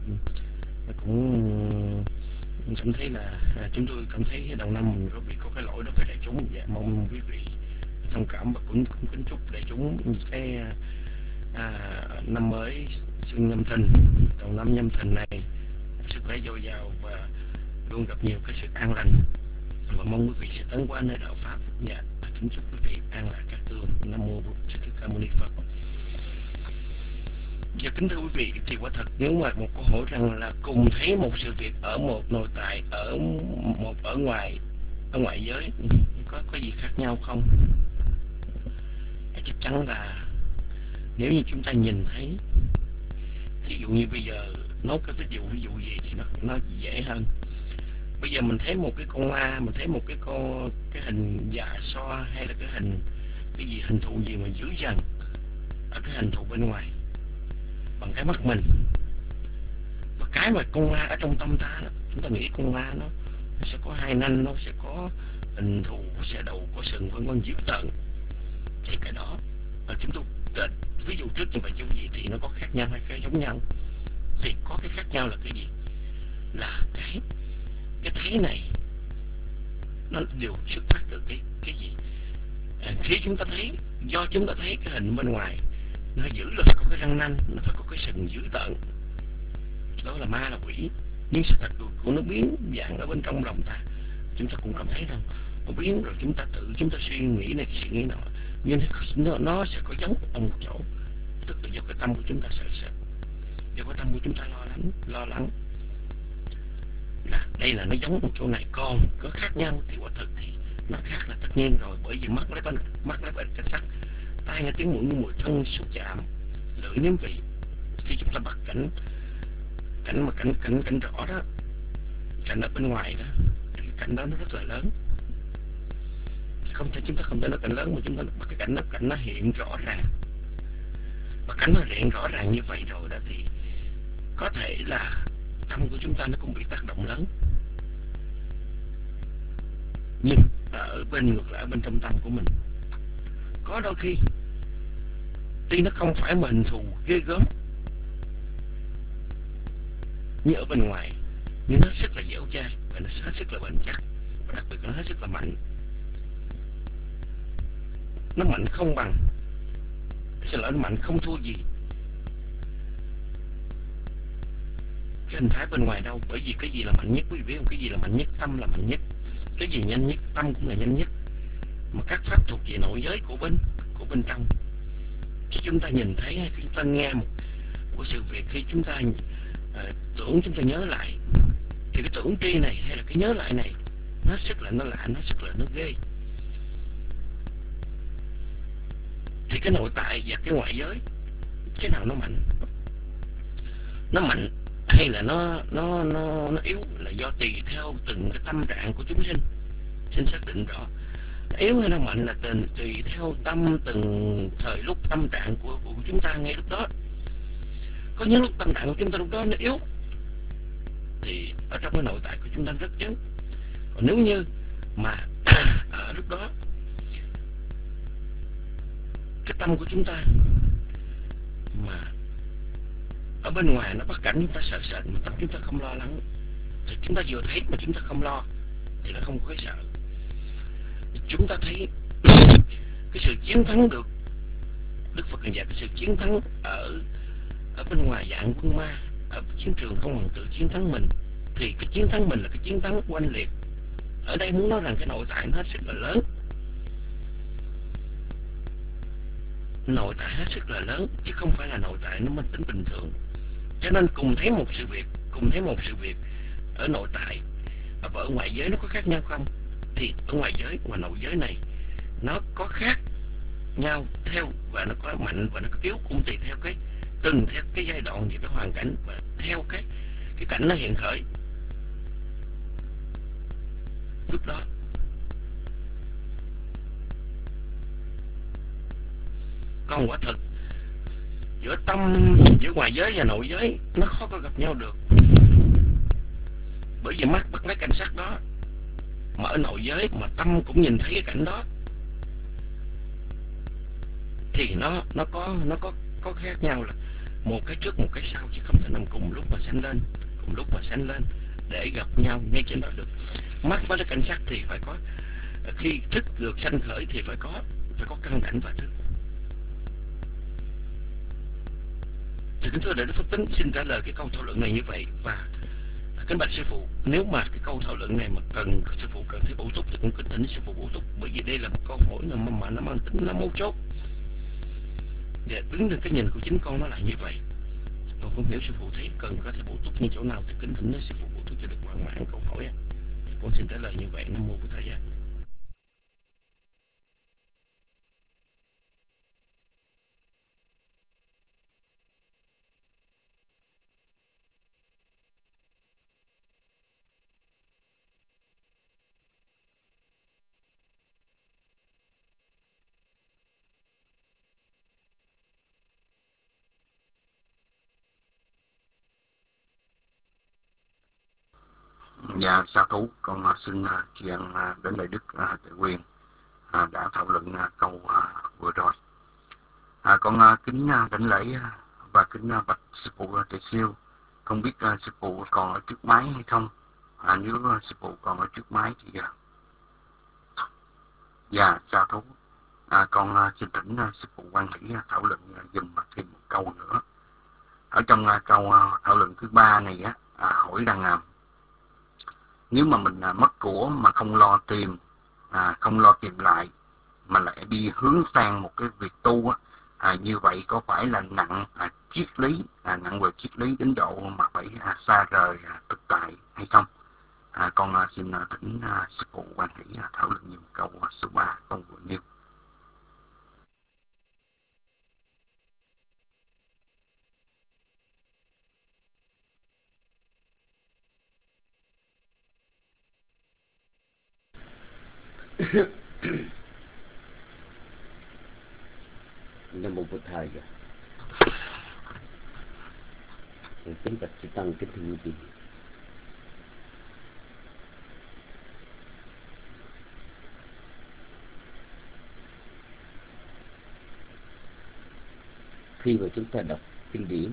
cũng cảm thấy là à, chúng tôi cảm thấy đầu năm mình có bị có cái lỗi đó với đại chúng. Và mong quý vị thông cảm, và cũng, cũng kính chúc đại chúng cái à, năm mới xuân Nhâm Thìn, đầu năm Nhâm Thìn này sức khỏe dồi dào và luôn gặp nhiều cái sự an lành, và mong quý vị sẽ tấn qua nơi đạo pháp. Dạ, kính chúc quý vị an lạc các tường. Nam mô Bụt Thích Ca Mâu Ni Phật. Dạ, kính thưa quý vị, thì quả thật nếu mà một câu hỏi rằng là cùng thấy một sự việc ở một nội tại, ở một ở ngoài ở ngoại giới có có gì khác nhau không? Chắc chắn là nếu như chúng ta nhìn thấy, ví dụ như bây giờ nói cái ví dụ ví dụ gì thì nó nó dễ hơn. Bây giờ mình thấy một cái con ma, mình thấy một cái con cái hình dạ xoa, hay là cái hình cái gì hình thù gì mà dữ dằn ở cái hình thù bên ngoài bằng cái mắt mình. Và cái mà con ma ở trong tâm ta đó, chúng ta nghĩ con ma nó, nó sẽ có hai nanh, nó sẽ có hình thù, sẽ đầu có sừng vân vân dữ tợn, thì cái đó mà chúng tôi ví dụ trước như vậy chứ gì thì nó có khác nhau hay cái giống nhau? Thì có cái khác nhau là cái gì? Là cái cái thấy này nó đều xuất phát từ cái cái gì? À, khi chúng ta thấy, do chúng ta thấy cái hình bên ngoài nó dữ là phải có cái răng nanh, nó phải có cái sừng dữ tợn, đó là ma là quỷ. Nhưng sự thật của, của nó biến dạng ở bên trong lòng ta, chúng ta cũng cảm thấy rằng nó biến rồi, chúng ta tự chúng ta suy nghĩ này suy nghĩ nọ, nhưng nó, nó sẽ có giống ở một chỗ, tức là do cái tâm của chúng ta sợ sợ, do cái tâm của chúng ta lo lắng lo lắng là đây là nó giống một chỗ này. Còn có khác nhau thì quả thực thì nó khác là tất nhiên rồi, bởi vì mắt lấy bên mắt lấy bên cảnh sắc, tai nghe tiếng mũi mùi thân xúc chạm, lưỡi nếm vị. Khi chúng ta bắt cảnh cảnh mà cảnh cảnh cảnh rõ đó, cảnh ở bên ngoài đó, thì cảnh đó nó rất là lớn, không thể chúng ta không thể nói cảnh lớn, mà chúng ta bắt cái cảnh đó, cảnh nó hiện rõ ràng. Và cảnh nó hiện rõ ràng như vậy rồi đó thì có thể là tâm của chúng ta nó cũng bị tác động lớn. Nhưng ở bên ngược lại, ở bên trong tâm của mình, có đôi khi tuy nó không phải mà hình thù ghê gớm như ở bên ngoài, nhưng nó rất là dẻo dai và nó hết sức là bền chắc, và đặc biệt là nó hết sức là mạnh. Nó mạnh không bằng, xin lỗi, nó mạnh không thua gì cái hình thái bên ngoài đâu. Bởi vì cái gì là mạnh nhất quý vị biết không? Cái gì là mạnh nhất? Tâm là mạnh nhất. Cái gì nhanh nhất? Tâm cũng là nhanh nhất. Mà các pháp thuộc về nội giới của bên của bên trong. Khi chúng ta nhìn thấy hay khi chúng ta nghe một của sự việc, khi chúng ta uh, tưởng, chúng ta nhớ lại, thì cái tưởng tri này hay là cái nhớ lại này nó rất là nó lạ, nó rất là nó ghê. Thì cái nội tại và cái ngoại giới, cái nào nó mạnh? Nó mạnh hay là nó nó nó nó yếu là do tùy theo từng cái tâm trạng của chúng sinh. Xin xác định rõ, nó yếu hay nó mạnh là tùy, tùy theo tâm từng thời lúc tâm trạng của, của chúng ta ngay lúc đó. Có những lúc tâm trạng của chúng ta lúc đó nó yếu thì ở trong cái nội tại của chúng ta rất yếu. Còn nếu như mà ở lúc đó cái tâm của chúng ta mà ở bên ngoài nó bắt cảnh chúng ta sợ sợ, mà tâm chúng ta không lo lắng, thì chúng ta vừa thấy mà chúng ta không lo thì nó không có cái sợ. Chúng ta thấy cái sự chiến thắng được Đức Phật dạy, cái sự chiến thắng ở ở bên ngoài dạng quân ma, ở chiến trường không hoàng tử chiến thắng mình, thì cái chiến thắng mình là cái chiến thắng oanh liệt. Ở đây muốn nói rằng cái nội tại nó hết sức là lớn, nội tại hết sức là lớn chứ không phải là nội tại nó mang tính bình thường. Cho nên cùng thấy một sự việc, cùng thấy một sự việc ở nội tại và ở ngoại giới nó có khác nhau không? Thì ở ngoại giới, ngoài nội giới này nó có khác nhau theo, và nó có mạnh và nó có yếu, cũng tùy theo cái từng theo cái giai đoạn và cái hoàn cảnh và theo cái cái cảnh nó hiện khởi lúc đó. Còn quả thực giữa tâm, giữa ngoại giới và nội giới nó khó có gặp nhau được, bởi vì mắt bắt lấy cảnh sắc đó, mà ở nội giới mà tâm cũng nhìn thấy cái cảnh đó thì nó nó có nó có có khác nhau, là một cái trước một cái sau, chứ không thể nằm cùng lúc mà sanh lên cùng lúc mà sanh lên để gặp nhau ngay trên đó được. Mắt với cái cảnh sắc thì phải có, khi thức được sanh khởi thì phải có phải có căn cảnh và thức. Thì kính thưa Đại Đức Phật Tính xin trả lời cái câu thảo luận này như vậy. Và kính bạch sư phụ, nếu mà cái câu thảo luận này mà cần sư phụ cần thấy bổ túc thì cũng kính thỉnh sư phụ bổ túc, bởi vì đây là một câu hỏi mà, mà nó mang tính là mấu chốt. Và đứng trên cái nhìn của chính con nó là như vậy. Con không hiểu sư phụ thấy cần có thể bổ túc như chỗ nào thì kính thỉnh sư phụ bổ túc cho được hoàn mãn câu hỏi. Thì con xin trả lời như vậy. Nam mô Bổn Thầy. Dạ sa thú, con uh, xin uh, tri ân uh, đến đại đức uh, Tuệ Quyền uh, đã thảo luận uh, câu uh, vừa rồi. À, con uh, kính uh, đảnh lễ uh, và kính uh, bạch sư phụ uh, Tề Siêu. Không biết uh, sư phụ còn ở trước máy hay không? À, nếu uh, sư phụ còn ở trước máy thì uh, dạ sa thú. À, con uh, xin thỉnh uh, sư phụ quan hỷ uh, thảo luận uh, dùm uh, thêm một câu nữa. Ở trong uh, câu uh, thảo luận thứ ba này á, à, hỏi rằng uh, nếu mà mình à, mất của mà không lo tìm, à, không lo tìm lại, mà lại đi hướng sang một cái việc tu á, à, như vậy có phải là nặng à, triết lý, à, nặng về triết lý đến độ mà phải à, xa rời à, thực tại hay không? À, con à, xin à, thỉnh à, sư phụ quan hỷ à, thảo luận nhiều câu à, số ba con vừa nêu. Nam mô Bổn Thầy. Kính bạch chư tăng, kính thưa quý vị. Khi mà chúng ta đọc kinh điển,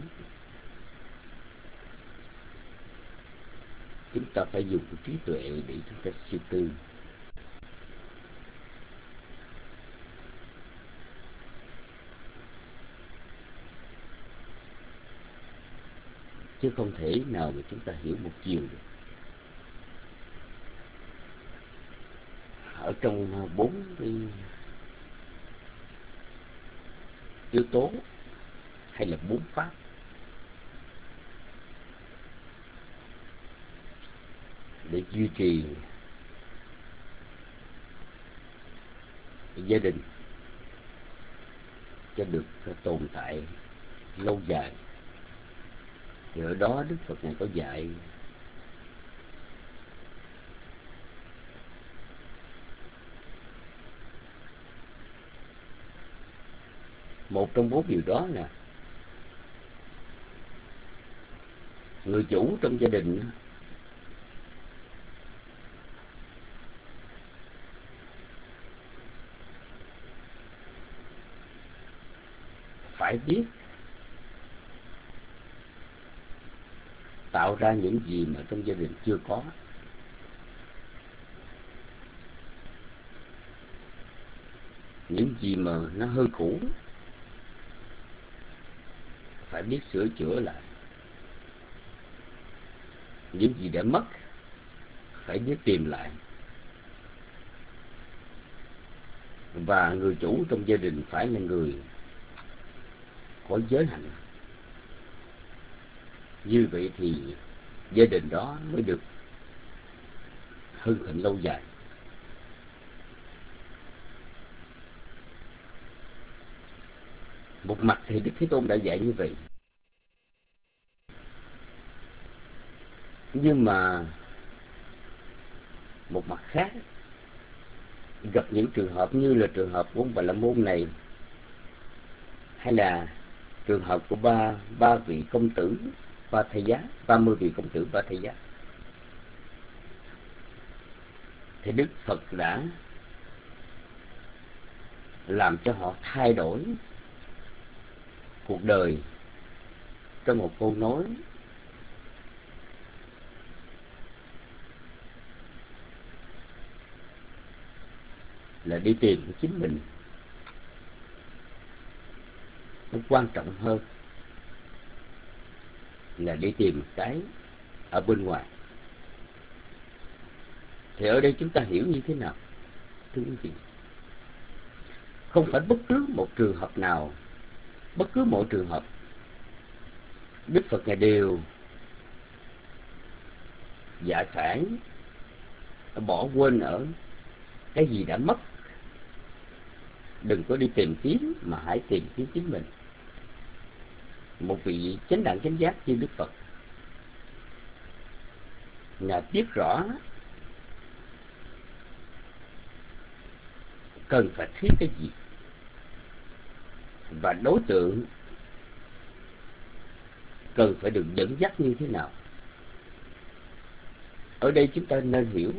chúng ta phải dùng trí tuệ để chúng ta suy tư. Chứ không thể nào mà chúng ta hiểu một chiều được. Ở trong bốn cái yếu tố hay là bốn pháp để duy trì gia đình cho được tồn tại lâu dài, thì ở đó Đức Phật Ngài có dạy một trong bốn điều đó là người chủ trong gia đình phải biết tạo ra những gì mà trong gia đình chưa có. Những gì mà nó hơi cũ phải biết sửa chữa lại. Những gì đã mất phải biết tìm lại. Và người chủ trong gia đình phải là người có giới hạnh. Như vậy thì gia đình đó mới được hưng thịnh lâu dài. Một mặt thì Đức Thế Tôn đã dạy như vậy, nhưng mà một mặt khác, gặp những trường hợp như là trường hợp của ông Bà La Môn này, hay là trường hợp của ba ba vị công tử Ba Thầy Giá, ba mươi vị công tử Ba Thầy Giá, thì Đức Phật đã làm cho họ thay đổi cuộc đời trong một câu nói là đi tìm chính mình. Nó quan trọng hơn là đi tìm cái ở bên ngoài. Thì ở đây chúng ta hiểu như thế nào? Thưa quý vị, không phải bất cứ một trường hợp nào, bất cứ một trường hợp Đức Phật Ngài đều giải phản, bỏ quên ở cái gì đã mất. Đừng có đi tìm kiếm, mà hãy tìm kiếm chính mình. Một vị chánh đẳng chánh giác như Đức Phật, Ngài biết rõ cần phải thiết cái gì, và đối tượng cần phải được dẫn dắt như thế nào. Ở đây chúng ta nên hiểu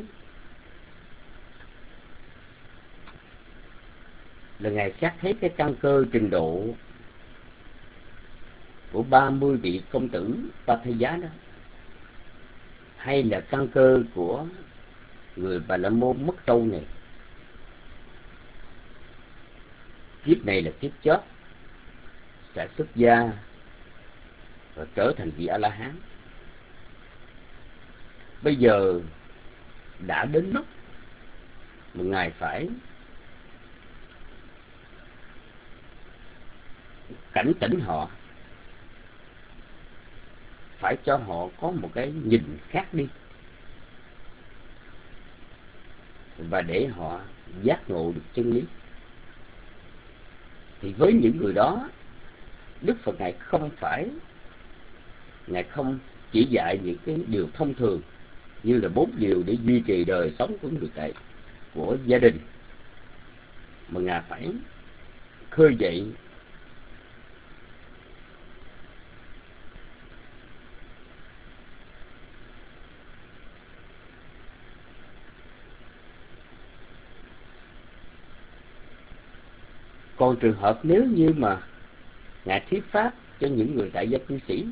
là Ngài xét thấy cái căn cơ trình độ của ba mươi vị công tử Pattaya đó, hay là căn cơ của người Bà La Môn mất trâu này, kiếp này là kiếp chót sẽ xuất gia và trở thành vị A-la-hán. Bây giờ đã đến lúc mà Ngài phải cảnh tỉnh họ, phải cho họ có một cái nhìn khác đi, và để họ giác ngộ được chân lý. Thì với những người đó, Đức Phật Ngài không phải Ngài không chỉ dạy những cái điều thông thường như là bốn điều để duy trì đời sống của người cậy, của gia đình, mà Ngài phải khơi dậy Còn trường hợp nếu như mà Ngài thuyết pháp cho những người tại gia cư sĩ,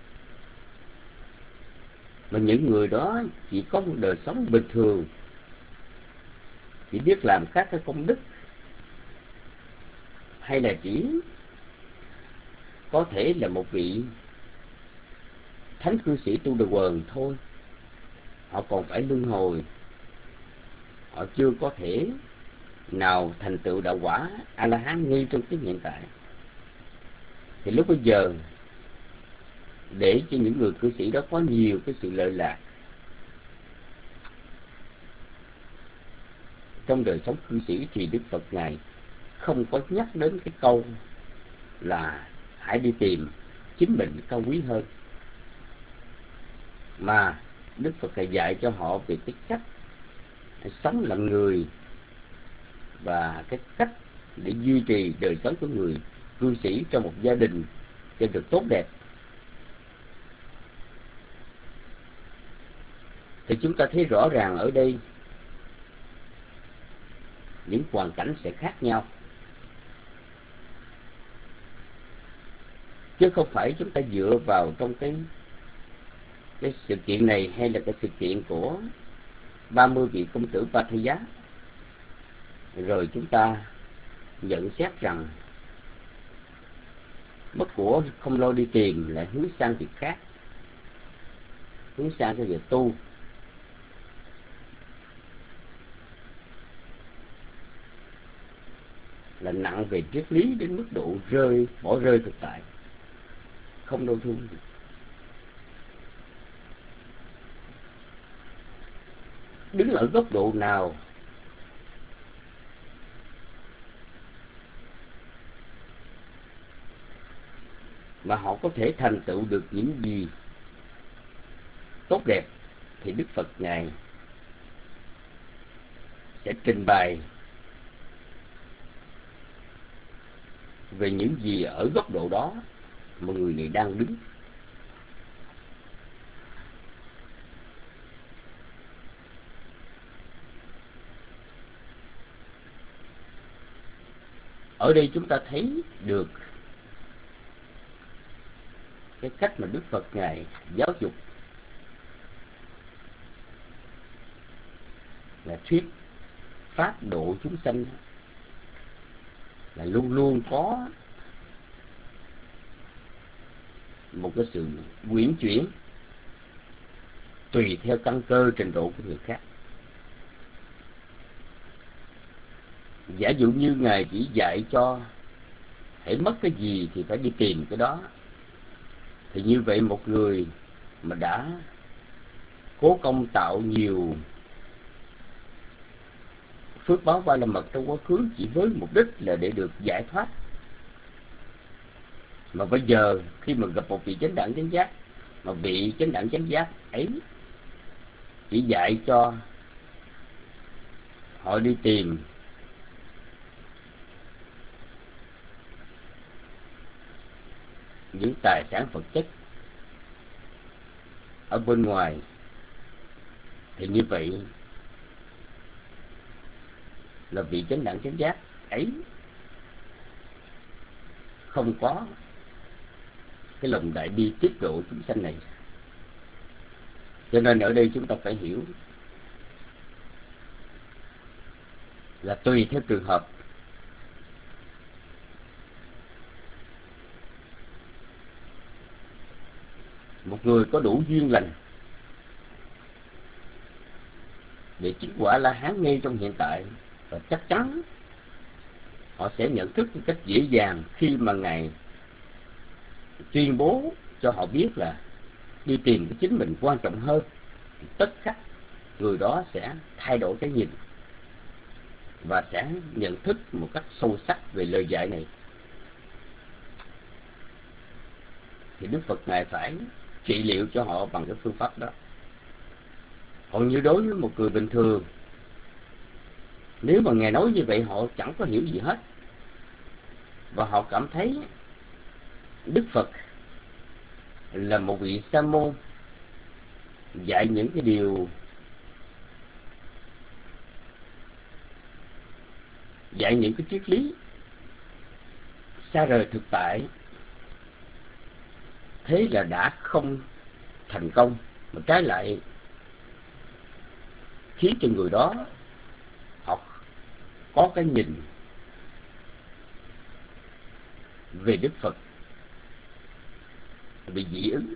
mà những người đó chỉ có một đời sống bình thường, chỉ biết làm các cái công đức, hay là chỉ có thể là một vị thánh cư sĩ tu đà quần thôi, họ còn phải luân hồi, họ chưa có thể nào thành tựu đạo quả A-la-hán ngay trong cái hiện tại. Thì lúc bây giờ, để cho những người cư sĩ đó có nhiều cái sự lợi lạc trong đời sống cư sĩ, thì Đức Phật Ngài không có nhắc đến cái câu là hãy đi tìm chính mình cao quý hơn, mà Đức Phật Ngài dạy cho họ về cái cách sống làm người và cái cách để duy trì đời sống của người cư sĩ trong một gia đình cho được tốt đẹp. Thì chúng ta thấy rõ ràng ở đây những hoàn cảnh sẽ khác nhau, chứ không phải chúng ta dựa vào trong cái cái sự kiện này hay là cái sự kiện của ba mươi vị công tử Pattaya rồi chúng ta nhận xét rằng mất của không lo đi tìm, lại hướng sang việc khác, hướng sang cái việc tu. Là nặng về triết lý đến mức độ rơi bỏ rơi thực tại, không đâu thu. Đứng ở góc độ nào mà họ có thể thành tựu được những gì tốt đẹp, thì Đức Phật Ngài sẽ trình bày về những gì ở góc độ đó mà người này đang đứng. Ở đây chúng ta thấy được cái cách mà Đức Phật Ngài giáo dục, là thuyết pháp độ chúng sanh, là luôn luôn có một cái sự uyển chuyển tùy theo căn cơ trình độ của người khác. Giả dụ như Ngài chỉ dạy cho hãy mất cái gì thì phải đi tìm cái đó, thì như vậy một người mà đã cố công tạo nhiều phước báo ba la mật trong quá khứ chỉ với mục đích là để được giải thoát, mà bây giờ khi mà gặp một vị chánh đẳng chánh giác, mà vị chánh đẳng chánh giác ấy chỉ dạy cho họ đi tìm những tài sản vật chất ở bên ngoài, Thì như vậy là vị chánh đẳng chánh giác ấy không có cái lòng đại bi tiếp độ chúng sanh này. Cho nên ở đây chúng ta phải hiểu là tùy theo trường hợp. Một người có đủ duyên lành để chứng quả La Hán ngay trong hiện tại, và chắc chắn họ sẽ nhận thức một cách dễ dàng khi mà Ngài tuyên bố cho họ biết là đi tìm cái chính mình quan trọng hơn, thì tất cả người đó sẽ thay đổi cái nhìn và sẽ nhận thức một cách sâu sắc về lời dạy này. Thì Đức Phật Ngài phải trị liệu cho họ bằng cái phương pháp đó. Còn như đối với một người bình thường, nếu mà Ngài nói như vậy họ chẳng có hiểu gì hết, và họ cảm thấy Đức Phật là một vị sa môn dạy những cái điều dạy những cái triết lý xa rời thực tại, thế là đã không thành công, mà trái lại khiến cho người đó họ có cái nhìn về Đức Phật bị dị ứng.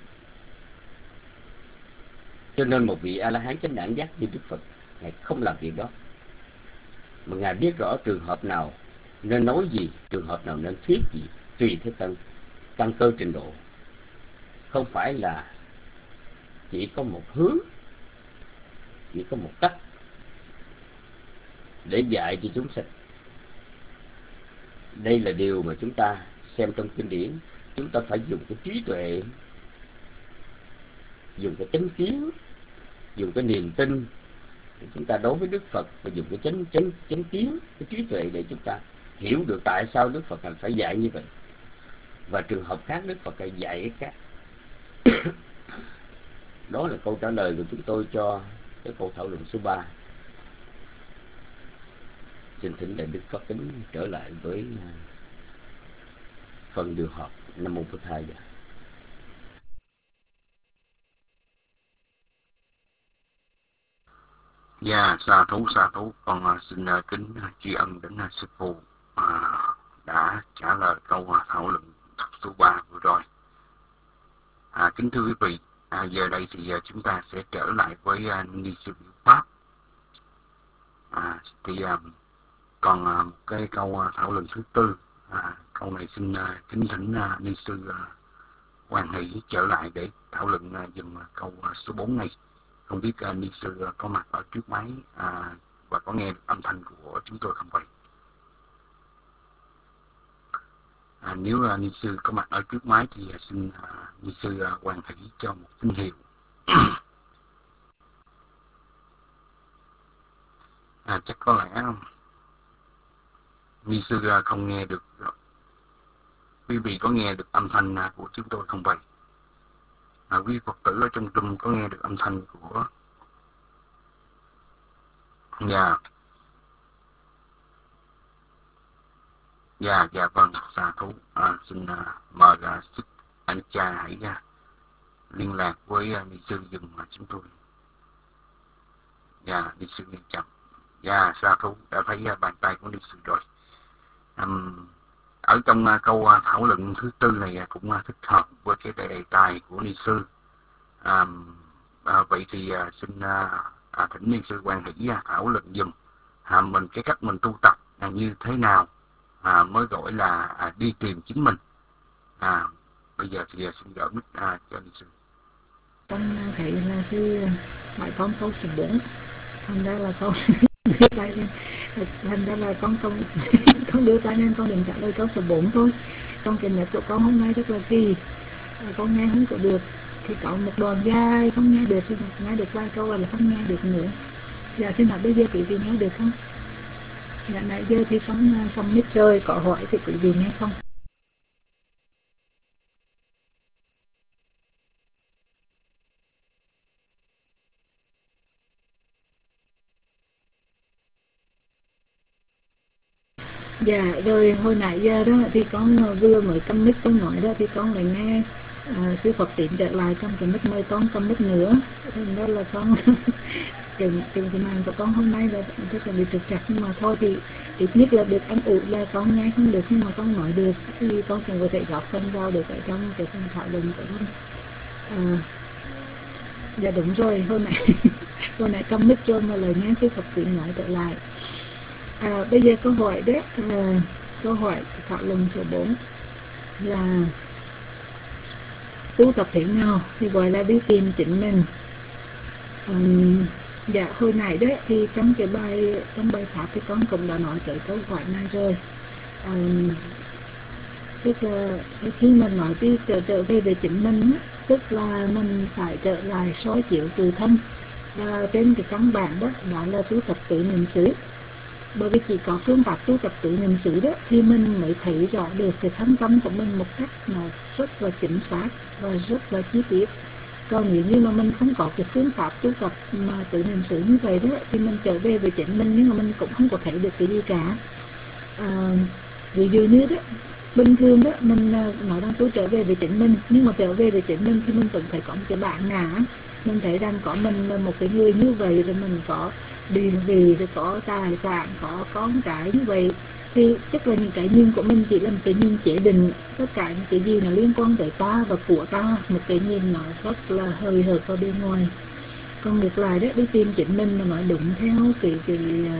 Cho nên một vị A-la-hán chánh đẳng giác như Đức Phật, Ngài không làm việc đó, mà Ngài biết rõ trường hợp nào nên nói gì, trường hợp nào nên thuyết gì, tùy theo tăng, tăng cơ trình độ. Không phải là chỉ có một hướng, chỉ có một cách để dạy cho chúng sanh. Đây là điều mà chúng ta xem trong kinh điển. Chúng ta phải dùng cái trí tuệ, dùng cái chánh kiến, dùng cái niềm tin để chúng ta đối với Đức Phật, và dùng cái chánh chánh chánh kiến, cái trí tuệ để chúng ta hiểu được tại sao Đức Phật phải dạy như vậy, và trường hợp khác Đức Phật phải dạy cái khác. Đó là câu trả lời của chúng tôi cho cái câu thảo luận số ba. Xin thỉnh đại Đức Pháp Kính trở lại với phần điều họp. Nam mô Phật Thầy. Dạ, sa thú sa thú con uh, xin uh, kính uh, tri ân đến uh, sư phụ uh, đã trả lời câu uh, thảo luận số ba vừa rồi. À, kính thưa quý vị, à, giờ đây thì uh, chúng ta sẽ trở lại với uh, ni sư biểu pháp. À, thì uh, còn uh, một cái câu uh, thảo luận thứ tư. À, câu này xin uh, kính thỉnh uh, ni sư uh, Hoàng Hỷ trở lại để thảo luận uh, dùm uh, câu uh, số bốn này. Không biết uh, ni sư uh, có mặt ở trước máy uh, và có nghe được âm thanh của chúng tôi không vậy? À, nếu uh, ni sư có mặt ở trước máy thì uh, xin uh, ni sư uh, Hoàng Hỷ cho một tín hiệu. À, chắc có lẽ ni sư uh, không nghe được. Quý vị có nghe được âm thanh uh, của chúng tôi không vậy? À, quý Phật tử ở trong trung có nghe được âm thanh của... Dạ. Dạ, dạ vâng, sa thú. À, xin uh, mời uh, sức anh cha hãy uh, liên lạc với uh, ni sư dùm uh, chúng tôi. Dạ, ni sư liên chậm. Dạ, sa thú đã thấy uh, bàn tay của ni sư rồi. Um, ở trong uh, câu uh, thảo luận thứ tư này uh, cũng uh, thích hợp với cái đề tài của ni sư. À, à, vậy thì à, xin à, à, thỉnh ni sư Quan Hỷ à, thảo luận dùm à, mình cái cách mình tu tập à, như thế nào à, mới gọi là à, đi tìm chính mình. À, bây giờ thì à, xin gửi mic à, cho ni sư. Con thấy là cái hỏi con câu số bốn, thành ra là con đưa tay lên, thành ra là con không con đưa tay lên, con định trả lời câu số bốn thôi. Trong cái nhật của con hôm nay rất là kỳ, con nghe không có được, thì có một đoạn dài không nghe được, thì nghe được vài câu là không nghe được nữa. Dạ xin hỏi bây giờ quý vị nghe được không? Dạ nãy giờ thì con xong mic rồi, có hỏi thì quý vị nghe không? Dạ, rồi hồi nãy giờ đó thì con vừa mới cầm mic con nói đó thì con lại nghe à, sư Phật Tín trở lại trong cái mic mời con cầm mic nữa, đó là con cái, cái, cái màn của con hôm nay là rất là bị trục trặc, nhưng mà thôi thì ít nhất là được ăn ủi là con nghe không được nhưng mà con nói được thì con cũng có thể góp phần vào được ở trong cái phần thảo luận của con. À, dạ đúng rồi, hồi nãy hồi nãy cầm mic rồi mà lời nghe sư Phật Tín nói trở lại. À, bây giờ câu hỏi đấy, à, câu hỏi thảo luận số bốn là tu tập thế nào thì gọi là đi tìm chính mình. Um, dạ hồi nãy đấy thì trong cái bài trong bài pháp thì con cũng đã nói tới câu hỏi này rồi. Um, tức là khi mình nói đi trở trở về về chính mình, tức là mình phải trở lại soi chiếu tự thân, và trên cái căn bản đó đó là tu tập tự niệm xứ. Bởi vì chỉ có phương pháp tu tập tự niệm xứ đó thì mình mới thấy rõ được cái thân tâm của mình một cách nó rất là chính xác và rất là chi tiết. Còn nếu như mà mình không có cái phương pháp tu tập mà tự niệm xứ như vậy đó thì mình trở về về chính mình nhưng mà mình cũng không có thấy được cái gì cả. À, ví dụ như đó bình thường đó mình nói rằng tôi trở về về chính mình, nhưng mà trở về về chính mình thì mình vẫn phải có một cái bản ngã. Mình thấy rằng có mình là một cái người như vậy, rồi mình có địa vị, rồi có tài sản, có con cái như vậy, thì chắc là những cái nhìn của mình chỉ là một cái nhìn chế định. Tất cả những cái gì nó liên quan tới ta và của ta, một cái nhìn nó rất là hời hợt vào bên ngoài. Còn ngược lại đó, đi tìm chính mình mà nói đúng theo cái, cái,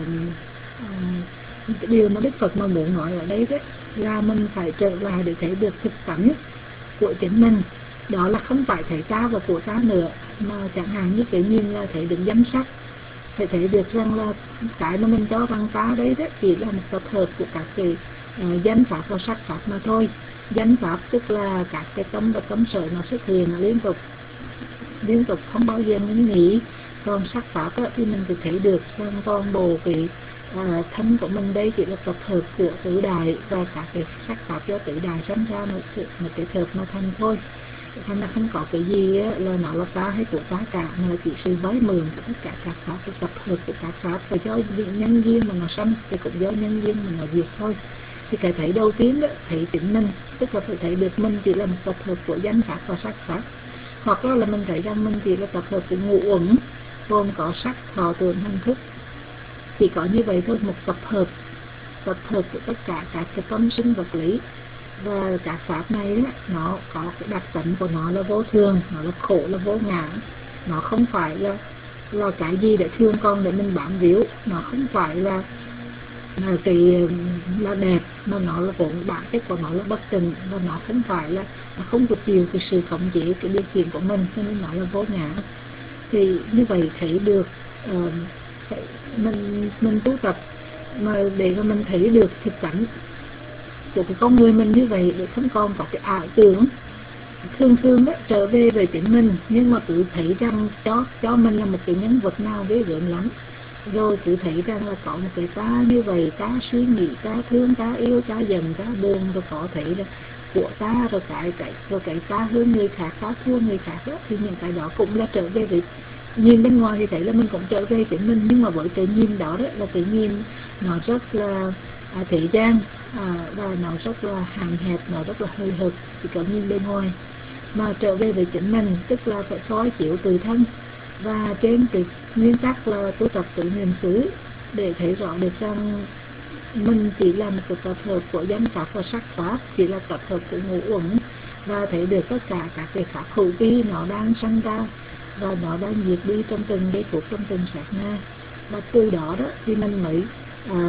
uh, cái điều mà Đức Phật mà muốn nói ở đây đó là mình phải trở lại để thấy được thực tánh của chính mình. Đó là không phải thấy ta và của ta nữa, mà chẳng hạn như cái nhìn là thấy được danh sắc, phải thấy được rằng là cái mà mình cho rằng ta đấy đó chỉ là một tập hợp của các cái uh, danh pháp và sắc pháp mà thôi. Danh pháp tức là các cái tâm và tâm sở nó xuất hiện liên tục liên tục không bao giờ ngưng nghỉ. Còn sắc pháp đó, thì mình phải thấy được rằng toàn bộ cái à, thân của mình đây chỉ là tập hợp của tứ đại, và các cái sắc pháp do tứ đại sinh ra một, một cái hợp mà thành thôi. Thành là không có cái gì á, là nó là ta hay của ta cả, mà là chỉ sự vái mượn của tất cả các pháp, cái tập hợp của các pháp, và do nhân duyên mà nó sanh thì cũng do nhân duyên mà nó diệt thôi. Thì cái thấy đầu tiên đó, thấy chính mình, tức là phải thấy được mình chỉ là một tập hợp của danh pháp và sắc pháp. Hoặc là, là mình thấy rằng mình chỉ là tập hợp của ngũ uẩn, gồm có sắc, thọ, tưởng, hành, thức. Chỉ có như vậy thôi, một tập hợp tập hợp của tất cả các cái tâm sinh vật lý. Và các pháp này đó, nó có cái đặc tính của nó là vô thường, nó là khổ, là vô ngã. Nó không phải là là cái gì để thương con để mình bám víu, nó không phải là là cái là đẹp, mà nó là vốn bản chất của nó là bất tịnh, và nó không phải là nó không có chịu cái sự khống chế, cái điều khiển của mình, cho nên nó là vô ngã. Thì như vậy thấy được uh, mình mình tu tập mà để mà mình thấy được thực cảnh của cái con người mình như vậy, để không còn có cái ảo tưởng. Thường thường đó trở về về chính mình, nhưng mà cứ thấy rằng cho cho mình là một cái nhân vật nào ghê gớm lắm, rồi cứ thấy rằng là có một cái ta như vậy, ta suy nghĩ, ta thương, ta yêu, ta giận, ta buồn, rồi có thể là của ta, rồi cái cái rồi cái ta hơn người khác, ta thua người khác đó, thì những cái đó cũng là trở về với nhìn bên ngoài thì thấy là mình cũng trở về chính mình, nhưng mà với cái nhìn đó đó là cái nhìn nó rất là à, thế gian, à, và nó rất là hạn hẹp, nó rất là hơi hợt, chỉ có nhìn bên ngoài. Mà trở về với chính mình tức là phải soi chiếu tự thân, và trên cái nguyên tắc là tu tập tự niệm xứ, để thấy rõ được rằng mình chỉ là một cái tập hợp của danh pháp và sắc pháp, chỉ là tập hợp của ngũ uẩn, và thấy được tất cả các cái pháp hữu vi nó đang sanh ra và nó đang diệt đi trong từng giây phút, trong từng sát na. Và từ đó đó thì mình mới à,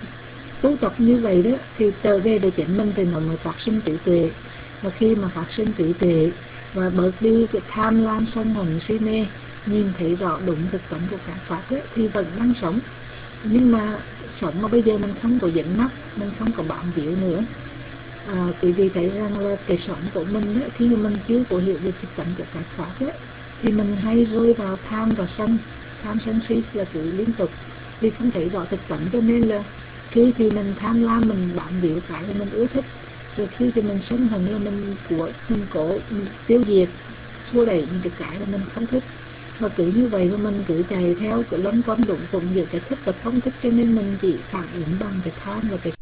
tu tập như vậy đó, thì trở về để chính mình thì nó mới phát sinh trí tuệ. Và khi mà phát sinh trí tuệ và bớt đi cái tham lam sân hận si mê, nhìn thấy rõ đúng thực tánh của các pháp ấy, thì vẫn đang sống. Nhưng mà sống mà bây giờ mình không có dẫn mắt, mình không có bám víu nữa. À, quý vị thấy rằng là cái sống của mình ấy, khi mà mình chưa có hiểu được thực tánh của các pháp ấy, thì mình hay rơi vào tham và sân. Tham sân si là cứ liên tục, vì không thấy rõ thực tánh, cho nên là khi thì mình tham lam, mình bám víu cái là mình ưa thích, rồi khi thì mình sân hận là mình của mình cố mình tiêu diệt, xua đẩy những cái cái là mình không thích. Và cứ như vậy mà mình cứ chạy theo cái lấn quấn đụng cùng giữa cái thích và không thích, cho nên mình chỉ phản ứng bằng cái tham và cái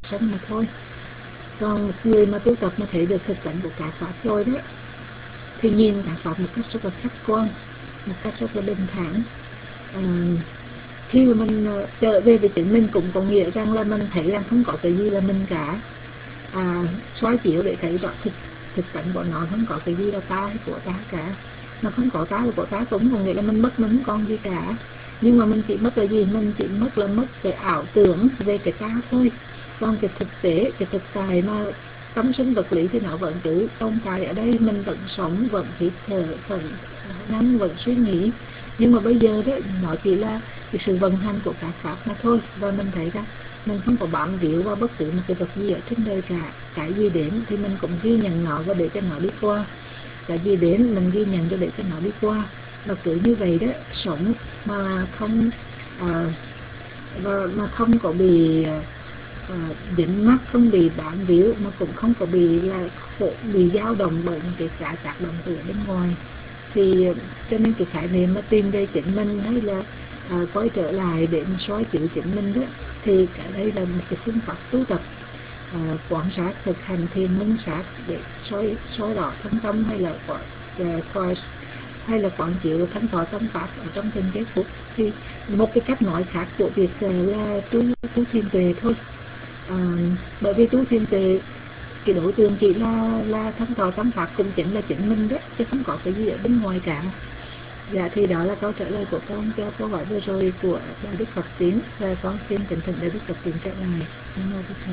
sống mà thôi. Còn một người mà tu tập mà thấy được thực tánh của các pháp rồi đấy thì nhìn các pháp một cách rất là khách quan, một cách rất là bình thản. À, khi mà mình trở về với chính mình cũng có nghĩa rằng là mình thấy rằng không có cái gì là mình cả. À, soi chiếu để thấy rõ thực thực tánh của nó, không có cái gì là ta hay của ta cả. Nó không có ta hay của ta cũng có nghĩa là mình mất, mình không còn gì cả. Nhưng mà mình chỉ mất là gì? Mình chỉ mất là mất cái ảo tưởng về cái ta thôi. Còn cái thực tế, cái thực tại mà tâm sinh vật lý thì nó vẫn cứ tồn tại ở đây. Mình vẫn sống, vẫn hít thở, vẫn năng, vẫn suy nghĩ. Nhưng mà bây giờ đấy, nó chỉ là cái sự vận hành của các pháp mà thôi. Và mình thấy rằng mình không có bám víu vào bất cứ một cái vật gì ở trên đời cả. Cái gì đến thì mình cũng ghi nhận nó và để cho nó đi qua. Cái gì đến mình ghi nhận cho để cho nó đi qua. Và cứ như vậy đó, sống mà không à, và mà không có bị à, dính mắc, không bị bám víu, mà cũng không có bị là khổ, bị dao động bởi những cái cả tác động từ bên ngoài. Thì cho nên cái khái niệm mà tìm về chính mình hay là à, quay trở lại để mà soi chiếu chính mình đó, thì cái đây là một cái phương pháp tu tập. À, quan sát, thực hành thiền minh sát để soi soi rõ thân tâm, hay là quả, à, hay là quán chiếu thanh tọa tâm pháp ở trong từng giây phút. Thì một cái cách nói khác của việc là tu tu thiền tuệ thôi. À, bởi vì tu thiền tuệ cái đối tượng chỉ là là thanh tọa tâm pháp cũng chính là chính mình đó, chứ không có cái gì ở bên ngoài cả. Dạ thì đó là câu trả lời của con cho câu hỏi vừa rồi của Đại Đức Phật Tiến, và con xin kính thỉnh Đại Đức Phật Tiến trở lại. Nam mô Bổn Sư.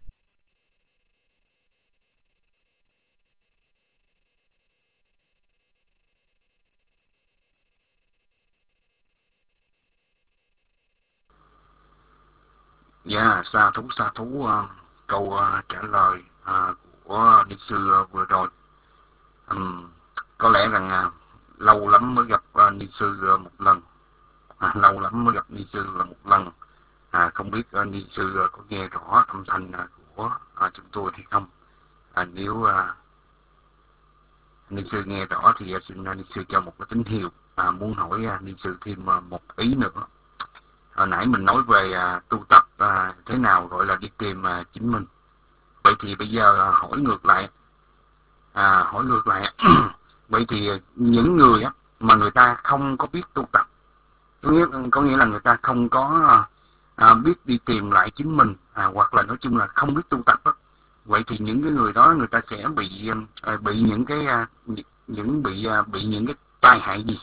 Dạ, sa thú sa thú uh, câu uh, trả lời uh, của ni sư uh, vừa rồi. Um, có lẽ rằng uh, lâu lắm mới gặp uh, ni sư uh, một lần, à, lâu lắm mới gặp ni sư là một lần. À, không biết uh, ni sư uh, có nghe rõ âm thanh uh, của uh, chúng tôi thì không. À, nếu uh, ni sư nghe rõ thì uh, xin uh, ni sư cho một cái tín hiệu. À, muốn hỏi uh, ni sư thêm uh, một ý nữa. Hồi nãy mình nói về à, tu tập à, thế nào gọi là đi tìm à, chính mình. Vậy thì bây giờ à, hỏi ngược lại, à, hỏi ngược lại. Vậy thì những người á, mà người ta không có biết tu tập, có nghĩa, có nghĩa là người ta không có à, biết đi tìm lại chính mình, à, hoặc là nói chung là không biết tu tập á. Vậy thì những cái người đó người ta sẽ bị à, bị những cái à, những bị à, bị những cái tai hại gì?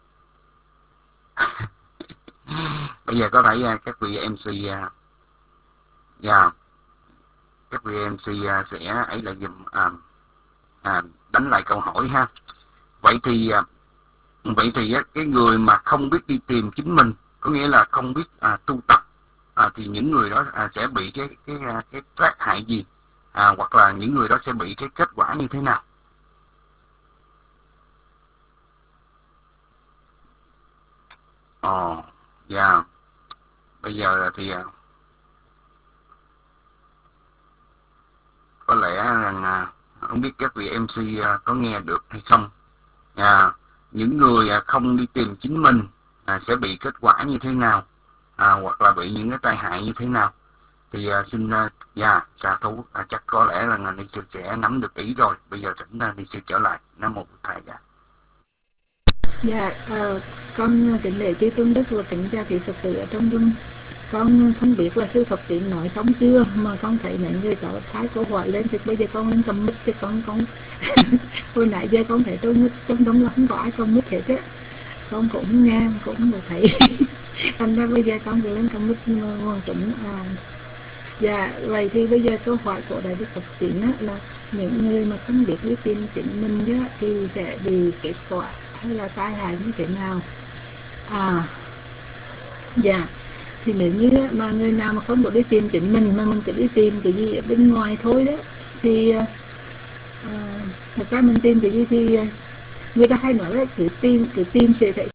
Bây giờ có thể à, các vị em xê à, yeah, các vị em xê uh, sẽ ấy lại dùm à, à, đánh lại câu hỏi ha. Vậy thì à, vậy thì á, cái người mà không biết đi tìm chính mình, có nghĩa là không biết à, tu tập, à, thì những người đó à, sẽ bị cái cái cái, cái tác hại gì, à, hoặc là những người đó sẽ bị cái kết quả như thế nào? Ồ, dạ, yeah. Bây giờ thì à, có lẽ rằng à, không biết các vị em xê à, có nghe được hay không. À, những người à, không đi tìm chính mình à, sẽ bị kết quả như thế nào, à, hoặc là bị những cái tai hại như thế nào? Thì à, xin à, dạ sa thú à, chắc có lẽ là ni sư sẽ nắm được ý rồi. Bây giờ thỉnh uh, ni sư trở lại. Nam mô Bổn Thầy. Dạ, Dạ, à, con kính lễ chư tôn đức và kính chào quý Phật tử ở trong dung. Con không biết là sư Phật Tiến nói xong chưa, mà con thấy mấy người có thái câu hỏi lên thì bây giờ con lên cầm mic, chứ con con hồi nãy giờ con thấy tôi mic trong đông là không có ai cầm mic hết á, con cũng nghe cũng không được thấy. Thành ra bây giờ con vừa lên cầm mic ngoan cũng à. Dạ, vậy thì bây giờ câu hỏi của Đại Đức Phật Tiến á, là những người mà không biết đi tìm chính mình á, thì sẽ bị kết quả hay là tai hại như thế nào? À, dạ, thì nếu như mà người nào mà không có đi tìm chính mình, mà mình cứ đi tìm cái gì ở bên ngoài thôi đó, thì à, thật ra mình tìm cái gì thì người ta hay nói là cứ tìm, cứ tìm sẽ thấy.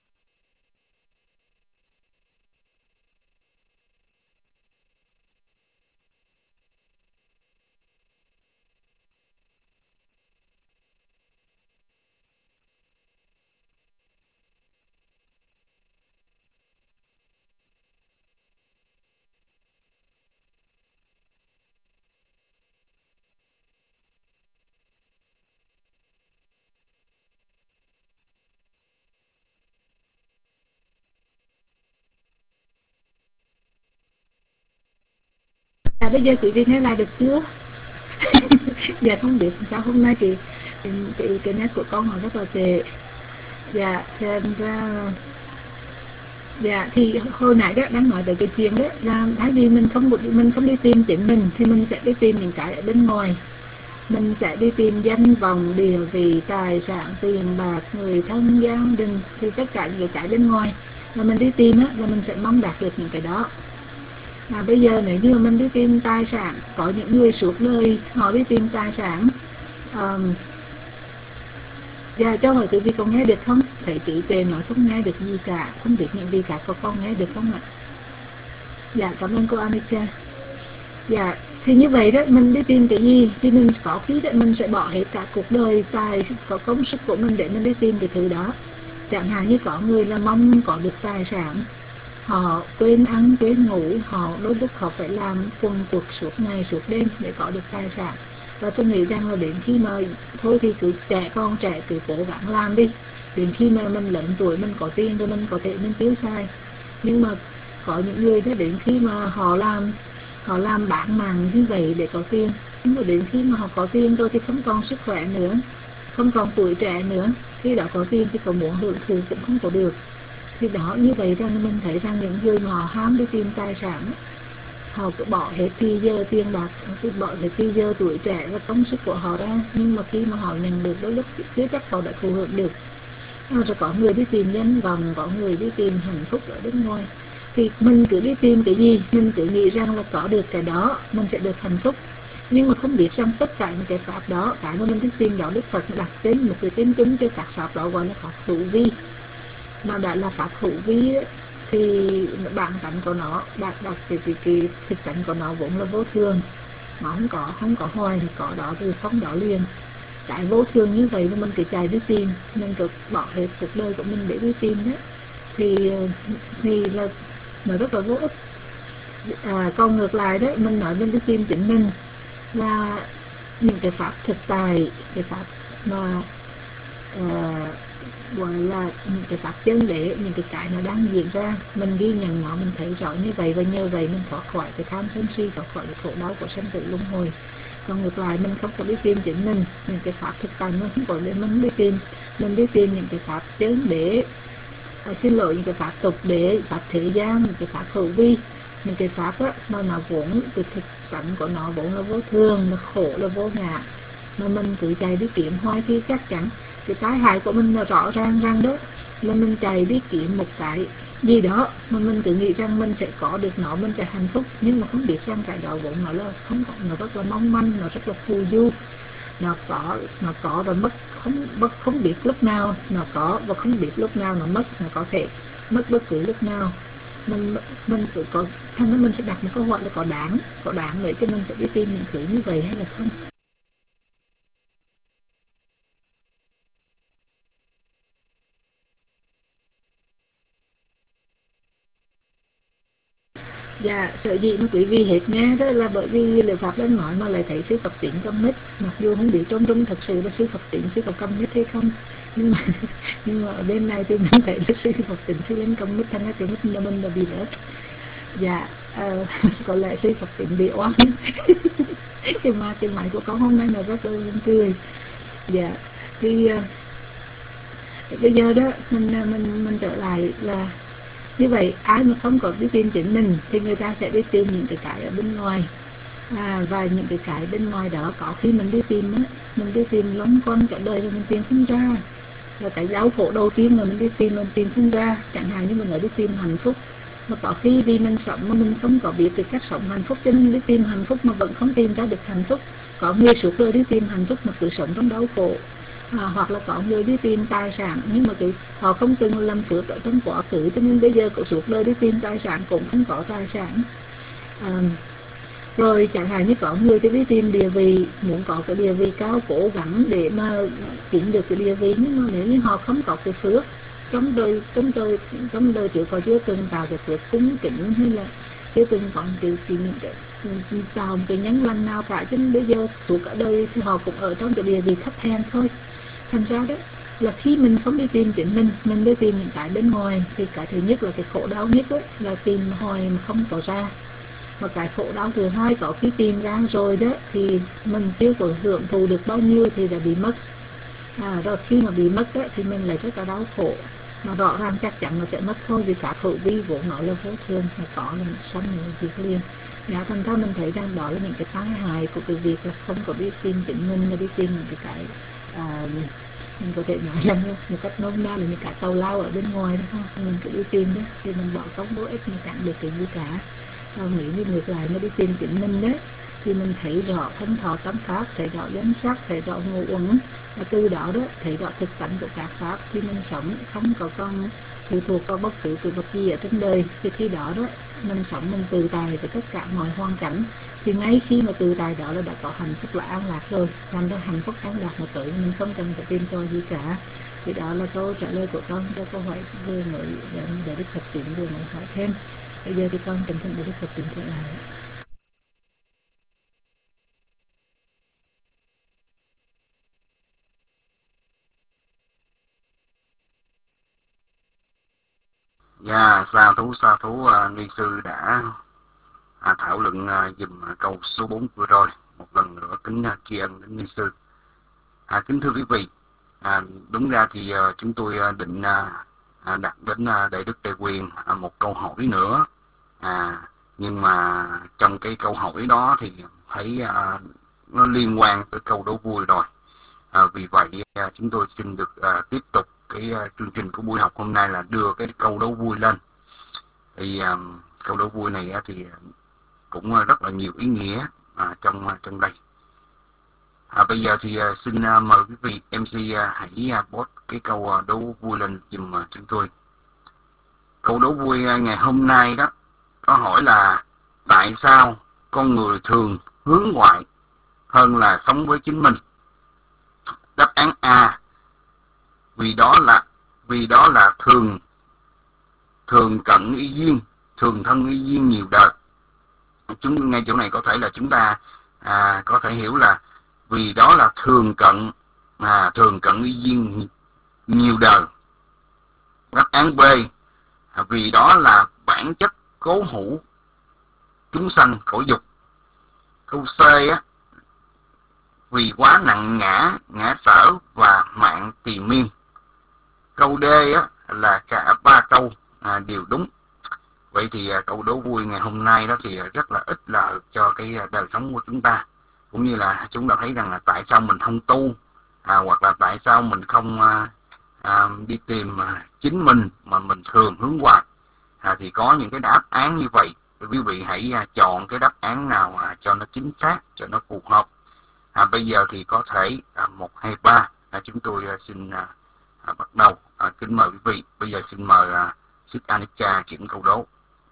À, bây giờ quý vị nghe lại được chưa? Dạ không biết sao hôm nay thì cái, cái, cái nét của con nó rất là tệ. Dạ thành ra dạ thì hồi nãy đó đang nói về cái chuyện đó là thay vì mình không mình không đi tìm chính mình thì mình sẽ đi tìm những cái ở bên ngoài. Mình sẽ đi tìm danh vọng, địa vị, tài sản, tiền bạc, người thân, gia đình, thì tất cả những cái bên ngoài là mình đi tìm á, là mình sẽ mong đạt được những cái đó. Mà bây giờ nếu như mình đi tìm tài sản, có những người suốt đời họ đi tìm tài sản. um, Dạ cho hỏi quý vị có nghe được không? Thấy chị tên nói không nghe được gì cả, không biết những gì cả, có con nghe được không ạ? Dạ cảm ơn cô Anika. Dạ thì như vậy đó, mình đi tìm cái gì thì mình có khi đó mình sẽ bỏ hết cả cuộc đời tài có công sức của mình để mình đi tìm cái thứ đó. Chẳng hạn như có người là mong có được tài sản, họ quên ăn quên ngủ, họ đôi lúc họ phải làm quần quật suốt ngày suốt đêm để có được tài sản. Và tôi nghĩ rằng là đến khi mà thôi thì cứ trẻ con trẻ cứ cố gắng làm đi, đến khi mà mình lớn tuổi mình có tiền rồi mình có thể mình tiêu xài. Nhưng mà có những người đó đến khi mà họ làm họ làm bán mạng như vậy để có tiền, nhưng mà đến khi mà họ có tiền rồi thì không còn sức khỏe nữa, không còn tuổi trẻ nữa, khi đã có tiền thì có muốn hưởng thụ cũng không có được. Thì đó, như vậy rằng mình thấy rằng những người mà họ ham đi tìm tài sản, họ cứ bỏ hết thì giờ tiền bạc, cứ bỏ hết thì giờ tuổi trẻ và công sức của họ ra, nhưng mà khi mà họ nhận được đôi lúc chưa chắc họ đã thụ hưởng được. Rồi có người đi tìm danh vọng, có người đi tìm hạnh phúc ở bên ngoài. Thì mình cứ đi tìm cái gì, mình cứ nghĩ rằng là có được cái đó mình sẽ được hạnh phúc, nhưng mà không biết rằng tất cả những cái pháp đó, cái mà mình đi tìm đó, Đức Phật đặt tên một cái tên chung cho các pháp đó gọi là pháp hữu vi. Mà đã là pháp hữu vi thì bản tánh của nó đạt đặt cái, cái, cái thực tánh của nó vốn là vô thường, nó không có không có hoài, có đó thì không đó liền. Cái vô thường như vậy mà mình cứ chạy đi tìm, mình cứ bỏ hết cuộc đời của mình để đi tìm đó, thì thì là nó rất là vô ích. À, còn ngược lại đấy, mình nói mình đi tìm chính mình là những cái pháp thực tại, cái pháp mà uh, gọi là những cái pháp chân đế, những cái cái nó đang diễn ra, mình ghi nhận nó, mình thấy rõ như vậy, và nhờ vậy mình thoát khỏi cái tham sân si, thoát khỏi cái khổ đau của sanh tử luân hồi. Còn ngược lại mình không có đi tìm chính mình, những cái pháp thực tại mình không có để mình đi tìm, mình đi tìm những cái pháp chân đế, à, xin lỗi, những cái pháp tục đế, pháp thế gian, những cái pháp hữu vi, những cái pháp á, mà nó vốn cái thực tánh của nó vốn là vô thường, là khổ, là vô ngã, mà mình cứ chạy đi kiếm hoài thì chắc chắn cái tai hại của mình là rõ ràng rằng đó là mình chạy đi kiếm một cái gì đó mà mình cứ nghĩ rằng mình sẽ có được nó, mình sẽ hạnh phúc, nhưng mà không biết rằng cái đó vốn nó là không có, nó rất là mong manh, nó rất là phù du, nó có nó có và mất, không mất không biết lúc nào nó có và không biết lúc nào nó mất, nó có thể mất bất cứ lúc nào. Mình mình cứ có thành ra mình sẽ đặt một câu hỏi là có đáng có đáng để cho mình sẽ đi tìm những thứ như vậy hay là không. Dạ, sở dĩ mà quý vị hết nghe đó là bởi vì Liệu Pháp đang nói mà lại thấy sư Phật tính cầm nít, mặc dù không biết trong trung thật sự là sư Phật tính sư Phật cầm nít hay không, nhưng mà nhưng mà ở bên này thì mình thấy là sư Phật tính sư lên cầm nít, thành ra cái nít là mình là bị rớt. Dạ, uh, có lẽ sư Phật tính bị oan. Nhưng mà cái máy của con hôm nay là rất là buồn cười. Dạ, thì uh, bây giờ đó mình mình mình trở lại là như vậy, ai mà không có đi tìm chính mình thì người ta sẽ đi tìm những cái cái ở bên ngoài, à, và những cái cái bên ngoài đó có khi mình đi tìm á, mình đi tìm lắm con cả đời rồi mình tìm không ra, là cái đau khổ đầu tiên là mình đi tìm mình tìm không ra. Chẳng hạn như mình ở đi tìm hạnh phúc, mà có khi vì mình sống mà mình không có biết cái cách sống hạnh phúc cho nên đi tìm hạnh phúc mà vẫn không tìm ra được hạnh phúc. Có người suốt đời đi tìm hạnh phúc mà cứ sống trong đau khổ. À, hoặc là có người đi tìm tài sản nhưng mà cái, họ không từng làm phước ở trong quá khứ cho nên bây giờ có suốt đời đi tìm tài sản cũng không có tài sản. À, rồi chẳng hạn như có người thì đi tìm địa vị, muốn có cái địa vị cao, cố gắng để mà kiếm được cái địa vị, nhưng mà nếu như họ không có cái phước trong đời trong đời trong đời trước họ chưa từng tạo cái phước cúng kính hay là chưa từng có cái cái tạo một cái nhân lành nào cả, cho nên bây giờ suốt cả đời thì họ cũng ở trong cái địa vị thấp hèn thôi. Thành ra đó là khi mình không đi tìm chính mình, mình đi tìm những cái bên ngoài thì cái thứ nhất là cái khổ đau nhất ấy, là tìm hoài mà không có ra. Và cái khổ đau thứ hai có khi tìm ra rồi đó thì mình chưa có hưởng thụ được bao nhiêu thì đã bị mất. À, rồi khi mà bị mất đó, thì mình lại rất là đau khổ, mà rõ ràng chắc chắn nó sẽ mất thôi, vì cả khẩu vi vốn nó là vô thường, mà có là mình sống mình diệt liền. Dạ, thành ra mình thấy rằng đó là những cái tai hại của cái việc là không có biết tin chính mình, mà đi tin những cái cái à, mình có thể nói rằng một cách nôm na là những cái tàu lao ở bên ngoài đó không, mình cứ đi tìm đó thì mình bỏ công vô ích, mình chẳng được cái gì cả. Và nếu như ngược lại mà đi tìm chính mình đấy thì mình thấy rõ thân thọ tâm pháp, thấy rõ danh sắc, thấy rõ ngũ uẩn, và từ đó đó thấy rõ thực tánh của các pháp, thì mình sống không có con phụ thuộc vào bất cứ cái vật gì ở trên đời. Thì khi đó đó mình sống mình tự tại với tất cả mọi hoàn cảnh, thì ngay khi mà tự tại đó là đã có hạnh phúc là an lạc rồi. Thành ra hạnh phúc an lạc mà tới mình không cần phải tìm tòi gì cả. Thì đó là câu trả lời của con cho câu hỏi vừa mới để Đức Phật Tịnh vừa mới hỏi thêm. Bây giờ thì con kính thỉnh để Đức Phật Tịnh trở lại. Dạ, sa thú sa thú uh, ni sư đã à, thảo luận uh, dùm uh, câu số bốn vừa rồi. Một lần nữa kính uh, tri ân đến ni sư. À, kính thưa quý vị, à, đúng ra thì uh, chúng tôi uh, định uh, đặt đến uh, Đại Đức Đại Quyền uh, một câu hỏi nữa. À, nhưng mà trong cái câu hỏi đó thì thấy uh, nó liên quan tới câu đố vui rồi. À, vì vậy uh, chúng tôi xin được uh, tiếp tục cái uh, chương trình của buổi học hôm nay là đưa cái câu đố vui lên. Thì uh, câu đố vui này uh, thì cũng uh, rất là nhiều ý nghĩa uh, trong uh, trong đây. À, bây giờ thì uh, xin uh, mời quý vị em xê uh, hãy uh, post cái câu uh, đố vui lên giùm uh, chúng tôi. Câu đố vui uh, ngày hôm nay đó có hỏi là tại sao con người thường hướng ngoại hơn là sống với chính mình? Đáp án A, vì đó là vì đó là thường thường cận y duyên, thường thân y duyên nhiều đời. Chúng ngay chỗ này có thể là chúng ta à, có thể hiểu là vì đó là thường cận à, thường cận y duyên nhiều đời. Đáp án B, à, vì đó là bản chất cố hữu chúng sanh khổ dục. Câu C á, vì quá nặng ngã, ngã sở và mạng tỳ miên. Câu D á, là cả ba câu à, đều đúng. Vậy thì à, câu đố vui ngày hôm nay đó thì rất là ích lợi cho cái đời sống của chúng ta. Cũng như là chúng ta thấy rằng là tại sao mình không tu, à, hoặc là tại sao mình không à, à, đi tìm à, chính mình mà mình thường hướng ngoại. À, thì có những cái đáp án như vậy. Quý vị hãy à, chọn cái đáp án nào à, cho nó chính xác, cho nó phù hợp. À, bây giờ thì có thể à, một, hai, ba à, chúng tôi à, xin à, à, bắt đầu. À, kính mời quý vị. Bây giờ xin mời à, Sức Anika kiểm câu đố.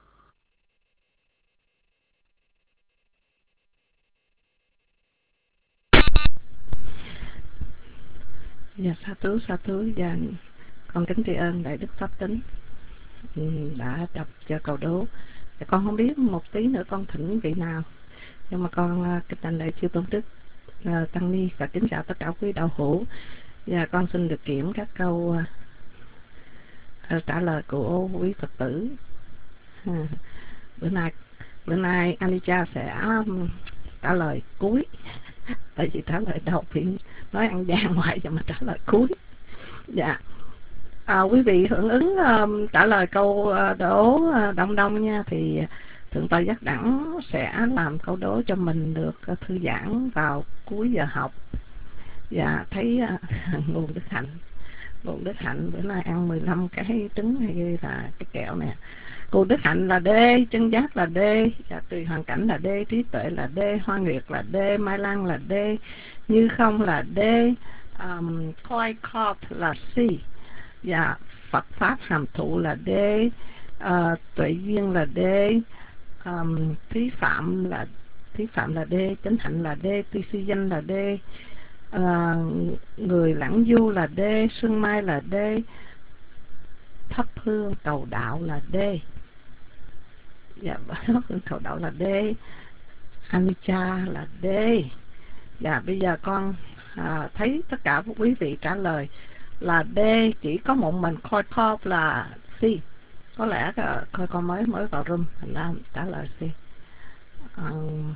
Dạ, sa thú sa thú và con kính tri ân Đại Đức Pháp Tính đã đọc cho câu đố. Và con không biết một tí nữa con thỉnh vị nào, nhưng mà con kính đảnh lễ chư tôn đức uh, tăng ni và kính chào tất cả quý đạo hữu. Và con xin được kiểm các câu uh, trả lời của quý Phật tử. Uh, bữa nay bữa nay Anica sẽ um, trả lời cuối. Tại vì trả lời đầu thì nói ăn gian hoài, cho mà trả lời cuối. Dạ. À, quý vị hưởng ứng uh, trả lời câu uh, đố uh, đông đông nha, thì Thượng tọa Giác Đẳng sẽ làm câu đố cho mình được uh, thư giãn vào cuối giờ học. Và thấy uh, nguồn đức hạnh nguồn đức hạnh bữa nay ăn mười lăm cái trứng hay là cái kẹo nè. Nguồn đức hạnh là D, chân giác là D, và tùy hoàn cảnh là D, trí tuệ là D, hoa nguyệt là D, mai lan là D, như không là D, um, coi cọp là C, và Phật pháp hàm thụ là D, uh, tuệ duyên là D, um, thí phạm là thí phạm là D, chánh hạnh là D, tuy sư danh là D, uh, người lãng du là D, sương mai là D, thắp hương cầu đạo là D. Dạ, thắp hương cầu đạo là D, Anicca là D. Dạ, bây giờ con à, thấy tất cả quý vị trả lời là D, chỉ có một mình Khôi Khop là C. Có lẽ coi con mới mới vào room thành ra trả lời C. à,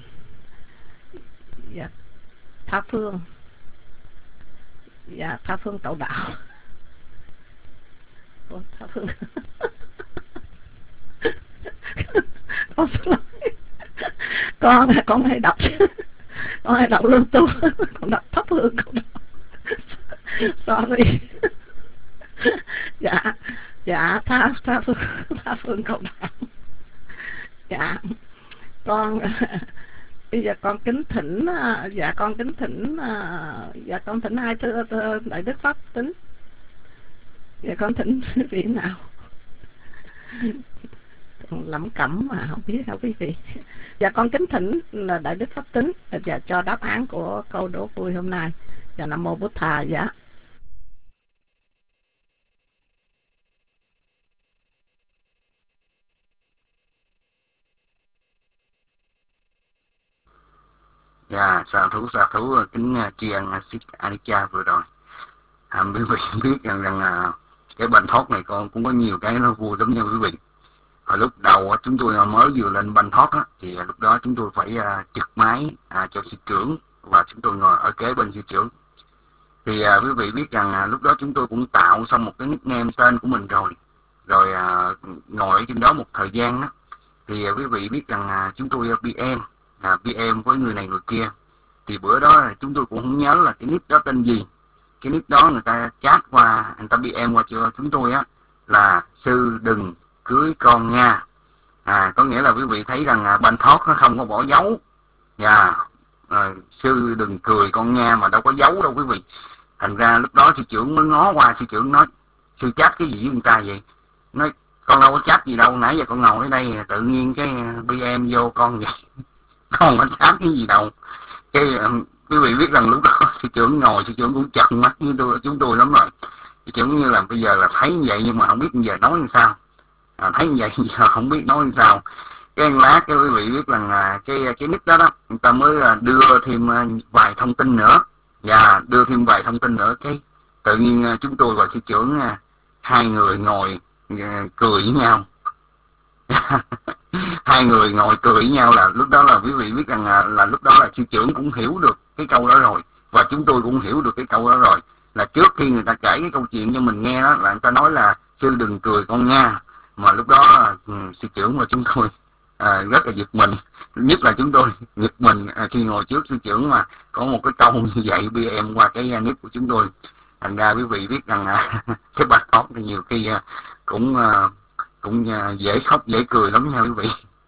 dạ Tha Phương, dạ Tha Phương Cậu Đạo. Ủa, Tha Phương con xin lỗi, con con hay đọc con hay đọc Lưu Tu, con đọc Thắp Hương Cậu Đạo. Sorry. Dạ dạ Tha Tha Phương Tha Phương Cậu Đạo. Dạ con bây giờ con kính thỉnh, dạ con kính thỉnh, dạ con thỉnh ai thưa, thưa Đại Đức Pháp Tính. Dạ con thỉnh vị nào? Con lẩm cẩm mà không biết hả quý vị. Dạ con kính thỉnh là Đại Đức Pháp Tính và cho đáp án của câu đố vui hôm nay. Dạ Nam Mô Bụt Thà. Dạ Dạ, sa thú sa thú kính tri ân Sít Anicca vừa rồi. À, quý vị biết rằng rằng là cái bệnh thoát này con cũng có nhiều cái nó vui lắm nha quý vị. Hồi lúc đầu chúng tôi mới vừa lên banh thoát á, thì lúc đó chúng tôi phải uh, trực máy uh, cho sư trưởng và chúng tôi ngồi ở kế bên sư trưởng. Thì uh, quý vị biết rằng uh, lúc đó chúng tôi cũng tạo xong một cái nickname tên của mình rồi, rồi uh, ngồi ở trên đó một thời gian đó. Thì uh, quý vị biết rằng uh, chúng tôi uh, bê em, uh, bê em với người này người kia. Thì bữa đó chúng tôi cũng không nhớ là cái nick đó tên gì. Cái nick đó người ta chat qua, người ta bê em qua cho chúng tôi á là sư đừng cưới con nha. À, có nghĩa là quý vị thấy rằng à, banh thoát nó không có bỏ dấu. Dạ, à, sư đừng cười con nha mà đâu có dấu đâu quý vị. Thành ra lúc đó sư trưởng mới ngó qua, sư trưởng nói sư chat cái gì với người ta vậy? Nói con đâu có chat gì đâu, nãy giờ con ngồi ở đây tự nhiên cái bê em vô con vậy. Con có chat cái gì đâu. Cái um, quý vị biết rằng lúc đó sư trưởng ngồi, sư trưởng cũng chật mắt với tôi, chúng tôi lắm rồi. Sư trưởng như là bây giờ là thấy như vậy nhưng mà không biết giờ nói làm sao. À, thấy như vậy giờ không biết nói làm sao. Cái lát cái quý vị biết rằng là cái cái nick đó đó người ta mới đưa thêm vài thông tin nữa và đưa thêm vài thông tin nữa. Cái tự nhiên chúng tôi và sư trưởng hai người ngồi cười với nhau. Hai người ngồi cười với nhau là lúc đó là quý vị biết rằng là, là lúc đó là sư trưởng cũng hiểu được cái câu đó rồi và chúng tôi cũng hiểu được cái câu đó rồi. Là trước khi người ta kể cái câu chuyện cho mình nghe đó là người ta nói là sư đừng cười con nha. Mà lúc đó um, sư trưởng và chúng tôi à, rất là giật mình, nhất là chúng tôi giật mình à, khi ngồi trước sư trưởng mà có một cái câu như vậy bê em qua cái uh, nick của chúng tôi. Thành ra quý vị biết rằng à, cái bài talk thì nhiều khi à, cũng à, cũng à, dễ khóc dễ cười lắm nha quý vị.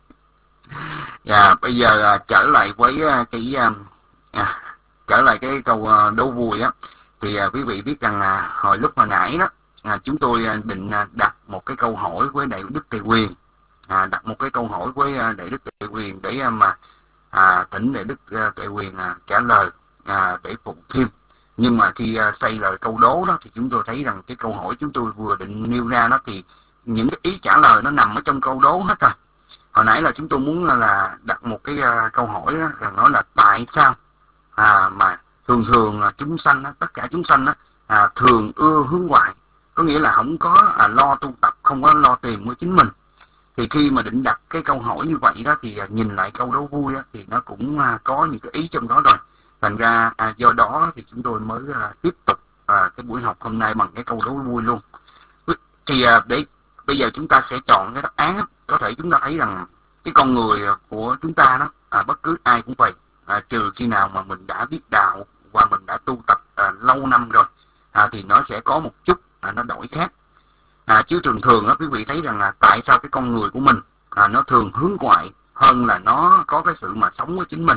Và bây giờ à, trở lại với à, cái à, à, trở lại cái câu à, đố vui á, thì à, quý vị biết rằng là hồi lúc hồi nãy đó à, chúng tôi à, định à, đặt một cái câu hỏi với Đại Đức Tề Quyền, à, đặt một cái câu hỏi với à, Đại Đức Tề Quyền để à, mà à, thỉnh Đại Đức à, Tề Quyền à, trả lời à, để phụ thêm. Nhưng mà khi à, xây lời câu đố đó thì chúng tôi thấy rằng cái câu hỏi chúng tôi vừa định nêu ra đó thì những cái ý trả lời nó nằm ở trong câu đố hết rồi. Hồi nãy là chúng tôi muốn là, là đặt một cái uh, câu hỏi đó, là nói là tại sao à, mà thường thường là chúng sanh đó, tất cả chúng sanh đó, à, thường ưa hướng ngoại, có nghĩa là không có à, lo tu tập, không có lo tìm của chính mình. Thì khi mà định đặt cái câu hỏi như vậy đó thì à, nhìn lại câu đố vui đó, thì nó cũng à, có những cái ý trong đó rồi. Thành ra à, do đó thì chúng tôi mới à, tiếp tục à, cái buổi học hôm nay bằng cái câu đố vui luôn. Thì à, để bây giờ chúng ta sẽ chọn cái đáp án. Có thể chúng ta thấy rằng cái con người của chúng ta đó, à, bất cứ ai cũng vậy, à, trừ khi nào mà mình đã biết đạo và mình đã tu tập à, lâu năm rồi, à, thì nó sẽ có một chút à, nó đổi khác. À, chứ thường thường đó quý vị thấy rằng là tại sao cái con người của mình à, nó thường hướng ngoại hơn là nó có cái sự mà sống với chính mình.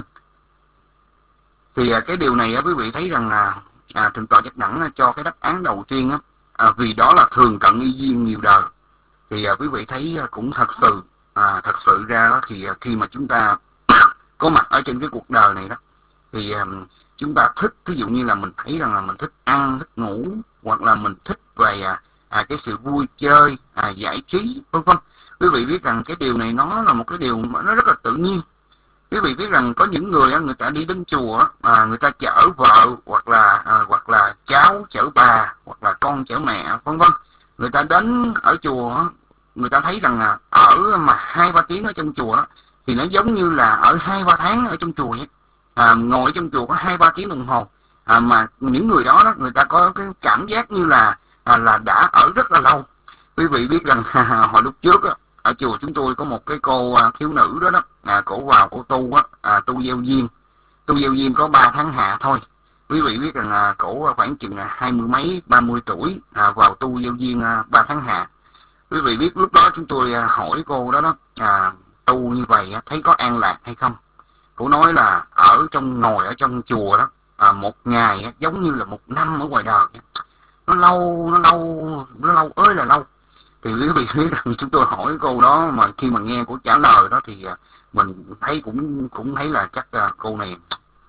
Thì à, cái điều này á, quý vị thấy rằng là à, Thượng tọa Giác Đẳng cho cái đáp án đầu tiên á, à, vì đó là thường cận y duyên nhiều đời. Thì à, quý vị thấy à, cũng thật sự à, thật sự ra đó thì à, khi mà chúng ta có mặt ở trên cái cuộc đời này đó thì à, chúng ta thích, ví dụ như là mình thấy rằng là mình thích ăn, thích ngủ, hoặc là mình thích về à, à, cái sự vui chơi, à, giải trí, vân vân. Quý vị biết rằng cái điều này nó là một cái điều mà nó rất là tự nhiên. Quý vị biết rằng có những người người ta đi đến chùa, à, người ta chở vợ hoặc là à, hoặc là cháu chở bà, hoặc là con chở mẹ, vân vân. Người ta đến ở chùa, người ta thấy rằng là ở mà hai ba tiếng ở trong chùa thì nó giống như là ở hai ba tháng ở trong chùa ấy. À, ngồi trong chùa có hai ba tiếng đồng hồ, à, mà những người đó, đó người ta có cái cảm giác như là à, là đã ở rất là lâu. Quý vị biết rằng hồi lúc trước á, ở chùa chúng tôi có một cái cô à, thiếu nữ đó đó, à, cổ vào cổ tu á, à, tu gieo duyên, tu gieo duyên có ba tháng hạ thôi. Quý vị biết rằng à, cổ khoảng chừng hai mươi mấy ba mươi tuổi, à, vào tu gieo duyên à, ba tháng hạ. Quý vị biết lúc đó chúng tôi à, hỏi cô đó đó, à, tu như vậy á, thấy có an lạc hay không? Cô nói là ở trong ngồi ở trong chùa đó, à, một ngày á, giống như là một năm ở ngoài đời. Nó lâu, nó lâu, nó lâu ơi là lâu. Thì quý vị biết rằng chúng tôi hỏi cô đó, mà khi mà nghe cô trả lời đó thì mình thấy cũng cũng thấy là chắc cô này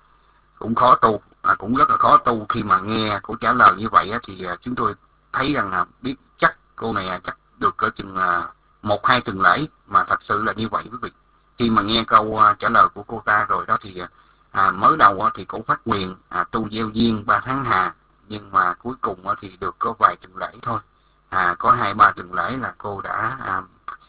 cũng khó tu, à, cũng rất là khó tu. Khi mà nghe cô trả lời như vậy thì chúng tôi thấy rằng là biết chắc cô này chắc được cỡ chừng một hai tuần lễ, mà thật sự là như vậy quý vị. Khi mà nghe câu trả lời của cô ta rồi đó thì à, mới đầu thì cổ phát nguyện à, tu gieo duyên ba tháng hà, nhưng mà cuối cùng thì được có vài tuần lễ thôi. À, có hai ba tuần lễ là cô đã à,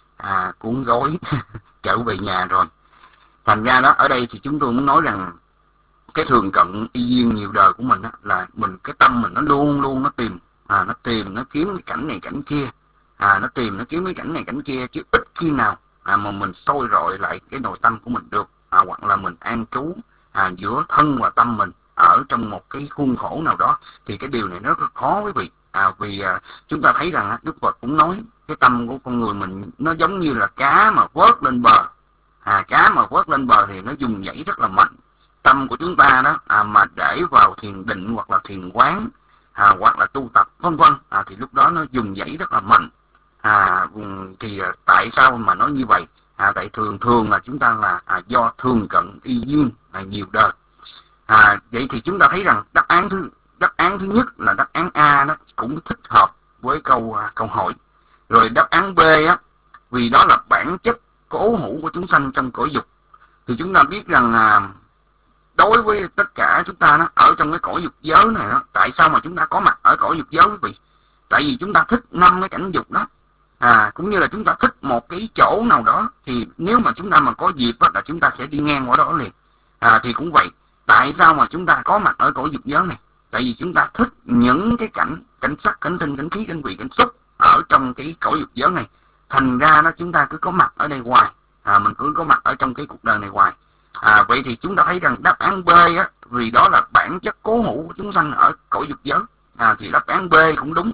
à, cuốn gối trở về nhà rồi. Thành ra đó, ở đây thì chúng tôi muốn nói rằng cái thường cận y duyên nhiều đời của mình đó, là mình cái tâm mình nó luôn luôn nó tìm, à, nó tìm nó kiếm cái cảnh này cảnh kia, à, nó tìm nó kiếm cái cảnh này cảnh kia, chứ ít khi nào à, mà mình soi rọi lại cái nội tâm của mình được, à, hoặc là mình an trú à, giữa thân và tâm mình ở trong một cái khuôn khổ nào đó. Thì cái điều này nó rất là khó quý vị. À, vì à, chúng ta thấy rằng Đức Phật cũng nói cái tâm của con người mình nó giống như là cá mà vớt lên bờ, à, cá mà vớt lên bờ thì nó dùng dãy rất là mạnh. Tâm của chúng ta đó à, mà để vào thiền định hoặc là thiền quán, à, hoặc là tu tập vân vân, à, thì lúc đó nó dùng dãy rất là mạnh. À, thì à, tại sao mà nói như vậy? À, tại thường thường là chúng ta là à, do thường cận y duyên à, nhiều đời. À, vậy thì chúng ta thấy rằng đáp án thứ đáp án thứ nhất là đáp án A đó cũng thích hợp với câu à, câu hỏi. Rồi đáp án B á, vì đó là bản chất cố hữu của chúng sanh trong cõi dục. Thì chúng ta biết rằng à, đối với tất cả chúng ta đó, ở trong cái cõi dục giới này đó, tại sao mà chúng ta có mặt ở cõi dục giới quý vị? Tại vì chúng ta thích năm cái cảnh dục đó, à, cũng như là chúng ta thích một cái chỗ nào đó, thì nếu mà chúng ta mà có dịp đó, là chúng ta sẽ đi ngang qua đó liền. À, thì cũng vậy, tại sao mà chúng ta có mặt ở cõi dục giới này? Tại vì chúng ta thích những cái cảnh cảnh sắc, cảnh tinh, cảnh khí, cảnh vị, cảnh xúc ở trong cái cõi dục giới này. Thành ra đó chúng ta cứ có mặt ở đây hoài, à, mình cứ có mặt ở trong cái cuộc đời này hoài. À, vậy thì chúng ta thấy rằng đáp án B á, vì đó là bản chất cố hữu của chúng sanh ở cõi dục giới, à, thì đáp án B cũng đúng.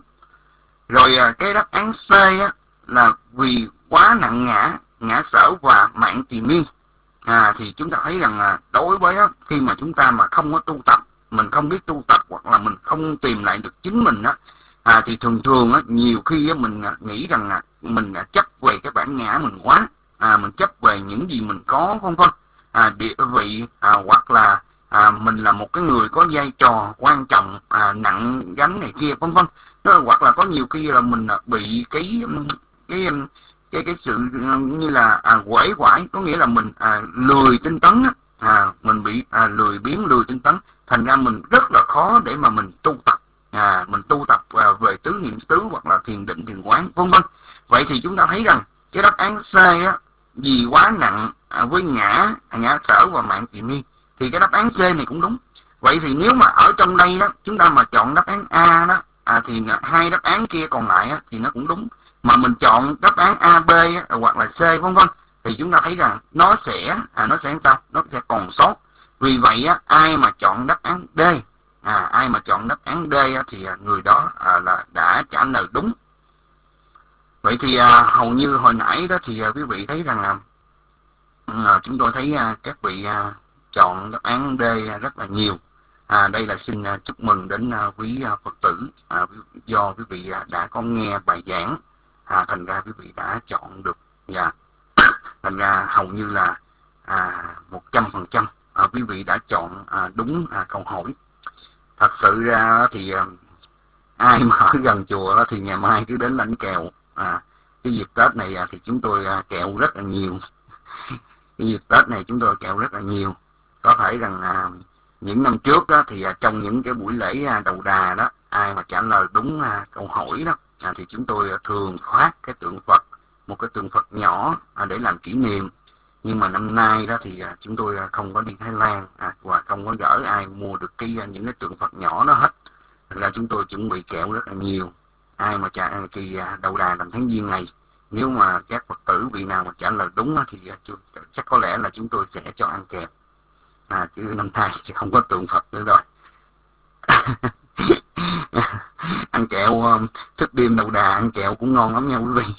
Rồi à, cái đáp án C á, là vì quá nặng ngã, ngã sở và mạng trì miên. À, thì chúng ta thấy rằng là đối với á, khi mà chúng ta mà không có tu tập, mình không biết tu tập hoặc là mình không tìm lại được chính mình á, à, thì thường thường á, nhiều khi á, mình nghĩ rằng là mình chấp về cái bản ngã mình quá, à, mình chấp về những gì mình có vân vân, à, địa vị, à, hoặc là à, mình là một cái người có vai trò quan trọng, à, nặng gánh này kia vân vân. Hoặc là có nhiều khi là mình bị cái cái cái cái sự như là à, quể quải, có nghĩa là mình à, lười tinh tấn á, à, mình bị à, lười biếng lười tinh tấn, thành ra mình rất là khó để mà mình tu tập, à, mình tu tập à, về tứ niệm xứ hoặc là thiền định, thiền quán vân vân. Vậy thì chúng ta thấy rằng cái đáp án C á, vì quá nặng à, với ngã ngã sở và mạng trì miên, thì cái đáp án C này cũng đúng. Vậy thì nếu mà ở trong đây đó chúng ta mà chọn đáp án A đó, à, thì hai đáp án kia còn lại á, thì nó cũng đúng. Mà mình chọn đáp án A, B á, hoặc là C vân vân, thì chúng ta thấy rằng nó sẽ à, nó sẽ sao? Nó sẽ còn sót. Vì vậy á, ai mà chọn đáp án D, à, ai mà chọn đáp án D á, thì người đó à, là đã trả lời đúng. Vậy thì à, hầu như hồi nãy đó thì à, quý vị thấy rằng là à, chúng tôi thấy à, các vị à, chọn đáp án D rất là nhiều. À, đây là xin à, chúc mừng đến à, quý à, Phật tử, à, do quý vị à, đã có nghe bài giảng, à, thành ra quý vị đã chọn được, và thành ra hầu như là à, một trăm phần trăm à, quý vị đã chọn à, đúng à, câu hỏi. Thật sự ra thì à, ai mà ở gần chùa đó thì ngày mai cứ đến lãnh kèo. À, cái dịp Tết này à, thì chúng tôi à, kẹo rất là nhiều. Cái dịp Tết này chúng tôi kẹo rất là nhiều. Có thể rằng à, những năm trước đó thì à, trong những cái buổi lễ à, đầu đà đó, ai mà trả lời đúng à, câu hỏi đó, à, thì chúng tôi à, thường phát cái tượng Phật, một cái tượng Phật nhỏ à, để làm kỷ niệm. Nhưng mà năm nay đó thì à, chúng tôi không có đi Thái Lan à, và không có gỡ ai mua được cái những cái tượng Phật nhỏ đó hết. Thành ra chúng tôi chuẩn bị kẹo rất là nhiều. Ai mà trả kỳ đầu đà làm tháng giêng này, nếu mà các Phật tử vị nào mà trả lời đúng thì chắc có lẽ là chúng tôi sẽ cho ăn kẹo. À, chứ năm nay thì không có tượng Phật nữa rồi. Ăn kẹo thức đêm đầu đà ăn kẹo cũng ngon lắm nha quý vị.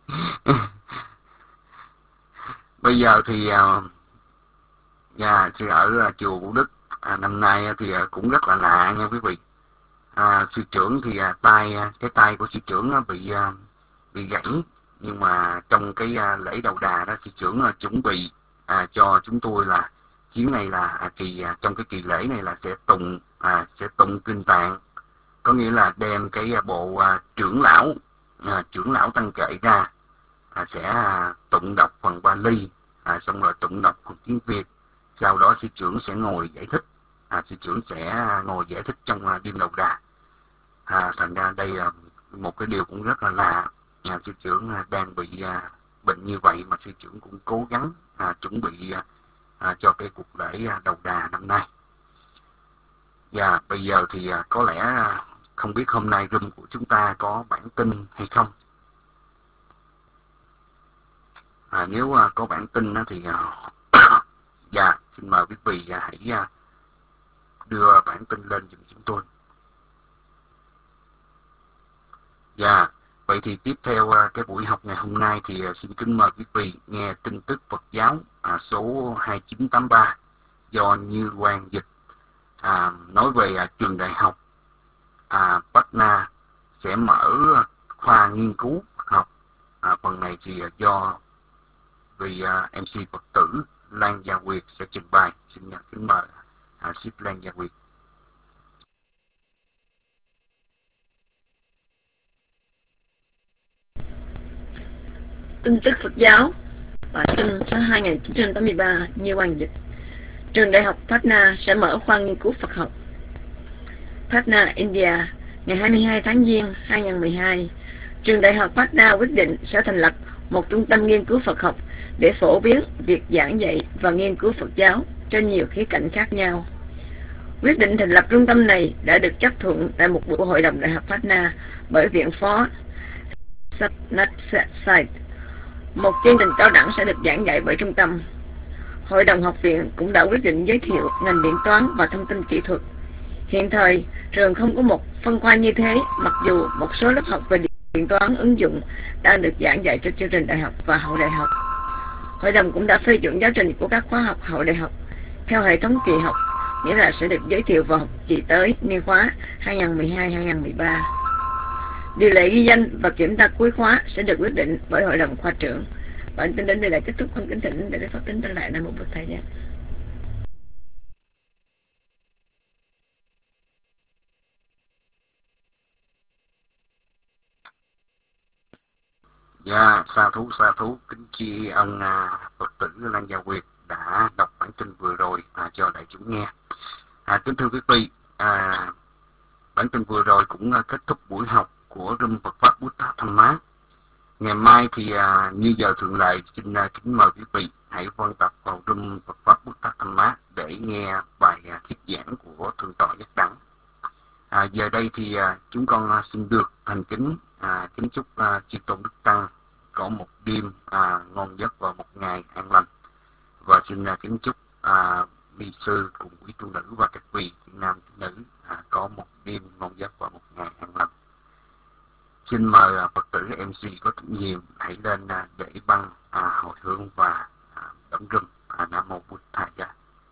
Bây giờ thì nhà thì ở chùa Vũ Đức à, năm nay thì cũng rất là lạ nha quý vị. À, sư trưởng thì à, tay cái tay của sư trưởng nó bị à, bị gãy, nhưng mà trong cái à, lễ đầu đà đó sư trưởng à, chuẩn bị à, cho chúng tôi là chuyến này là à, kỳ à, trong cái kỳ lễ này là sẽ tụng à, sẽ tụng kinh tạng, có nghĩa là đem cái à, bộ à, trưởng lão à, trưởng lão tăng kệ ra à, sẽ à, tụng đọc phần Bali à, xong rồi tụng đọc phần tiếng Việt, sau đó sư trưởng sẽ ngồi giải thích. À, sư trưởng sẽ ngồi giải thích trong à, đêm đầu đà. À, thành ra đây là một cái điều cũng rất là lạ. À, sư trưởng à, đang bị à, bệnh như vậy mà sư trưởng cũng cố gắng à, chuẩn bị à, cho cái cuộc lễ à, đầu đà năm nay. Và bây giờ thì à, có lẽ à, không biết hôm nay room của chúng ta có bản tin hay không. À, nếu à, có bản tin đó thì à, dạ, xin mời quý vị à, hãy à, đưa bản tin lên giùm chúng tôi. Dạ, vậy thì tiếp theo cái buổi học ngày hôm nay thì xin kính mời quý vị nghe tin tức Phật giáo à, số hai chín tám ba do Như Quang dịch, à, nói về à, trường đại học à, Patna sẽ mở khoa nghiên cứu Phật học. À, phần này thì do vị à, em xê Phật tử Lan Gia Nguyệt sẽ trình bày. Xin kính mời à, ship Lan Gia Nguyệt. Tin tức Phật giáo bản tin số hai nghìn chín trăm tám mươi ba Như Quang dịch. Trường đại học Patna sẽ mở khoa nghiên cứu Phật học. Patna, India, ngày hai mươi hai tháng Giêng hai nghìn không trăm mười hai, trường đại học Patna quyết định sẽ thành lập một trung tâm nghiên cứu Phật học để phổ biến việc giảng dạy và nghiên cứu Phật giáo trên nhiều khía cạnh khác nhau. Quyết định thành lập trung tâm này đã được chấp thuận tại một buổi hội đồng đại học Patna bởi viện phó Satnat. Một chương trình cao đẳng sẽ được giảng dạy bởi trung tâm. Hội đồng học viện cũng đã quyết định giới thiệu ngành điện toán và thông tin kỹ thuật. Hiện thời, trường không có một phân khoa như thế, mặc dù một số lớp học về điện toán ứng dụng đang được giảng dạy trên chương trình đại học và hậu đại học. Hội đồng cũng đã phê chuẩn giáo trình của các khóa học hậu đại học theo hệ thống kỳ học, nghĩa là sẽ được giới thiệu vào học kỳ tới niên khóa hai nghìn không trăm mười hai hai nghìn không trăm mười ba. Điều lệ ghi danh và kiểm tra cuối khóa sẽ được quyết định bởi hội đồng khoa trưởng. Bản tin đến đây là kết thúc. Con kính thỉnh để phát tính trở lại Nam Mô Bụt Thầy Giác. Dạ, sa thú sa thú kính chi ông à, Phật tử Lan Gia Nguyệt đã đọc bản tin vừa rồi à, cho đại chúng nghe. À, kính thưa quý vị, à, bản tin vừa rồi cũng à, kết thúc buổi học của room Phật pháp Buddha Tham Má. Ngày mai thì à, như giờ thường lệ, xin à, kính mời quý vị hãy quan tập vào room Phật pháp Buddha Tham Má để nghe bài à, thuyết giảng của Thượng tọa Giác Đẳng. À, giờ đây thì à, chúng con à, xin được thành kính à, kính chúc à, chư tôn đức tăng có một đêm à, ngon giấc và một ngày an lành, và xin à, kính chúc à, ni sư cùng quý tu nữ và các vị nam nữ à, có một đêm ngon giấc và một ngày an lành. Xin mời à, Phật tử em xê có trách nhiệm hãy lên à, để băng à, hồi hướng và à, đóng rừng à, Nam Mô Bụt Thầy Giác.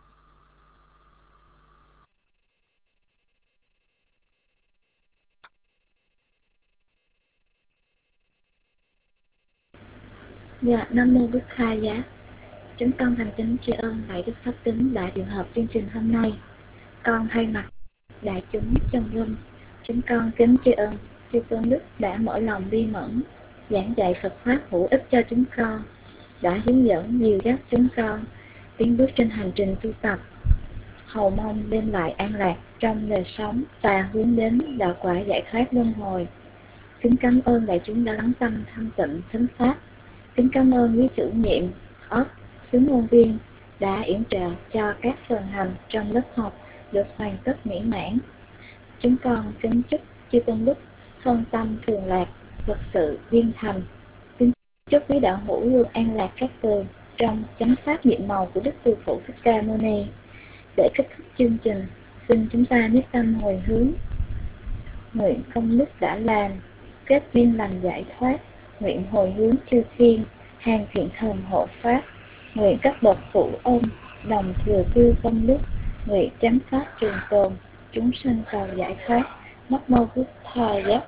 Dạ, Nam Mô Bụt Thầy Giác. Chúng con thành kính tri ân Đại Đức Pháp Tính đã điều hợp chương trình hôm nay. Con thay mặt đại chúng trong room, chúng con kính tri ân chư tôn đức đã mở lòng bi mẫn giảng dạy Phật pháp hữu ích cho chúng con, đã hướng dẫn dìu dắt chúng con tiến bước trên hành trình tu tập, hầu mong đem lại an lạc trong đời sống và hướng đến đạo quả giải thoát luân hồi. Kính cảm ơn đại chúng đã lắng tâm thanh tịnh thính pháp. Kính cảm ơn quý chủ nhiệm ấp tướng ngôn viên đã yểm trợ cho các phần hành trong lớp học được hoàn tất mỹ mãn. Chúng con kính chúc chư tôn đức thân tâm thường lạc, vật sự viên thành. Kính chúc quý đạo hữu luôn an lạc các tường trong chánh pháp nhiệm màu của Đức Sư Phụ Thích Ca Mâu Ni. Để kết thúc chương trình, xin chúng ta nhất tâm hồi hướng, nguyện công đức đã làm, kết duyên lành giải thoát, nguyện hồi hướng chư thiên, hàng thiện thần hộ pháp, nguyện các bậc phụ ông đồng thừa cư công đức, nguyện chánh pháp trường tồn, chúng sanh cầu giải thoát. Nam mô Bụt Thầy Giác.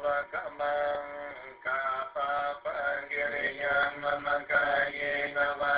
Kamang kapapa giriyan mamakaye nava